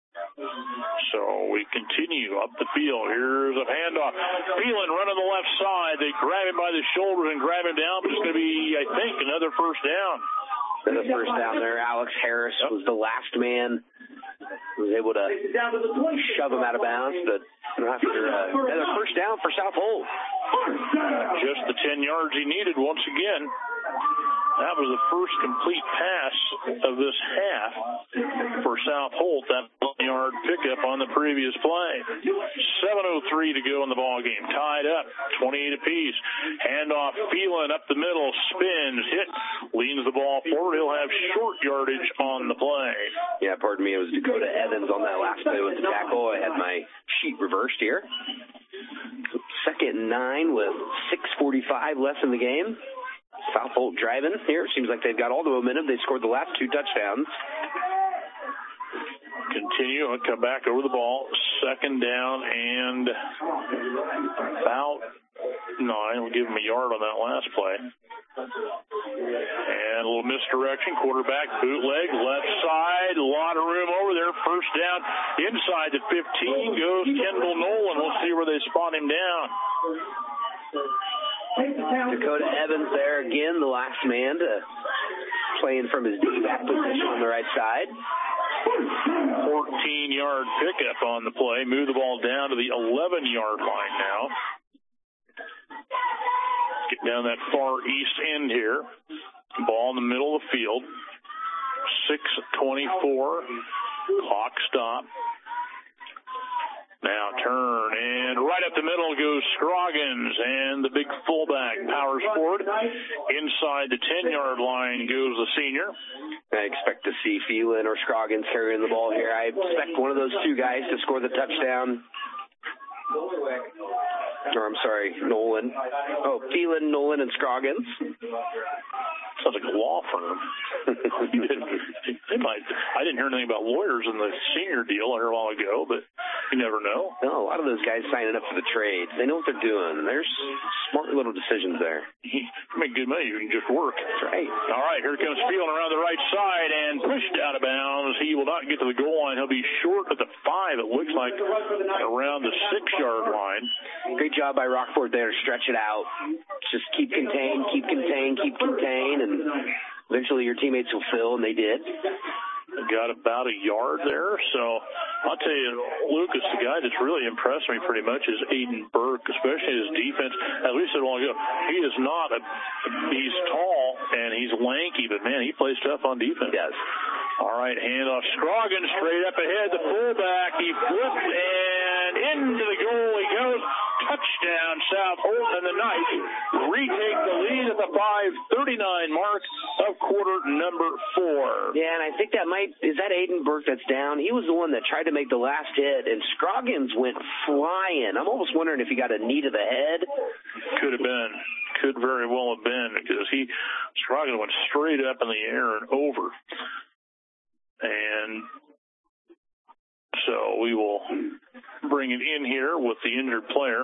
So we continue up the field. Here's a handoff. Phelan running the left side. They grab him by the shoulders and grab him down, but it's going to be, I think, another first down. Another first down there. Alex Harris yep. was the last man. Was able to shove him out of bounds, but after uh, another first down for South Holt. Just the ten yards he needed once again. That was the first complete pass of this half for South Holt, that one-yard pickup on the previous play. seven oh three to go in the ball game. Tied up, twenty-eight apiece. Handoff, Phelan up the middle, spins, hit, leans the ball forward. He'll have short yardage on the play. Yeah, pardon me, it was Dakota Evans on that last play with the tackle. I had my sheet reversed here. Second and nine with six forty-five left in the game. South Holt driving here. Seems like they've got all the momentum. They scored the last two touchdowns. Continue and come back over the ball. Second down and about nine. We'll give them a yard on that last play. And a little misdirection. Quarterback bootleg left side. A lot of room over there. First down inside the fifteen goes Kendall Nolan. We'll see where they spot him down. Dakota Evans there again, the last man to playing from his D-back position on the right side. fourteen-yard pickup on the play. Move the ball down to the eleven-yard line now. Get down that far east end here. Ball in the middle of the field. six twenty-four. Clock stop. Now turn, and right up the middle goes Scroggins, and the big fullback powers forward. Inside the ten-yard line goes the senior. I expect to see Phelan or Scroggins carrying the ball here. I expect one of those two guys to score the touchdown. Or, I'm sorry, Nolan. Oh, Phelan, Nolan, and Scroggins. Sounds like a law firm. They might. I didn't hear anything about lawyers in the senior deal here a while ago, but you never know. No, a lot of those guys signing up for the trade. They know what they're doing. There's smart little decisions there. You make good money. You can just work. That's right. All right, here comes Phelan around the right side and pushed out of bounds. He will not get to the goal line. He'll be short at the five, it looks like, around the six-yard line. Great job by Rockport there to stretch it out. Just keep contained, keep contained, keep contained, and eventually your teammates will fill, and they did. Got about a yard there. So I'll tell you, Lucas, the guy that's really impressed me pretty much is Aiden Burke, especially his defense. As we said a while ago, he is not a – he's tall and he's lanky, but, man, he plays tough on defense. Yes. All right, handoff. Scroggins straight up ahead. The fullback, he flips and into the goal he goes. touchdown, South Holt, and the Knights retake the lead at the five thirty-nine mark of quarter number four. Yeah, and I think that might, is that Aiden Burke that's down? He was the one that tried to make the last hit, and Scroggins went flying. I'm almost wondering if he got a knee to the head. Could have been. Could very well have been, because he, Scroggins went straight up in the air and over. And so we will bring it in here with the injured player.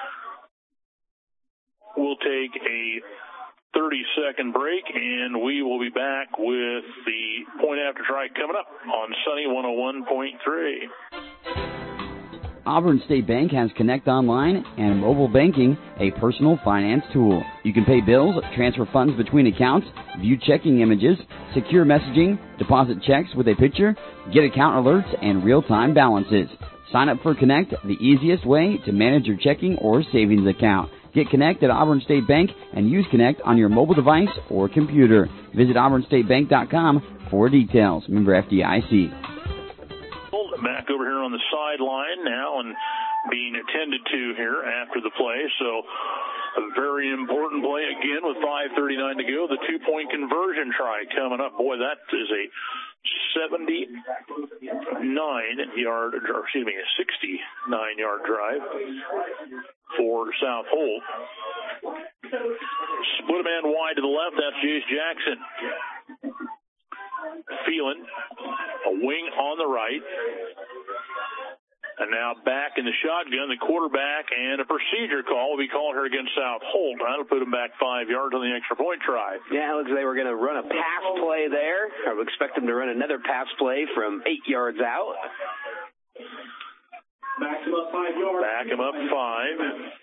We'll take a thirty-second break, and we will be back with the point after try coming up on Sunny one oh one point three. Auburn State Bank has Connect Online and mobile banking, a personal finance tool. You can pay bills, transfer funds between accounts, view checking images, secure messaging, deposit checks with a picture, get account alerts, and real-time balances. Sign up for Connect, the easiest way to manage your checking or savings account. Get Connect at Auburn State Bank and use Connect on your mobile device or computer. Visit auburn state bank dot com for details. Member F D I C. Back over here on the sideline now and being attended to here after the play. So a very important play again with five thirty-nine to go. The two-point conversion try coming up. Boy, that is a seventy-nine yard, or excuse me, a sixty-nine yard drive for South Holt. Split a man wide to the left. That's Jace Jackson. Phelan, a wing on the right. And now back in the shotgun, the quarterback, and a procedure call will be called here against South Holt. That'll put them back five yards on the extra point try. Yeah, it looks like they were going to run a pass play there. I would expect them to run another pass play from eight yards out. Back him up five yards. Back him up five.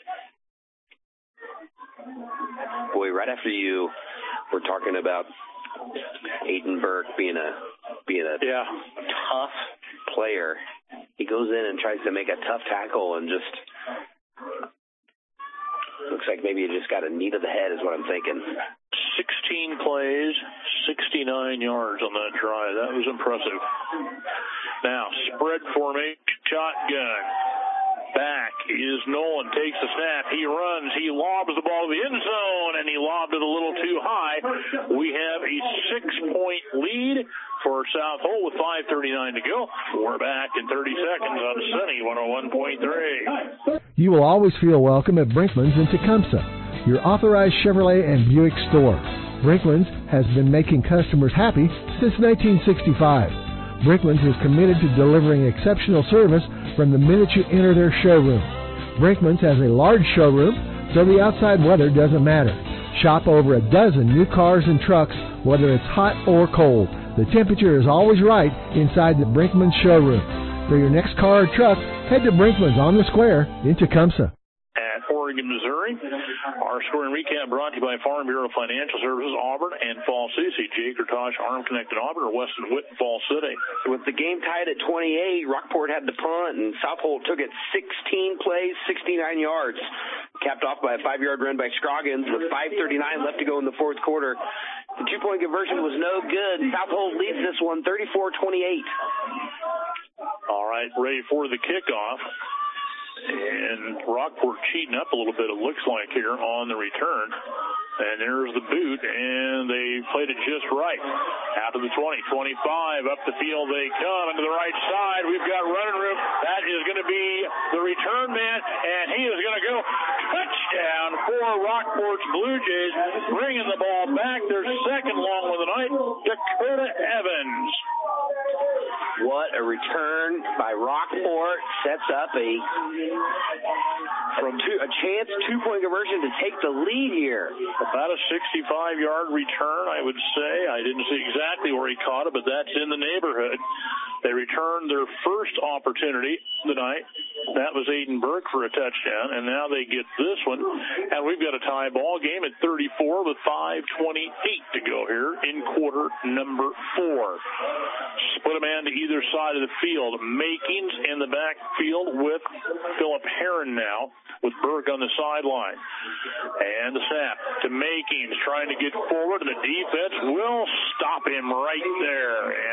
Boy, right after you were talking about Aiden Burke being a being a yeah. tough player, he goes in and tries to make a tough tackle and just looks like maybe he just got a knee to the head is what I'm thinking. sixteen plays, sixty-nine yards on that try. That was impressive. Now, spread formation, shotgun. Back is Nolan, takes the snap, he runs, he lobs the ball to the end zone, and he lobbed it a little too high. We have a six-point lead for South Holt with five thirty-nine to go. We're back in thirty seconds on Sunny one oh one point three. You will always feel welcome at Brinkman's in Tecumseh, your authorized Chevrolet and Buick store. Brinkman's has been making customers happy since nineteen sixty-five. Brinkman's is committed to delivering exceptional service from the minute you enter their showroom. Brinkman's has a large showroom, so the outside weather doesn't matter. Shop over a dozen new cars and trucks, whether it's hot or cold. The temperature is always right inside the Brinkman's showroom. For your next car or truck, head to Brinkman's on the Square in Tecumseh. At Oregon, Missouri, our scoring recap brought to you by Farm Bureau Financial Services, Auburn, and Fall City. See Jake or Tosh, Arm Connected Auburn, or Weston Witt, Fall City. With the game tied at twenty-eight, Rockport had the punt, and South Holt took it sixteen plays, sixty-nine yards. Capped off by a five-yard run by Scroggins with five thirty-nine left to go in the fourth quarter. The two-point conversion was no good. South Holt leads this one thirty-four twenty-eight. All right, ready for the kickoff. And Rockport cheating up a little bit, it looks like, here on the return. And there's the boot, and they played it just right. Out to the twenty, twenty-five, up the field they come, into the right side. We've got running room. That is going to be the return man, and he is going to go touchdown for Rockport's Blue Jays, bringing the ball back. Their second long of the night, Dakota Evans. What a return by Rockport. Sets up a from two, a chance two-point conversion to take the lead here. About a sixty-five yard return, I would say. I didn't see exactly where he caught it, but that's in the neighborhood. They returned their first opportunity tonight. That was Aiden Burke for a touchdown, and now they get this one. And we've got a tie ball game at thirty-four with five twenty-eight to go here in quarter number four. Split a man to either side of the field. Makings in the backfield with Philip Heron now, with Burke on the sideline. And the snap to Makings, trying to get forward, and the defense will stop him right there. And our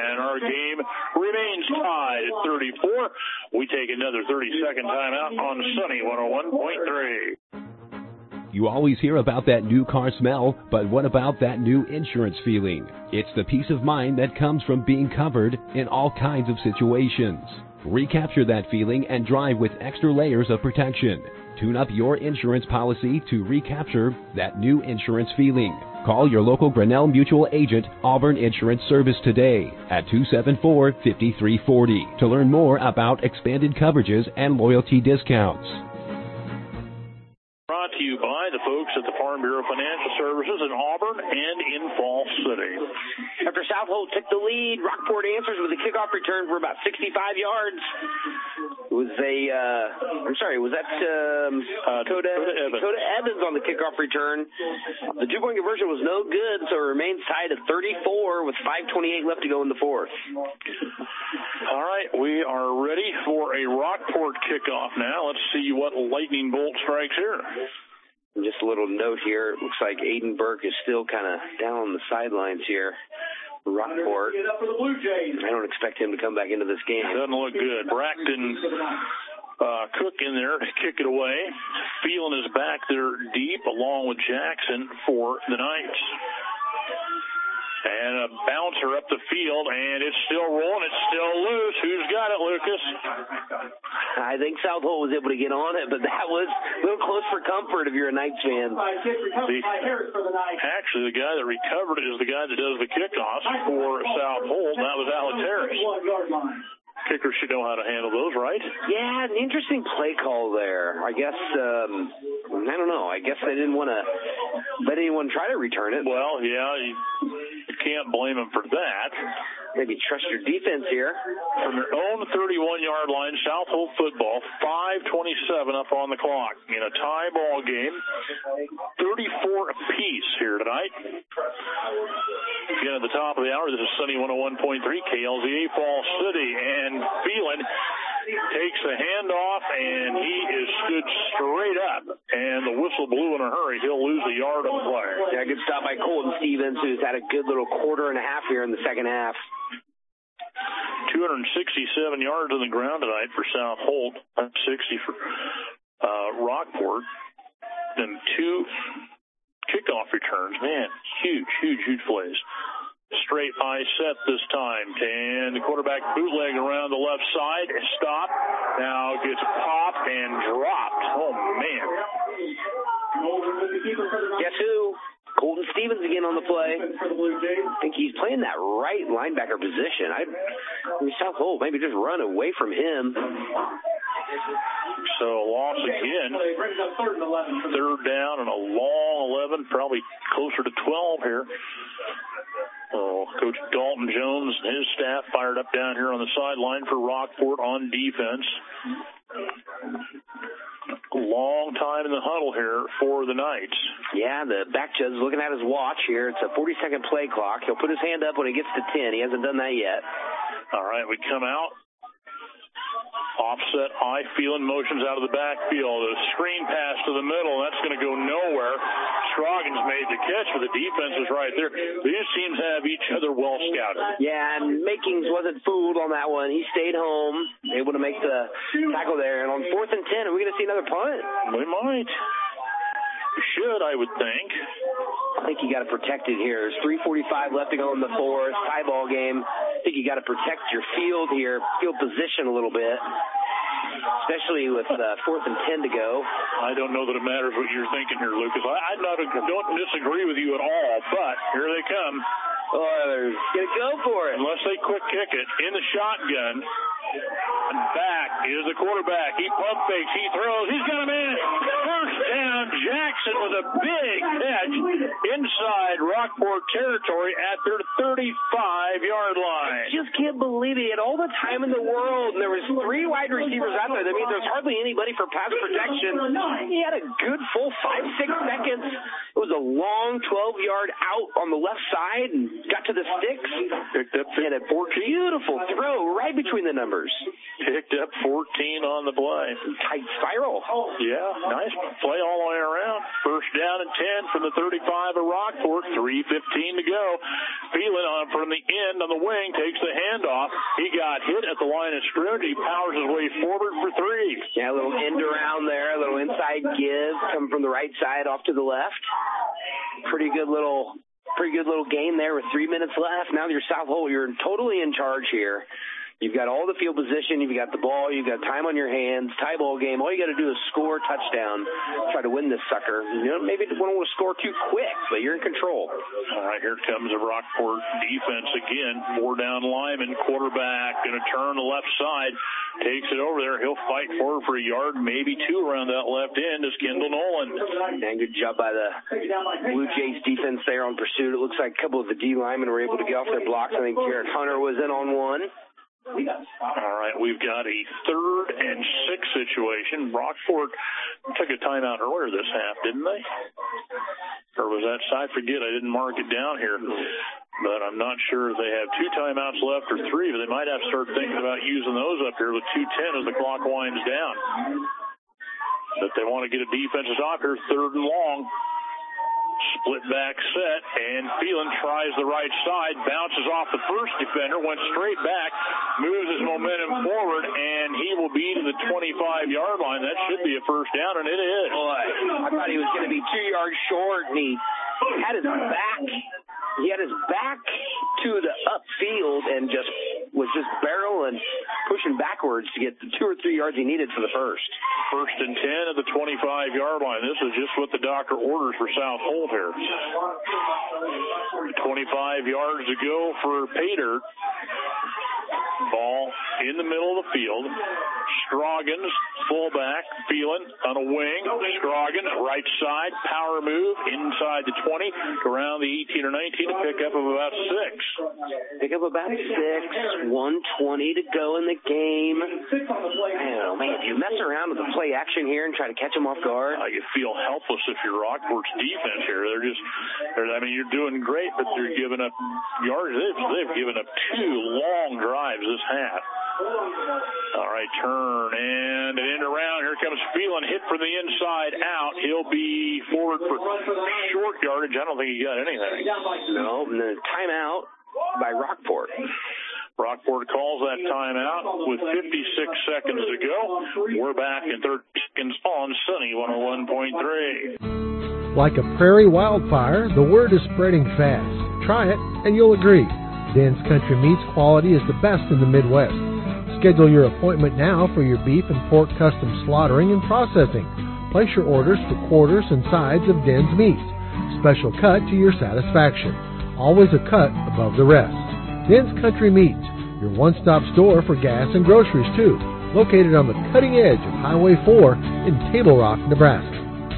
game remains tied at thirty-four. We take another thirty-second timeout on Sunny one oh one point three. You always hear about that new car smell, but what about that new insurance feeling? It's the peace of mind that comes from being covered in all kinds of situations. Recapture that feeling and drive with extra layers of protection. Tune up your insurance policy to recapture that new insurance feeling. Call your local Grinnell Mutual agent, Auburn Insurance Service, today at two seven four, five three four zero to learn more about expanded coverages and loyalty discounts. Brought to you by the folks at the Farm Bureau Financial Services in Auburn and in Falls City. After South Holt took the lead, Rockport answers with a kickoff return for about sixty-five yards. It was a, uh, I'm sorry, was that um, uh, Dakota, Evans. Dakota Evans on the kickoff return. The two-point conversion was no good, so it remains tied at thirty-four with five twenty-eight left to go in the fourth. All right, we are ready for a Rockport kickoff now. Let's see what lightning bolt strikes here. Just a little note here. It looks like Aiden Burke is still kind of down on the sidelines here. Rockport. I don't expect him to come back into this game. Doesn't look good. Braxton uh, Cook in there to kick it away. Phelan is back there deep along with Jackson for the Knights. And a bouncer up the field, and it's still rolling. It's still loose. Who's got it, Lucas? I think South Holt was able to get on it, but that was a little close for comfort if you're a Knights fan. The, actually, the guy that recovered it is the guy that does the kickoffs for South Holt. That was Alex Harris. Kickers should know how to handle those, right? Yeah, an interesting play call there. I guess, um, I don't know. I guess they didn't want to let anyone try to return it. Well, yeah, you, you can't blame them for that. Maybe trust your defense here. From their own thirty-one-yard line, South Holt football, five twenty-seven up on the clock in a tie ball game. thirty-four apiece here tonight. Again, at the top of the hour, this is Sunny one oh one point three, K L Z A Falls City. And Phelan takes the handoff, and he is stood straight up. And the whistle blew in a hurry. He'll lose a yard on the play. Yeah, good stop by Colton Stevens, who's had a good little quarter and a half here in the second half. two hundred sixty-seven yards on the ground tonight for South Holt. sixty for uh, Rockport. Then two kickoff returns. Man, huge, huge, huge plays. Straight eye set this time. And the quarterback bootleg around the left side. Stop. Now gets popped and dropped. Oh, man. Guess who? Colton Stevens again on the play. I think he's playing that right linebacker position. I, I mean, South Holt, maybe just run away from him. So loss again. Third down and a long eleven, probably closer to twelve here. Oh, Coach Dalton Jones and his staff fired up down here on the sideline for Rockport on defense. Long time in the huddle here for the Knights. Yeah, the back judge is looking at his watch here. It's a forty-second play clock. He'll put his hand up when he gets to ten. He hasn't done that yet. All right, we come out. Offset eye feeling motions out of the backfield. A screen pass to the middle. That's going to go nowhere. Scroggins made the catch, but the defense is right there. These teams have each other well scouted. Yeah, and Makings wasn't fooled on that one. He stayed home, able to make the tackle there. And on fourth and ten, are we going to see another punt? We might. Should, I would think. I think you got to protect it here. There's three forty-five left to go in the fourth. Tie ball game. I think you got to protect your field here, field position a little bit, especially with uh, fourth and ten to go. I don't know that it matters what you're thinking here, Lucas. I, I not, don't disagree with you at all, but here they come. Oilers gonna go for it. Unless they quick kick it in the shotgun. And back is the quarterback. He pump fakes. He throws. He's got a man. First down. Jackson with a big catch inside Rockport territory at their thirty-five-yard line. I just can't believe it. He had all the time in the world, and there was three wide receivers out there. That means there's hardly anybody for pass protection. He had a good full five, six seconds. It was a long twelve-yard out on the left side and got to the sticks. Picked up and a beautiful throw right between the numbers. Picked up fourteen on the play. Tight spiral. Yeah, nice play all the way around. First down and ten from the thirty-five of Rockport. three fifteen to go. Phelan on from the end on the wing takes the the handoff. He got hit at the line of scrimmage. He powers his way forward for three. Yeah, a little end around there, a little inside give, coming from the right side off to the left. Pretty good little, pretty good little game there with three minutes left. Now you're South Holt. You're totally in charge here. You've got all the field position. You've got the ball. You've got time on your hands. Tie ball game. All you got to do is score, touchdown, try to win this sucker. You know, maybe you don't want to score too quick, but you're in control. All right, here comes the Rockport defense again. Four down lineman, quarterback, going to turn the left side. Takes it over there. He'll fight for it for a yard, maybe two around that left end is Kendall Nolan. And good job by the Blue Jays defense there on pursuit. It looks like a couple of the D linemen were able to get off their blocks. I think Garrett Hunter was in on one. All right, we've got a third and six situation. Rockport took a timeout earlier this half, didn't they? Or was that, I forget, I didn't mark it down here. But I'm not sure if they have two timeouts left or three, but they might have to start thinking about using those up here with two ten as the clock winds down. But they want to get a defensive stop here, third and long. Split back set, and Phelan tries the right side, bounces off the first defender, went straight back, moves his momentum forward, and he will be to the twenty-five-yard line. That should be a first down, and it is. Boy, I thought he was going to be two yards short, and he had his back. He had his back to the upfield and just was just barreling, pushing backwards to get the two or three yards he needed for the first. First and ten at the twenty-five-yard line. This is just what the doctor orders for South Holt here. twenty-five yards to go for Pater. Ball in the middle of the field. Scroggins, fullback, Phelan on a wing. Scroggins, right side, power move inside the twenty, around the eighteen or nineteen to pick up of about six. Pick up about six, one twenty to go in the game. Oh, man, if you mess around with the play action here and try to catch them off guard. Uh, you feel helpless if you're Rockport's defense here. They're just, they're, I mean, you're doing great, but they're giving up yards. They've, they've given up two long drives this half. All right, turn and an end around. Here comes Phelan, hit from the inside out. He'll be forward for short yardage. I don't think he got anything. No, and then timeout by Rockport. Rockport calls that timeout with fifty-six seconds to go. We're back in thirty seconds on Sunny one oh one point three. Like a prairie wildfire, the word is spreading fast. Try it, and you'll agree. Den's Country Meats quality is the best in the Midwest. Schedule your appointment now for your beef and pork custom slaughtering and processing. Place your orders for quarters and sides of Den's meats. Special cut to your satisfaction. Always a cut above the rest. Den's Country Meats, your one-stop store for gas and groceries too. Located on the cutting edge of Highway four in Table Rock, Nebraska.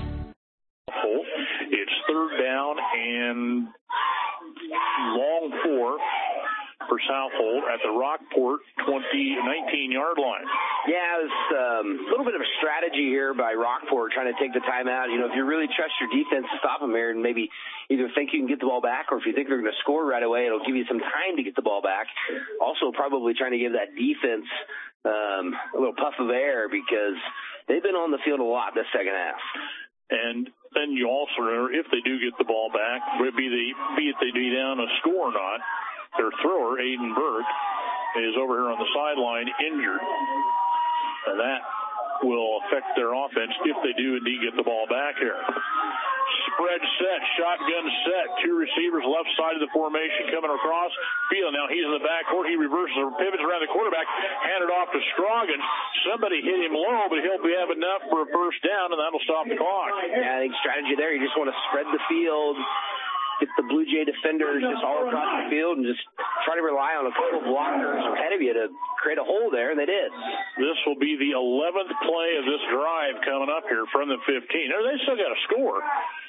It's third down and long four for South Holt at the Rockport twenty, nineteen-yard line. Yeah, it was um, a little bit of a strategy here by Rockport trying to take the time out. You know, if you really trust your defense to stop them here and maybe either think you can get the ball back or if you think they're going to score right away, it'll give you some time to get the ball back. Also probably trying to give that defense um, a little puff of air because they've been on the field a lot this second half. And then you also remember, if they do get the ball back, be, the, be it they be down a score or not, their thrower, Aiden Burke, is over here on the sideline injured. And that will affect their offense if they do indeed get the ball back here. Spread set, shotgun set, two receivers left side of the formation coming across. Field now he's in the backcourt. He reverses or pivots around the quarterback, handed off to Scroggins. Somebody hit him low, but he'll be have enough for a first down, and that'll stop the clock. Yeah, I think strategy there, you just want to spread the field, get the Blue Jay defenders just all across the field and just try to rely on a couple of blockers ahead of you to create a hole there, and they did. This will be the eleventh play of this drive coming up here from the fifteen. They still got to score.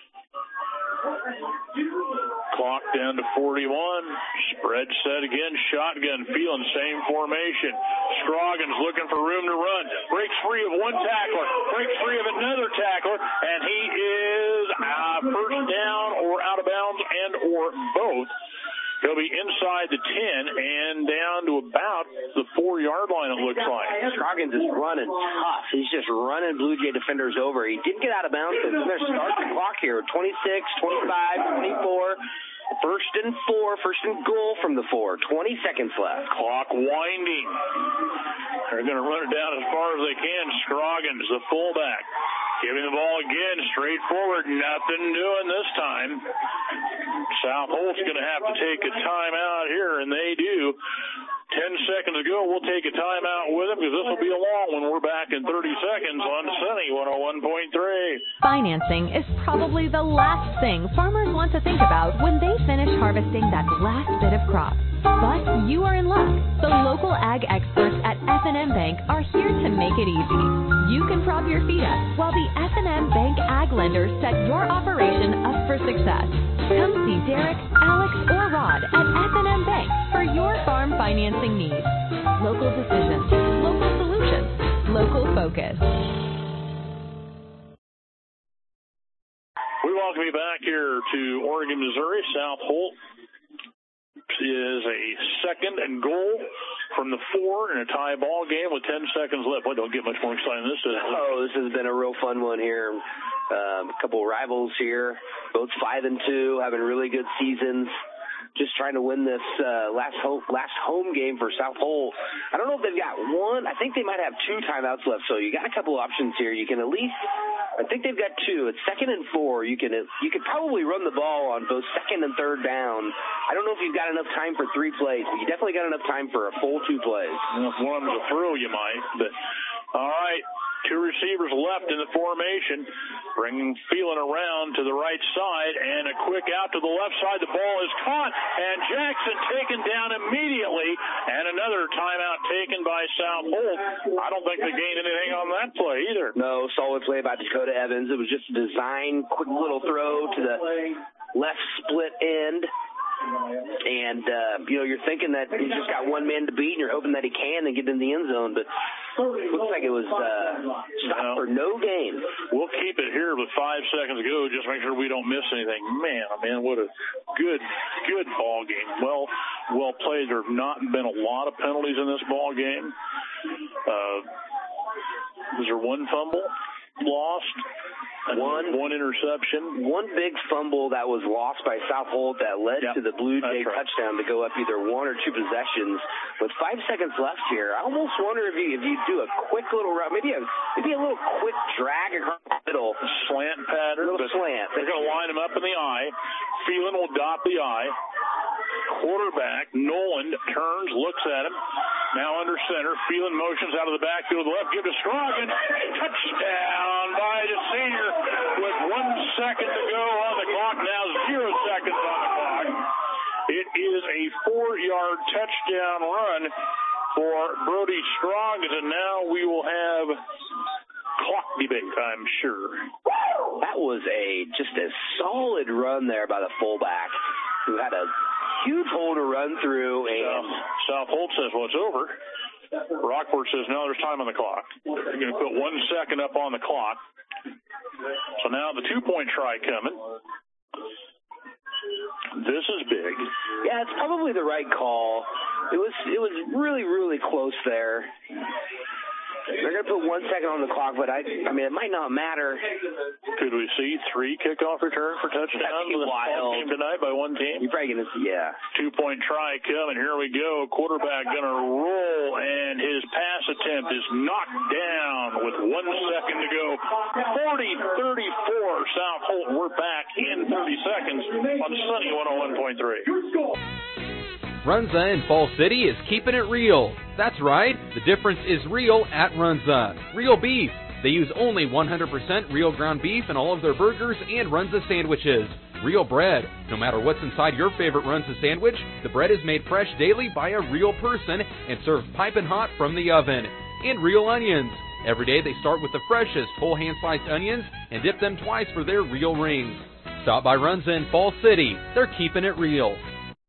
Clock down to forty-one. Spread set again. Shotgun feeling same formation. Scroggins looking for room to run. Breaks free of one tackler. Breaks free of another tackler. And he is uh, first down or out of bounds and or both. He'll be inside the ten and down to about the four-yard line, it looks like. Scroggins is running tough. He's just running Blue Jay defenders over. He did get out of bounds, but they're starting the clock here. twenty-six, twenty-five, twenty-four. First and four, first and goal from the four. twenty seconds left. Clock winding. They're going to run it down as far as they can. Scroggins, the fullback, giving the ball again, straight forward. Nothing doing this time. South Holt's going to have to take a timeout here, and they do. Ten seconds ago, we'll take a timeout with them because this will be a long one. We're back in thirty seconds on Sunny one oh one point three. Financing is probably the last thing farmers want to think about when they finish harvesting that last bit of crop. But you are in luck. The local ag experts at F and M Bank are here to make it easy. You can prop your feet up while the F and M Bank ag lenders set your operation up for success. Come see Derek, Alex, or Rod at F and M Bank for your farm financing needs. Local decisions, local solutions, local focus. We welcome you back here to Oregon, Missouri. South Holt is a second and goal from the four in a tie ball game with ten seconds left. Boy, don't get much more exciting than this. Oh, this has been a real fun one here. Um, a couple of rivals here, both five and two, having really good seasons. Just trying to win this uh, last home, last home game for South Holt. I don't know if they've got one. I think they might have two timeouts left. So you got a couple options here. You can at least, I think they've got two. It's second and four. You can you could probably run the ball on both second and third down. I don't know if you've got enough time for three plays, but you definitely got enough time for a full two plays. Well, if one of them's a throw, you might. But all right. Two receivers left in the formation, bringing Phelan around to the right side, and a quick out to the left side. The ball is caught, and Jackson taken down immediately, and another timeout taken by South Holt. I don't think they gained anything on that play either. No, solid play by Dakota Evans. It was just a design, quick little throw to the left split end. And, uh, you know, you're thinking that he's just got one man to beat, and you're hoping that he can and get in the end zone. But it looks like it was uh, stopped for no gain. We'll keep it here with five seconds to go. Just make sure we don't miss anything. Man, oh man, what a good, good ball game. Well, well played. There have not been a lot of penalties in this ball game. Uh, was there one fumble lost? One one interception. One big fumble that was lost by South Holt that led yep, to the Blue Jay right. touchdown to go up either one or two possessions. With five seconds left here, I almost wonder if you if you do a quick little route, maybe a maybe a little quick drag across the middle, slant pattern, a little slant. They're going to line him up in the eye. Phelan will dot the eye. Quarterback Nolan turns, looks at him. Now under center. Phelan motions out of the backfield to the left. Give to Scroggins. Touchdown by the senior with one second to go on the clock. Now zero seconds on the clock. It is a four-yard touchdown run for Brody Scroggins, and now we will have clock debate, I'm sure. That was a just a solid run there by the fullback, who had a huge hole to run through. And South Holt says, well, it's over. Rockford says, no, there's time on the clock. They're going to put one second up on the clock. So now the two-point try coming. This is big. Yeah, it's probably the right call. It was it was really, really close there. They're going to put one second on the clock, but I I mean, it might not matter. Could we see three kickoff return for touchdowns in the ball game tonight by one team? You're probably going to see, yeah. Two-point try coming. Here we go. Quarterback going to roll, and his pass attempt is knocked down with one second to go. forty thirty-four South Holt. We're back in thirty seconds on Sunny one oh one point three. Runza in Fall City is keeping it real. That's right, the difference is real at Runza. Real beef. They use only one hundred percent real ground beef in all of their burgers and Runza sandwiches. Real bread. No matter what's inside your favorite Runza sandwich, the bread is made fresh daily by a real person and served piping hot from the oven. And real onions. Every day they start with the freshest whole hand-sliced onions and dip them twice for their real rings. Stop by Runza in Fall City. They're keeping it real.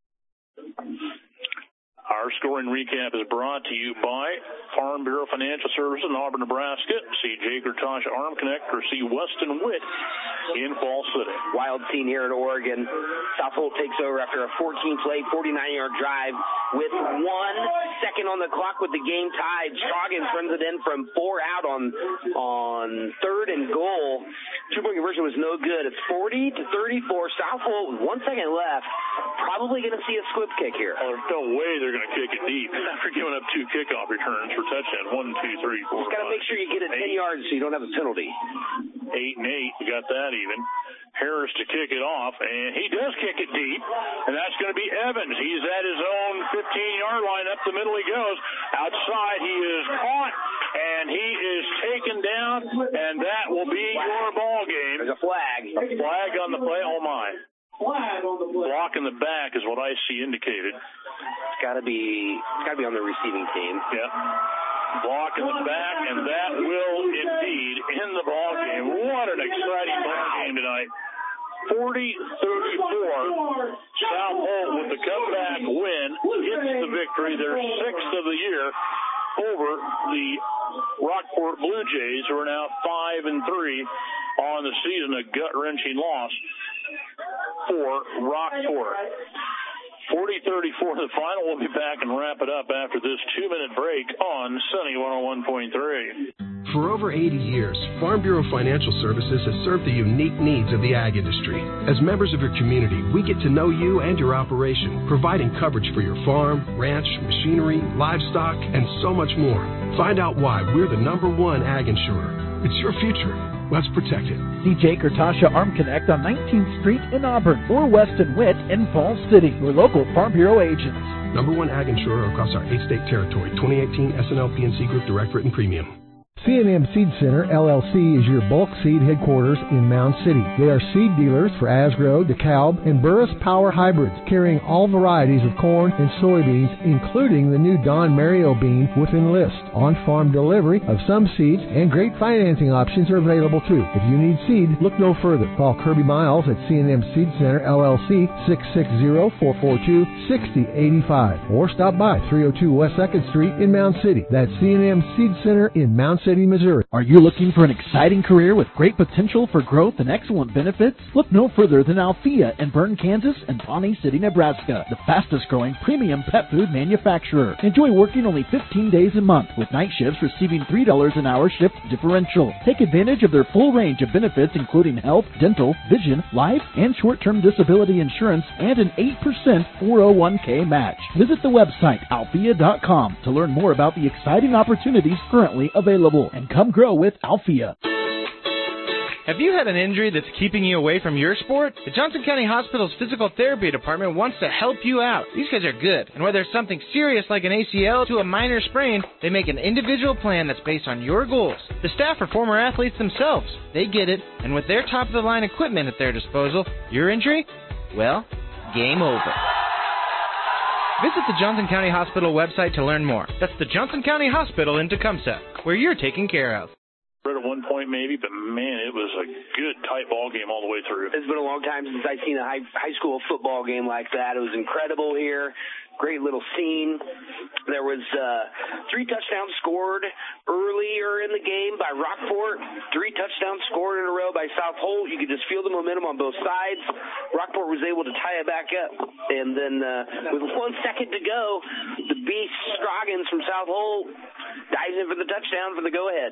Our scoring recap is brought to you by Farm Bureau Financial Services in Auburn, Nebraska. See Jake or Tasha Arm Connect or see Weston Witt in Fall City. Wild scene here in Oregon. South Holt takes over after a fourteen play, forty-nine yard drive with one second second on the clock with the game tied. Scroggins runs it in from four out on on third and goal. Two-point conversion was no good. It's forty to thirty-four. South Holt with one second left. Probably going to see a slip kick here. Oh, there's no way they're going to kick it deep after giving up two kickoff returns for touchdown. One, two, three, four. Just got to make sure you get it ten yards so you don't have a penalty. Eight and eight. We got that even. Harris to kick it off, and he does kick it deep, and that's going to be Evans. He's at his own fifteen-yard line. Up the middle he goes. Outside, he is caught, and he is taken down, and that will be your ball game. There's a flag. A flag on the play. Oh, my. Flag on the play. Block in the back is what I see indicated. It's got to be. It's got to be on the receiving team. Yeah. Block in the back, and that will indeed end the ball game. What an exciting ball game tonight. forty thirty-four. South Holt with the comeback win gets the victory, their sixth of the year, over the Rockport Blue Jays, who are now five and three on the season. A gut-wrenching loss for Rockport. forty thirty-four the final. We'll be back and wrap it up after this two-minute break on Sunny one oh one point three. For over eighty years, Farm Bureau Financial Services has served the unique needs of the ag industry. As members of your community, we get to know you and your operation, providing coverage for your farm, ranch, machinery, livestock, and so much more. Find out why we're the number one ag insurer. It's your future. Let's protect it. See Jake or Tasha Arm Connect on nineteenth Street in Auburn or Weston Witt in Falls City, your local Farm Bureau agents. Number one ag insurer across our eight-state territory. twenty eighteen S N L P N C Group Direct Written Premium. C and M Seed Center, L L C, is your bulk seed headquarters in Mound City. They are seed dealers for Asgrow, DeKalb, and Burris Power hybrids, carrying all varieties of corn and soybeans, including the new Don Mario bean with Enlist. On-farm delivery of some seeds and great financing options are available too. If you need seed, look no further. Call Kirby Miles at C and M Seed Center, L L C, six six zero, four four two, six zero eight five, or stop by three oh two West second Street in Mound City. That's C and M Seed Center in Mound City, Missouri. Are you looking for an exciting career with great potential for growth and excellent benefits? Look no further than Althea in Bern, Kansas and Pawnee City, Nebraska, the fastest growing premium pet food manufacturer. Enjoy working only fifteen days a month with night shifts receiving three dollars an hour shift differential. Take advantage of their full range of benefits including health, dental, vision, life, and short-term disability insurance and an eight percent four oh one k match. Visit the website althea dot com to learn more about the exciting opportunities currently available. And come grow with Althea. Have you had an injury that's keeping you away from your sport? The Johnson County Hospital's physical therapy department wants to help you out. These guys are good, and whether it's something serious like an A C L to a minor sprain, they make an individual plan that's based on your goals. The staff are former athletes themselves. They get it, and with their top-of-the-line equipment at their disposal, your injury? Well, game over. Visit the Johnson County Hospital website to learn more. That's the Johnson County Hospital in Tecumseh, where you're taken care of. At one point maybe, but man, it was a good tight ball game all the way through. It's been a long time since I've seen a high, high school football game like that. It was incredible here. Great little scene. There was uh, three touchdowns scored earlier in the game by Rockport. Three touchdowns scored in a row by South Holt. You could just feel the momentum on both sides. Rockport was able to tie it back up. And then uh, with one second to go, the beast Scroggins from South Holt dives in for the touchdown for the go-ahead.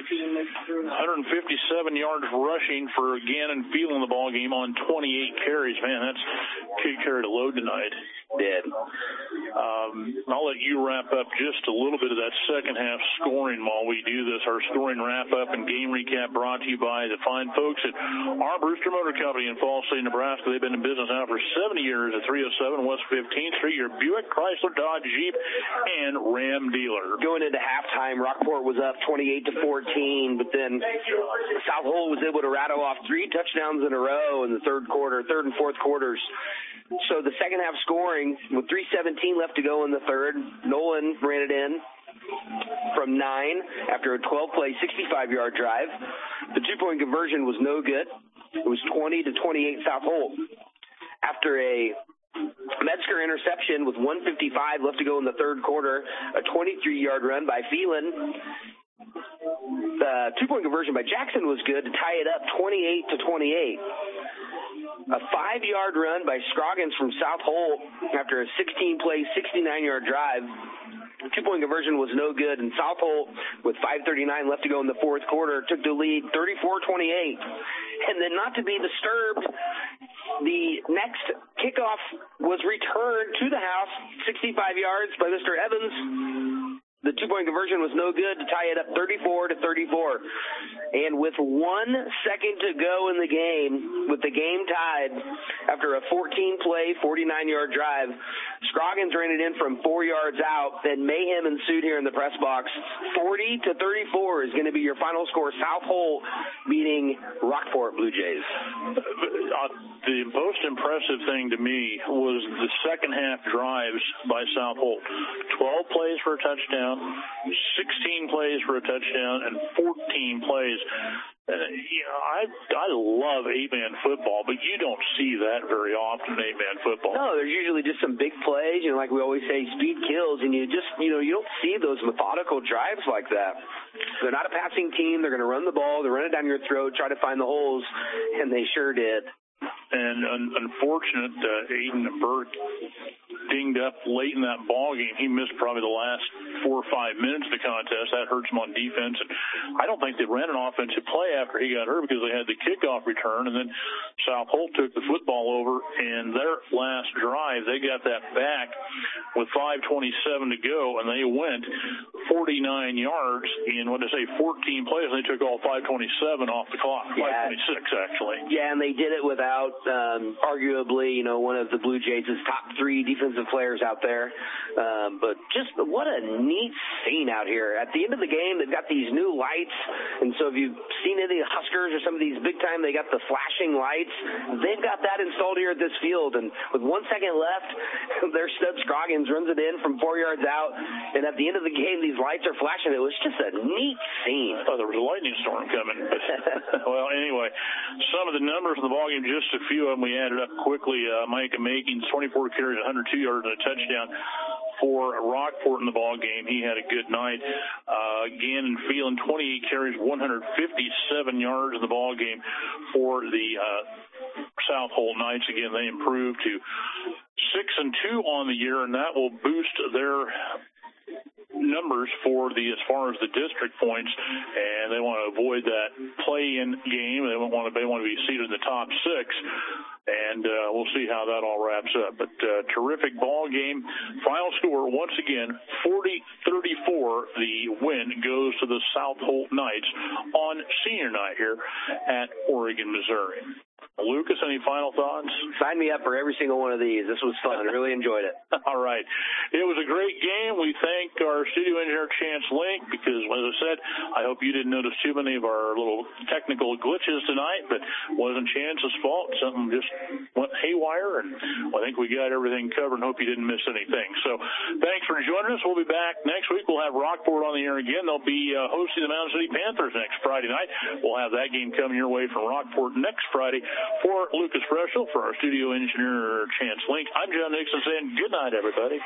one fifty-seven yards rushing for Gannon Phelan in the ball game on twenty-eight carries. Man, that's kid carried a load tonight. Did. Um, I'll let you wrap up just a little bit of that second half scoring while we do this. Our scoring wrap-up and game recap brought to you by the fine folks at Armbruster Motor Company in Falls City, Nebraska. They've been in business now for seventy years at three oh seven West fifteenth Street, your Buick, Chrysler, Dodge, Jeep, and Ram dealer. Going into halftime, Rockport was up twenty-eight to fourteen, but then South Holt was able to rattle off three touchdowns in a row in the third quarter, third and fourth quarters. So the second half scoring, with three seventeen left to go in the third, Nolan ran it in from nine after a twelve-play, sixty-five-yard drive. The two-point conversion was no good. It was twenty to twenty-eight South Holt. After a Metzger interception with one fifty-five left to go in the third quarter, a twenty-three-yard run by Phelan. The two-point conversion by Jackson was good to tie it up twenty-eight to twenty-eight. A five-yard run by Scroggins from South Holt after a sixteen-play, sixty-nine-yard drive two-point conversion was no good, and South Holt, with five thirty-nine left to go in the fourth quarter, took the lead thirty-four twenty-eight. And then, not to be disturbed, the next kickoff was returned to the house, sixty-five yards by Mister Evans. The two-point conversion was no good to tie it up thirty-four to thirty-four. And with one second to go in the game, with the game tied after a fourteen-play, forty-nine-yard drive, Scroggins ran it in from four yards out. Then mayhem ensued here in the press box. forty to thirty-four is going to be your final score. South Holt beating Rockport Blue Jays. Uh, the most impressive thing to me was the second half drives by South Holt. twelve plays for a touchdown, sixteen plays for a touchdown, and fourteen plays. Uh, you know, I I love eight-man football, but you don't see that very often in eight-man football. No, there's usually just some big plays. You know, like we always say, speed kills, and you just, you know, you don't see those methodical drives like that. They're not a passing team. They're going to run the ball. They run it down your throat, try to find the holes, and they sure did. And un- unfortunate, uh, Aiden Burke dinged up late in that ball game. He missed probably the last four or five minutes of the contest. That hurts him on defense. And I don't think they ran an offensive play after he got hurt because they had the kickoff return, and then South Holt took the football over. And their last drive, they got that back with five twenty-seven to go, and they went forty-nine yards in, what did I say, fourteen plays. And they took all five twenty-seven off the clock, yeah. five twenty-six actually. Yeah, and they did it without um, arguably, you know, one of the Blue Jays' top three defensive players out there. Um, but just what a neat scene out here. At the end of the game, they've got these new lights. And so if you've seen any of the Huskers or some of these big time, they got the flashing lights. They've got that installed here at this field. And with one second left, their stud Scroggins runs it in from four yards out. And at the end of the game, these lights are flashing. It was just a neat scene. I thought there was a lightning storm coming. But, well, anyway, some of the numbers in the ballgame, just a few of them we added up quickly. Uh, Micah Makings, twenty-four carries, one hundred two yards and a touchdown for Rockport in the ball game. He had a good night. Uh, Gannon Phelan, twenty-eight carries, one hundred fifty-seven yards in the ball game for the uh, South Holt Knights. Again, they improved to six and two on the year, and that will boost their numbers for the as far as the district points, and they want to avoid that play-in game. They want to they want to be seated in the top six, and uh, we'll see how that all wraps up. But uh, terrific ball game. Final score once again forty thirty-four. The win goes to the South Holt Knights on senior night here at Oregon, Missouri. Lucas, any final thoughts? Sign me up for every single one of these. This was fun. I really enjoyed it. All right. It was a great game. We thank our studio engineer, Chance Link, because, as I said, I hope you didn't notice too many of our little technical glitches tonight, but it wasn't Chance's fault. Something just went haywire, and I think we got everything covered and hope you didn't miss anything. So thanks for joining us. We'll be back next week. We'll have Rockport on the air again. They'll be uh, hosting the Mountain City Panthers next Friday night. We'll have that game coming your way from Rockport next Friday. For Lucas Freschel, for our studio engineer, Chance Link, I'm John Nixon saying good night, everybody.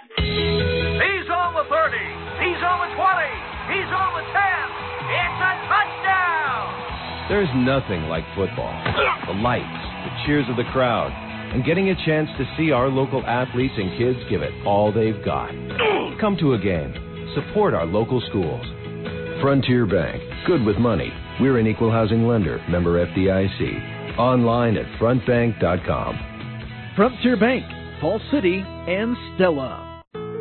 He's on the thirty. He's on the twenty. He's on the ten. It's a touchdown. There's nothing like football. The lights, the cheers of the crowd, and getting a chance to see our local athletes and kids give it all they've got. Come to a game. Support our local schools. Frontier Bank. Good with money. We're an equal housing lender. Member F D I C. Online at front bank dot com. Frontier Bank, Falls City, and Stella.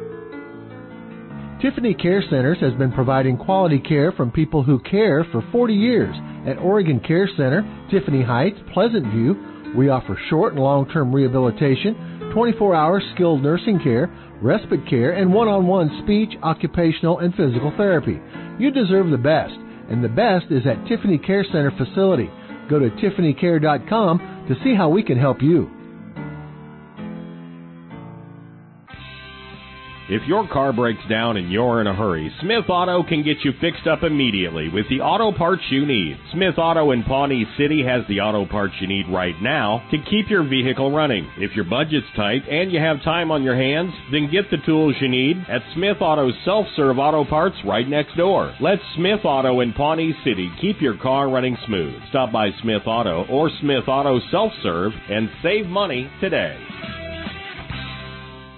Tiffany Care Centers has been providing quality care from people who care for forty years. At Oregon Care Center, Tiffany Heights, Pleasant View, we offer short and long-term rehabilitation, twenty-four hour skilled nursing care, respite care, and one-on-one speech, occupational, and physical therapy. You deserve the best, and the best is at Tiffany Care Center facility. Go to tiffany care dot com to see how we can help you. If your car breaks down and you're in a hurry, Smith Auto can get you fixed up immediately with the auto parts you need. Smith Auto in Pawnee City has the auto parts you need right now to keep your vehicle running. If your budget's tight and you have time on your hands, then get the tools you need at Smith Auto's self-serve auto parts right next door. Let Smith Auto in Pawnee City keep your car running smooth. Stop by Smith Auto or Smith Auto Self-Serve and save money today.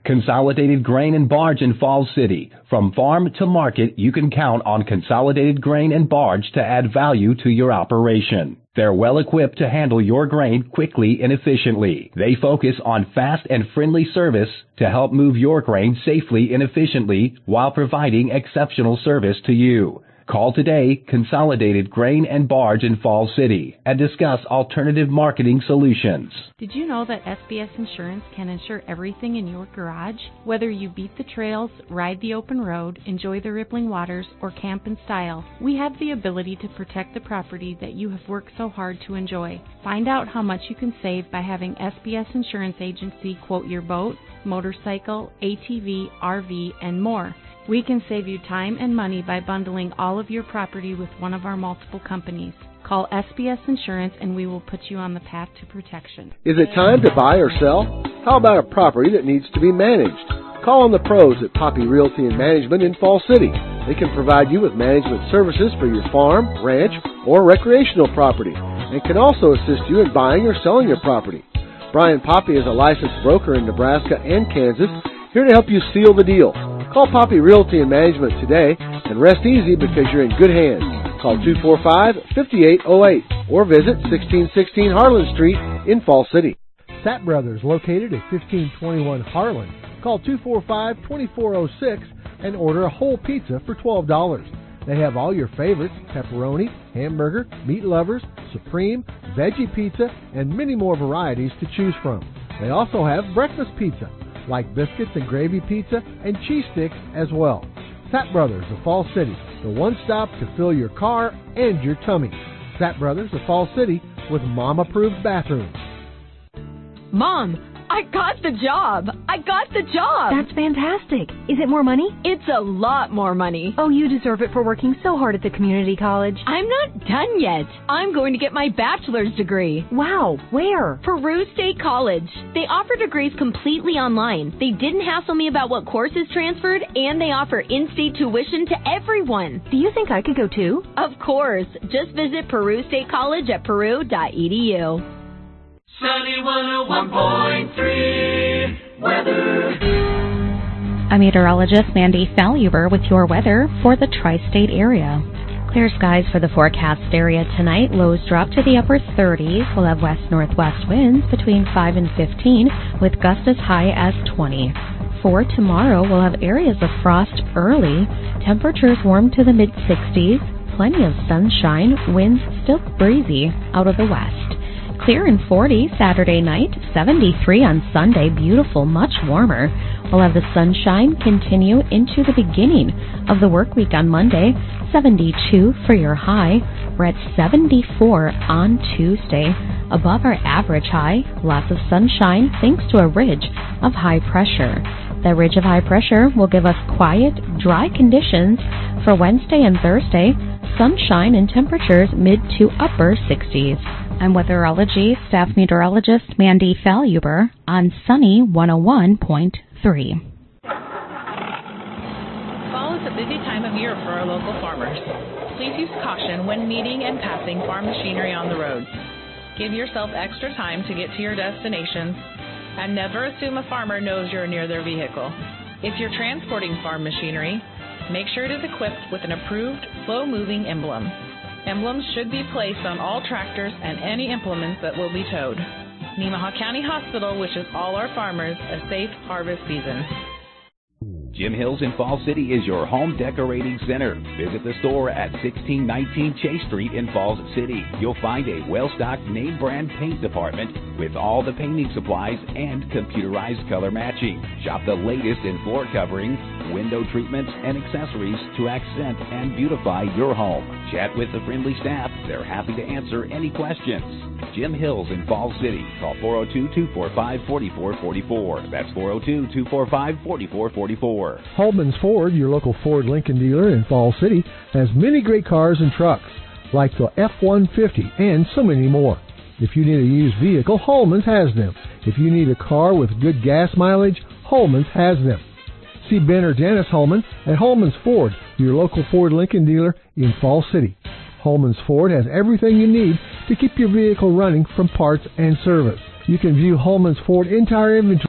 Consolidated Grain and Barge in Falls City. From farm to market, you can count on Consolidated Grain and Barge to add value to your operation. They're well equipped to handle your grain quickly and efficiently. They focus on fast and friendly service to help move your grain safely and efficiently while providing exceptional service to you. Call today, Consolidated Grain and Barge in Falls City, and discuss alternative marketing solutions. Did you know that S B S Insurance can insure everything in your garage? Whether you beat the trails, ride the open road, enjoy the rippling waters, or camp in style, we have the ability to protect the property that you have worked so hard to enjoy. Find out how much you can save by having S B S Insurance Agency quote your boat, motorcycle, A T V, R V, and more. We can save you time and money by bundling all of your property with one of our multiple companies. Call S B S Insurance and we will put you on the path to protection. Is it time to buy or sell? How about a property that needs to be managed? Call on the pros at Poppy Realty and Management in Falls City. They can provide you with management services for your farm, ranch, or recreational property, and can also assist you in buying or selling your property. Brian Poppy is a licensed broker in Nebraska and Kansas, here to help you seal the deal. Call Poppy Realty and Management today and rest easy because you're in good hands. Call two four five, five eight zero eight or visit sixteen sixteen Harlan Street in Falls City. Sapp Brothers, located at fifteen twenty-one Harlan. Call two four five, two four zero six and order a whole pizza for twelve dollars. They have all your favorites: pepperoni, hamburger, meat lovers, supreme, veggie pizza, and many more varieties to choose from. They also have breakfast pizza, like biscuits and gravy pizza and cheese sticks as well. Sapp Brothers of Falls City, the one stop to fill your car and your tummy. Sapp Brothers of Falls City with mom-approved bathrooms. Mom, I got the job. I got the job. That's fantastic. Is it more money? It's a lot more money. Oh, you deserve it for working so hard at the community college. I'm not done yet. I'm going to get my bachelor's degree. Wow, where? Peru State College. They offer degrees completely online. They didn't hassle me about what courses transferred, and they offer in-state tuition to everyone. Do you think I could go too? Of course. Just visit Peru State College at peru dot e d u. Sunny one oh one point three weather. I'm meteorologist Mandy Faluber with your weather for the tri-state area. Clear skies for the forecast area tonight. Lows drop to the upper thirties. We'll have west-northwest winds between five and fifteen with gusts as high as twenty. For tomorrow, we'll have areas of frost early. Temperatures warm to the mid-sixties. Plenty of sunshine. Winds still breezy out of the west. Clear and forty Saturday night, seventy-three on Sunday, beautiful, much warmer. We'll have the sunshine continue into the beginning of the work week on Monday, seventy-two for your high. We're at seventy-four on Tuesday, above our average high. Lots of sunshine thanks to a ridge of high pressure. That ridge of high pressure will give us quiet, dry conditions for Wednesday and Thursday. Sunshine and temperatures mid to upper sixties. I'm weatherology staff meteorologist Mandy Faluber on Sunny one oh one point three. Fall is a busy time of year for our local farmers. Please use caution when meeting and passing farm machinery on the roads. Give yourself extra time to get to your destinations, and never assume a farmer knows you're near their vehicle. If you're transporting farm machinery, make sure it is equipped with an approved, slow-moving emblem. Emblems should be placed on all tractors and any implements that will be towed. Nemaha County Hospital wishes all our farmers a safe harvest season. Jim Hills in Falls City is your home decorating center. Visit the store at sixteen nineteen Chase Street in Falls City. You'll find a well-stocked name brand paint department with all the painting supplies and computerized color matching. Shop the latest in floor coverings, window treatments, and accessories to accent and beautify your home. Chat with the friendly staff. They're happy to answer any questions. Jim Hills in Falls City. Call four oh two, two four five, four four four four. That's four oh two, two four five, four four four four. Holman's Ford, your local Ford Lincoln dealer in Falls City, has many great cars and trucks, like the F one fifty and so many more. If you need a used vehicle, Holman's has them. If you need a car with good gas mileage, Holman's has them. See Ben or Dennis Holman at Holman's Ford, your local Ford Lincoln dealer in Falls City. Holman's Ford has everything you need to keep your vehicle running from parts and service. You can view Holman's Ford entire inventory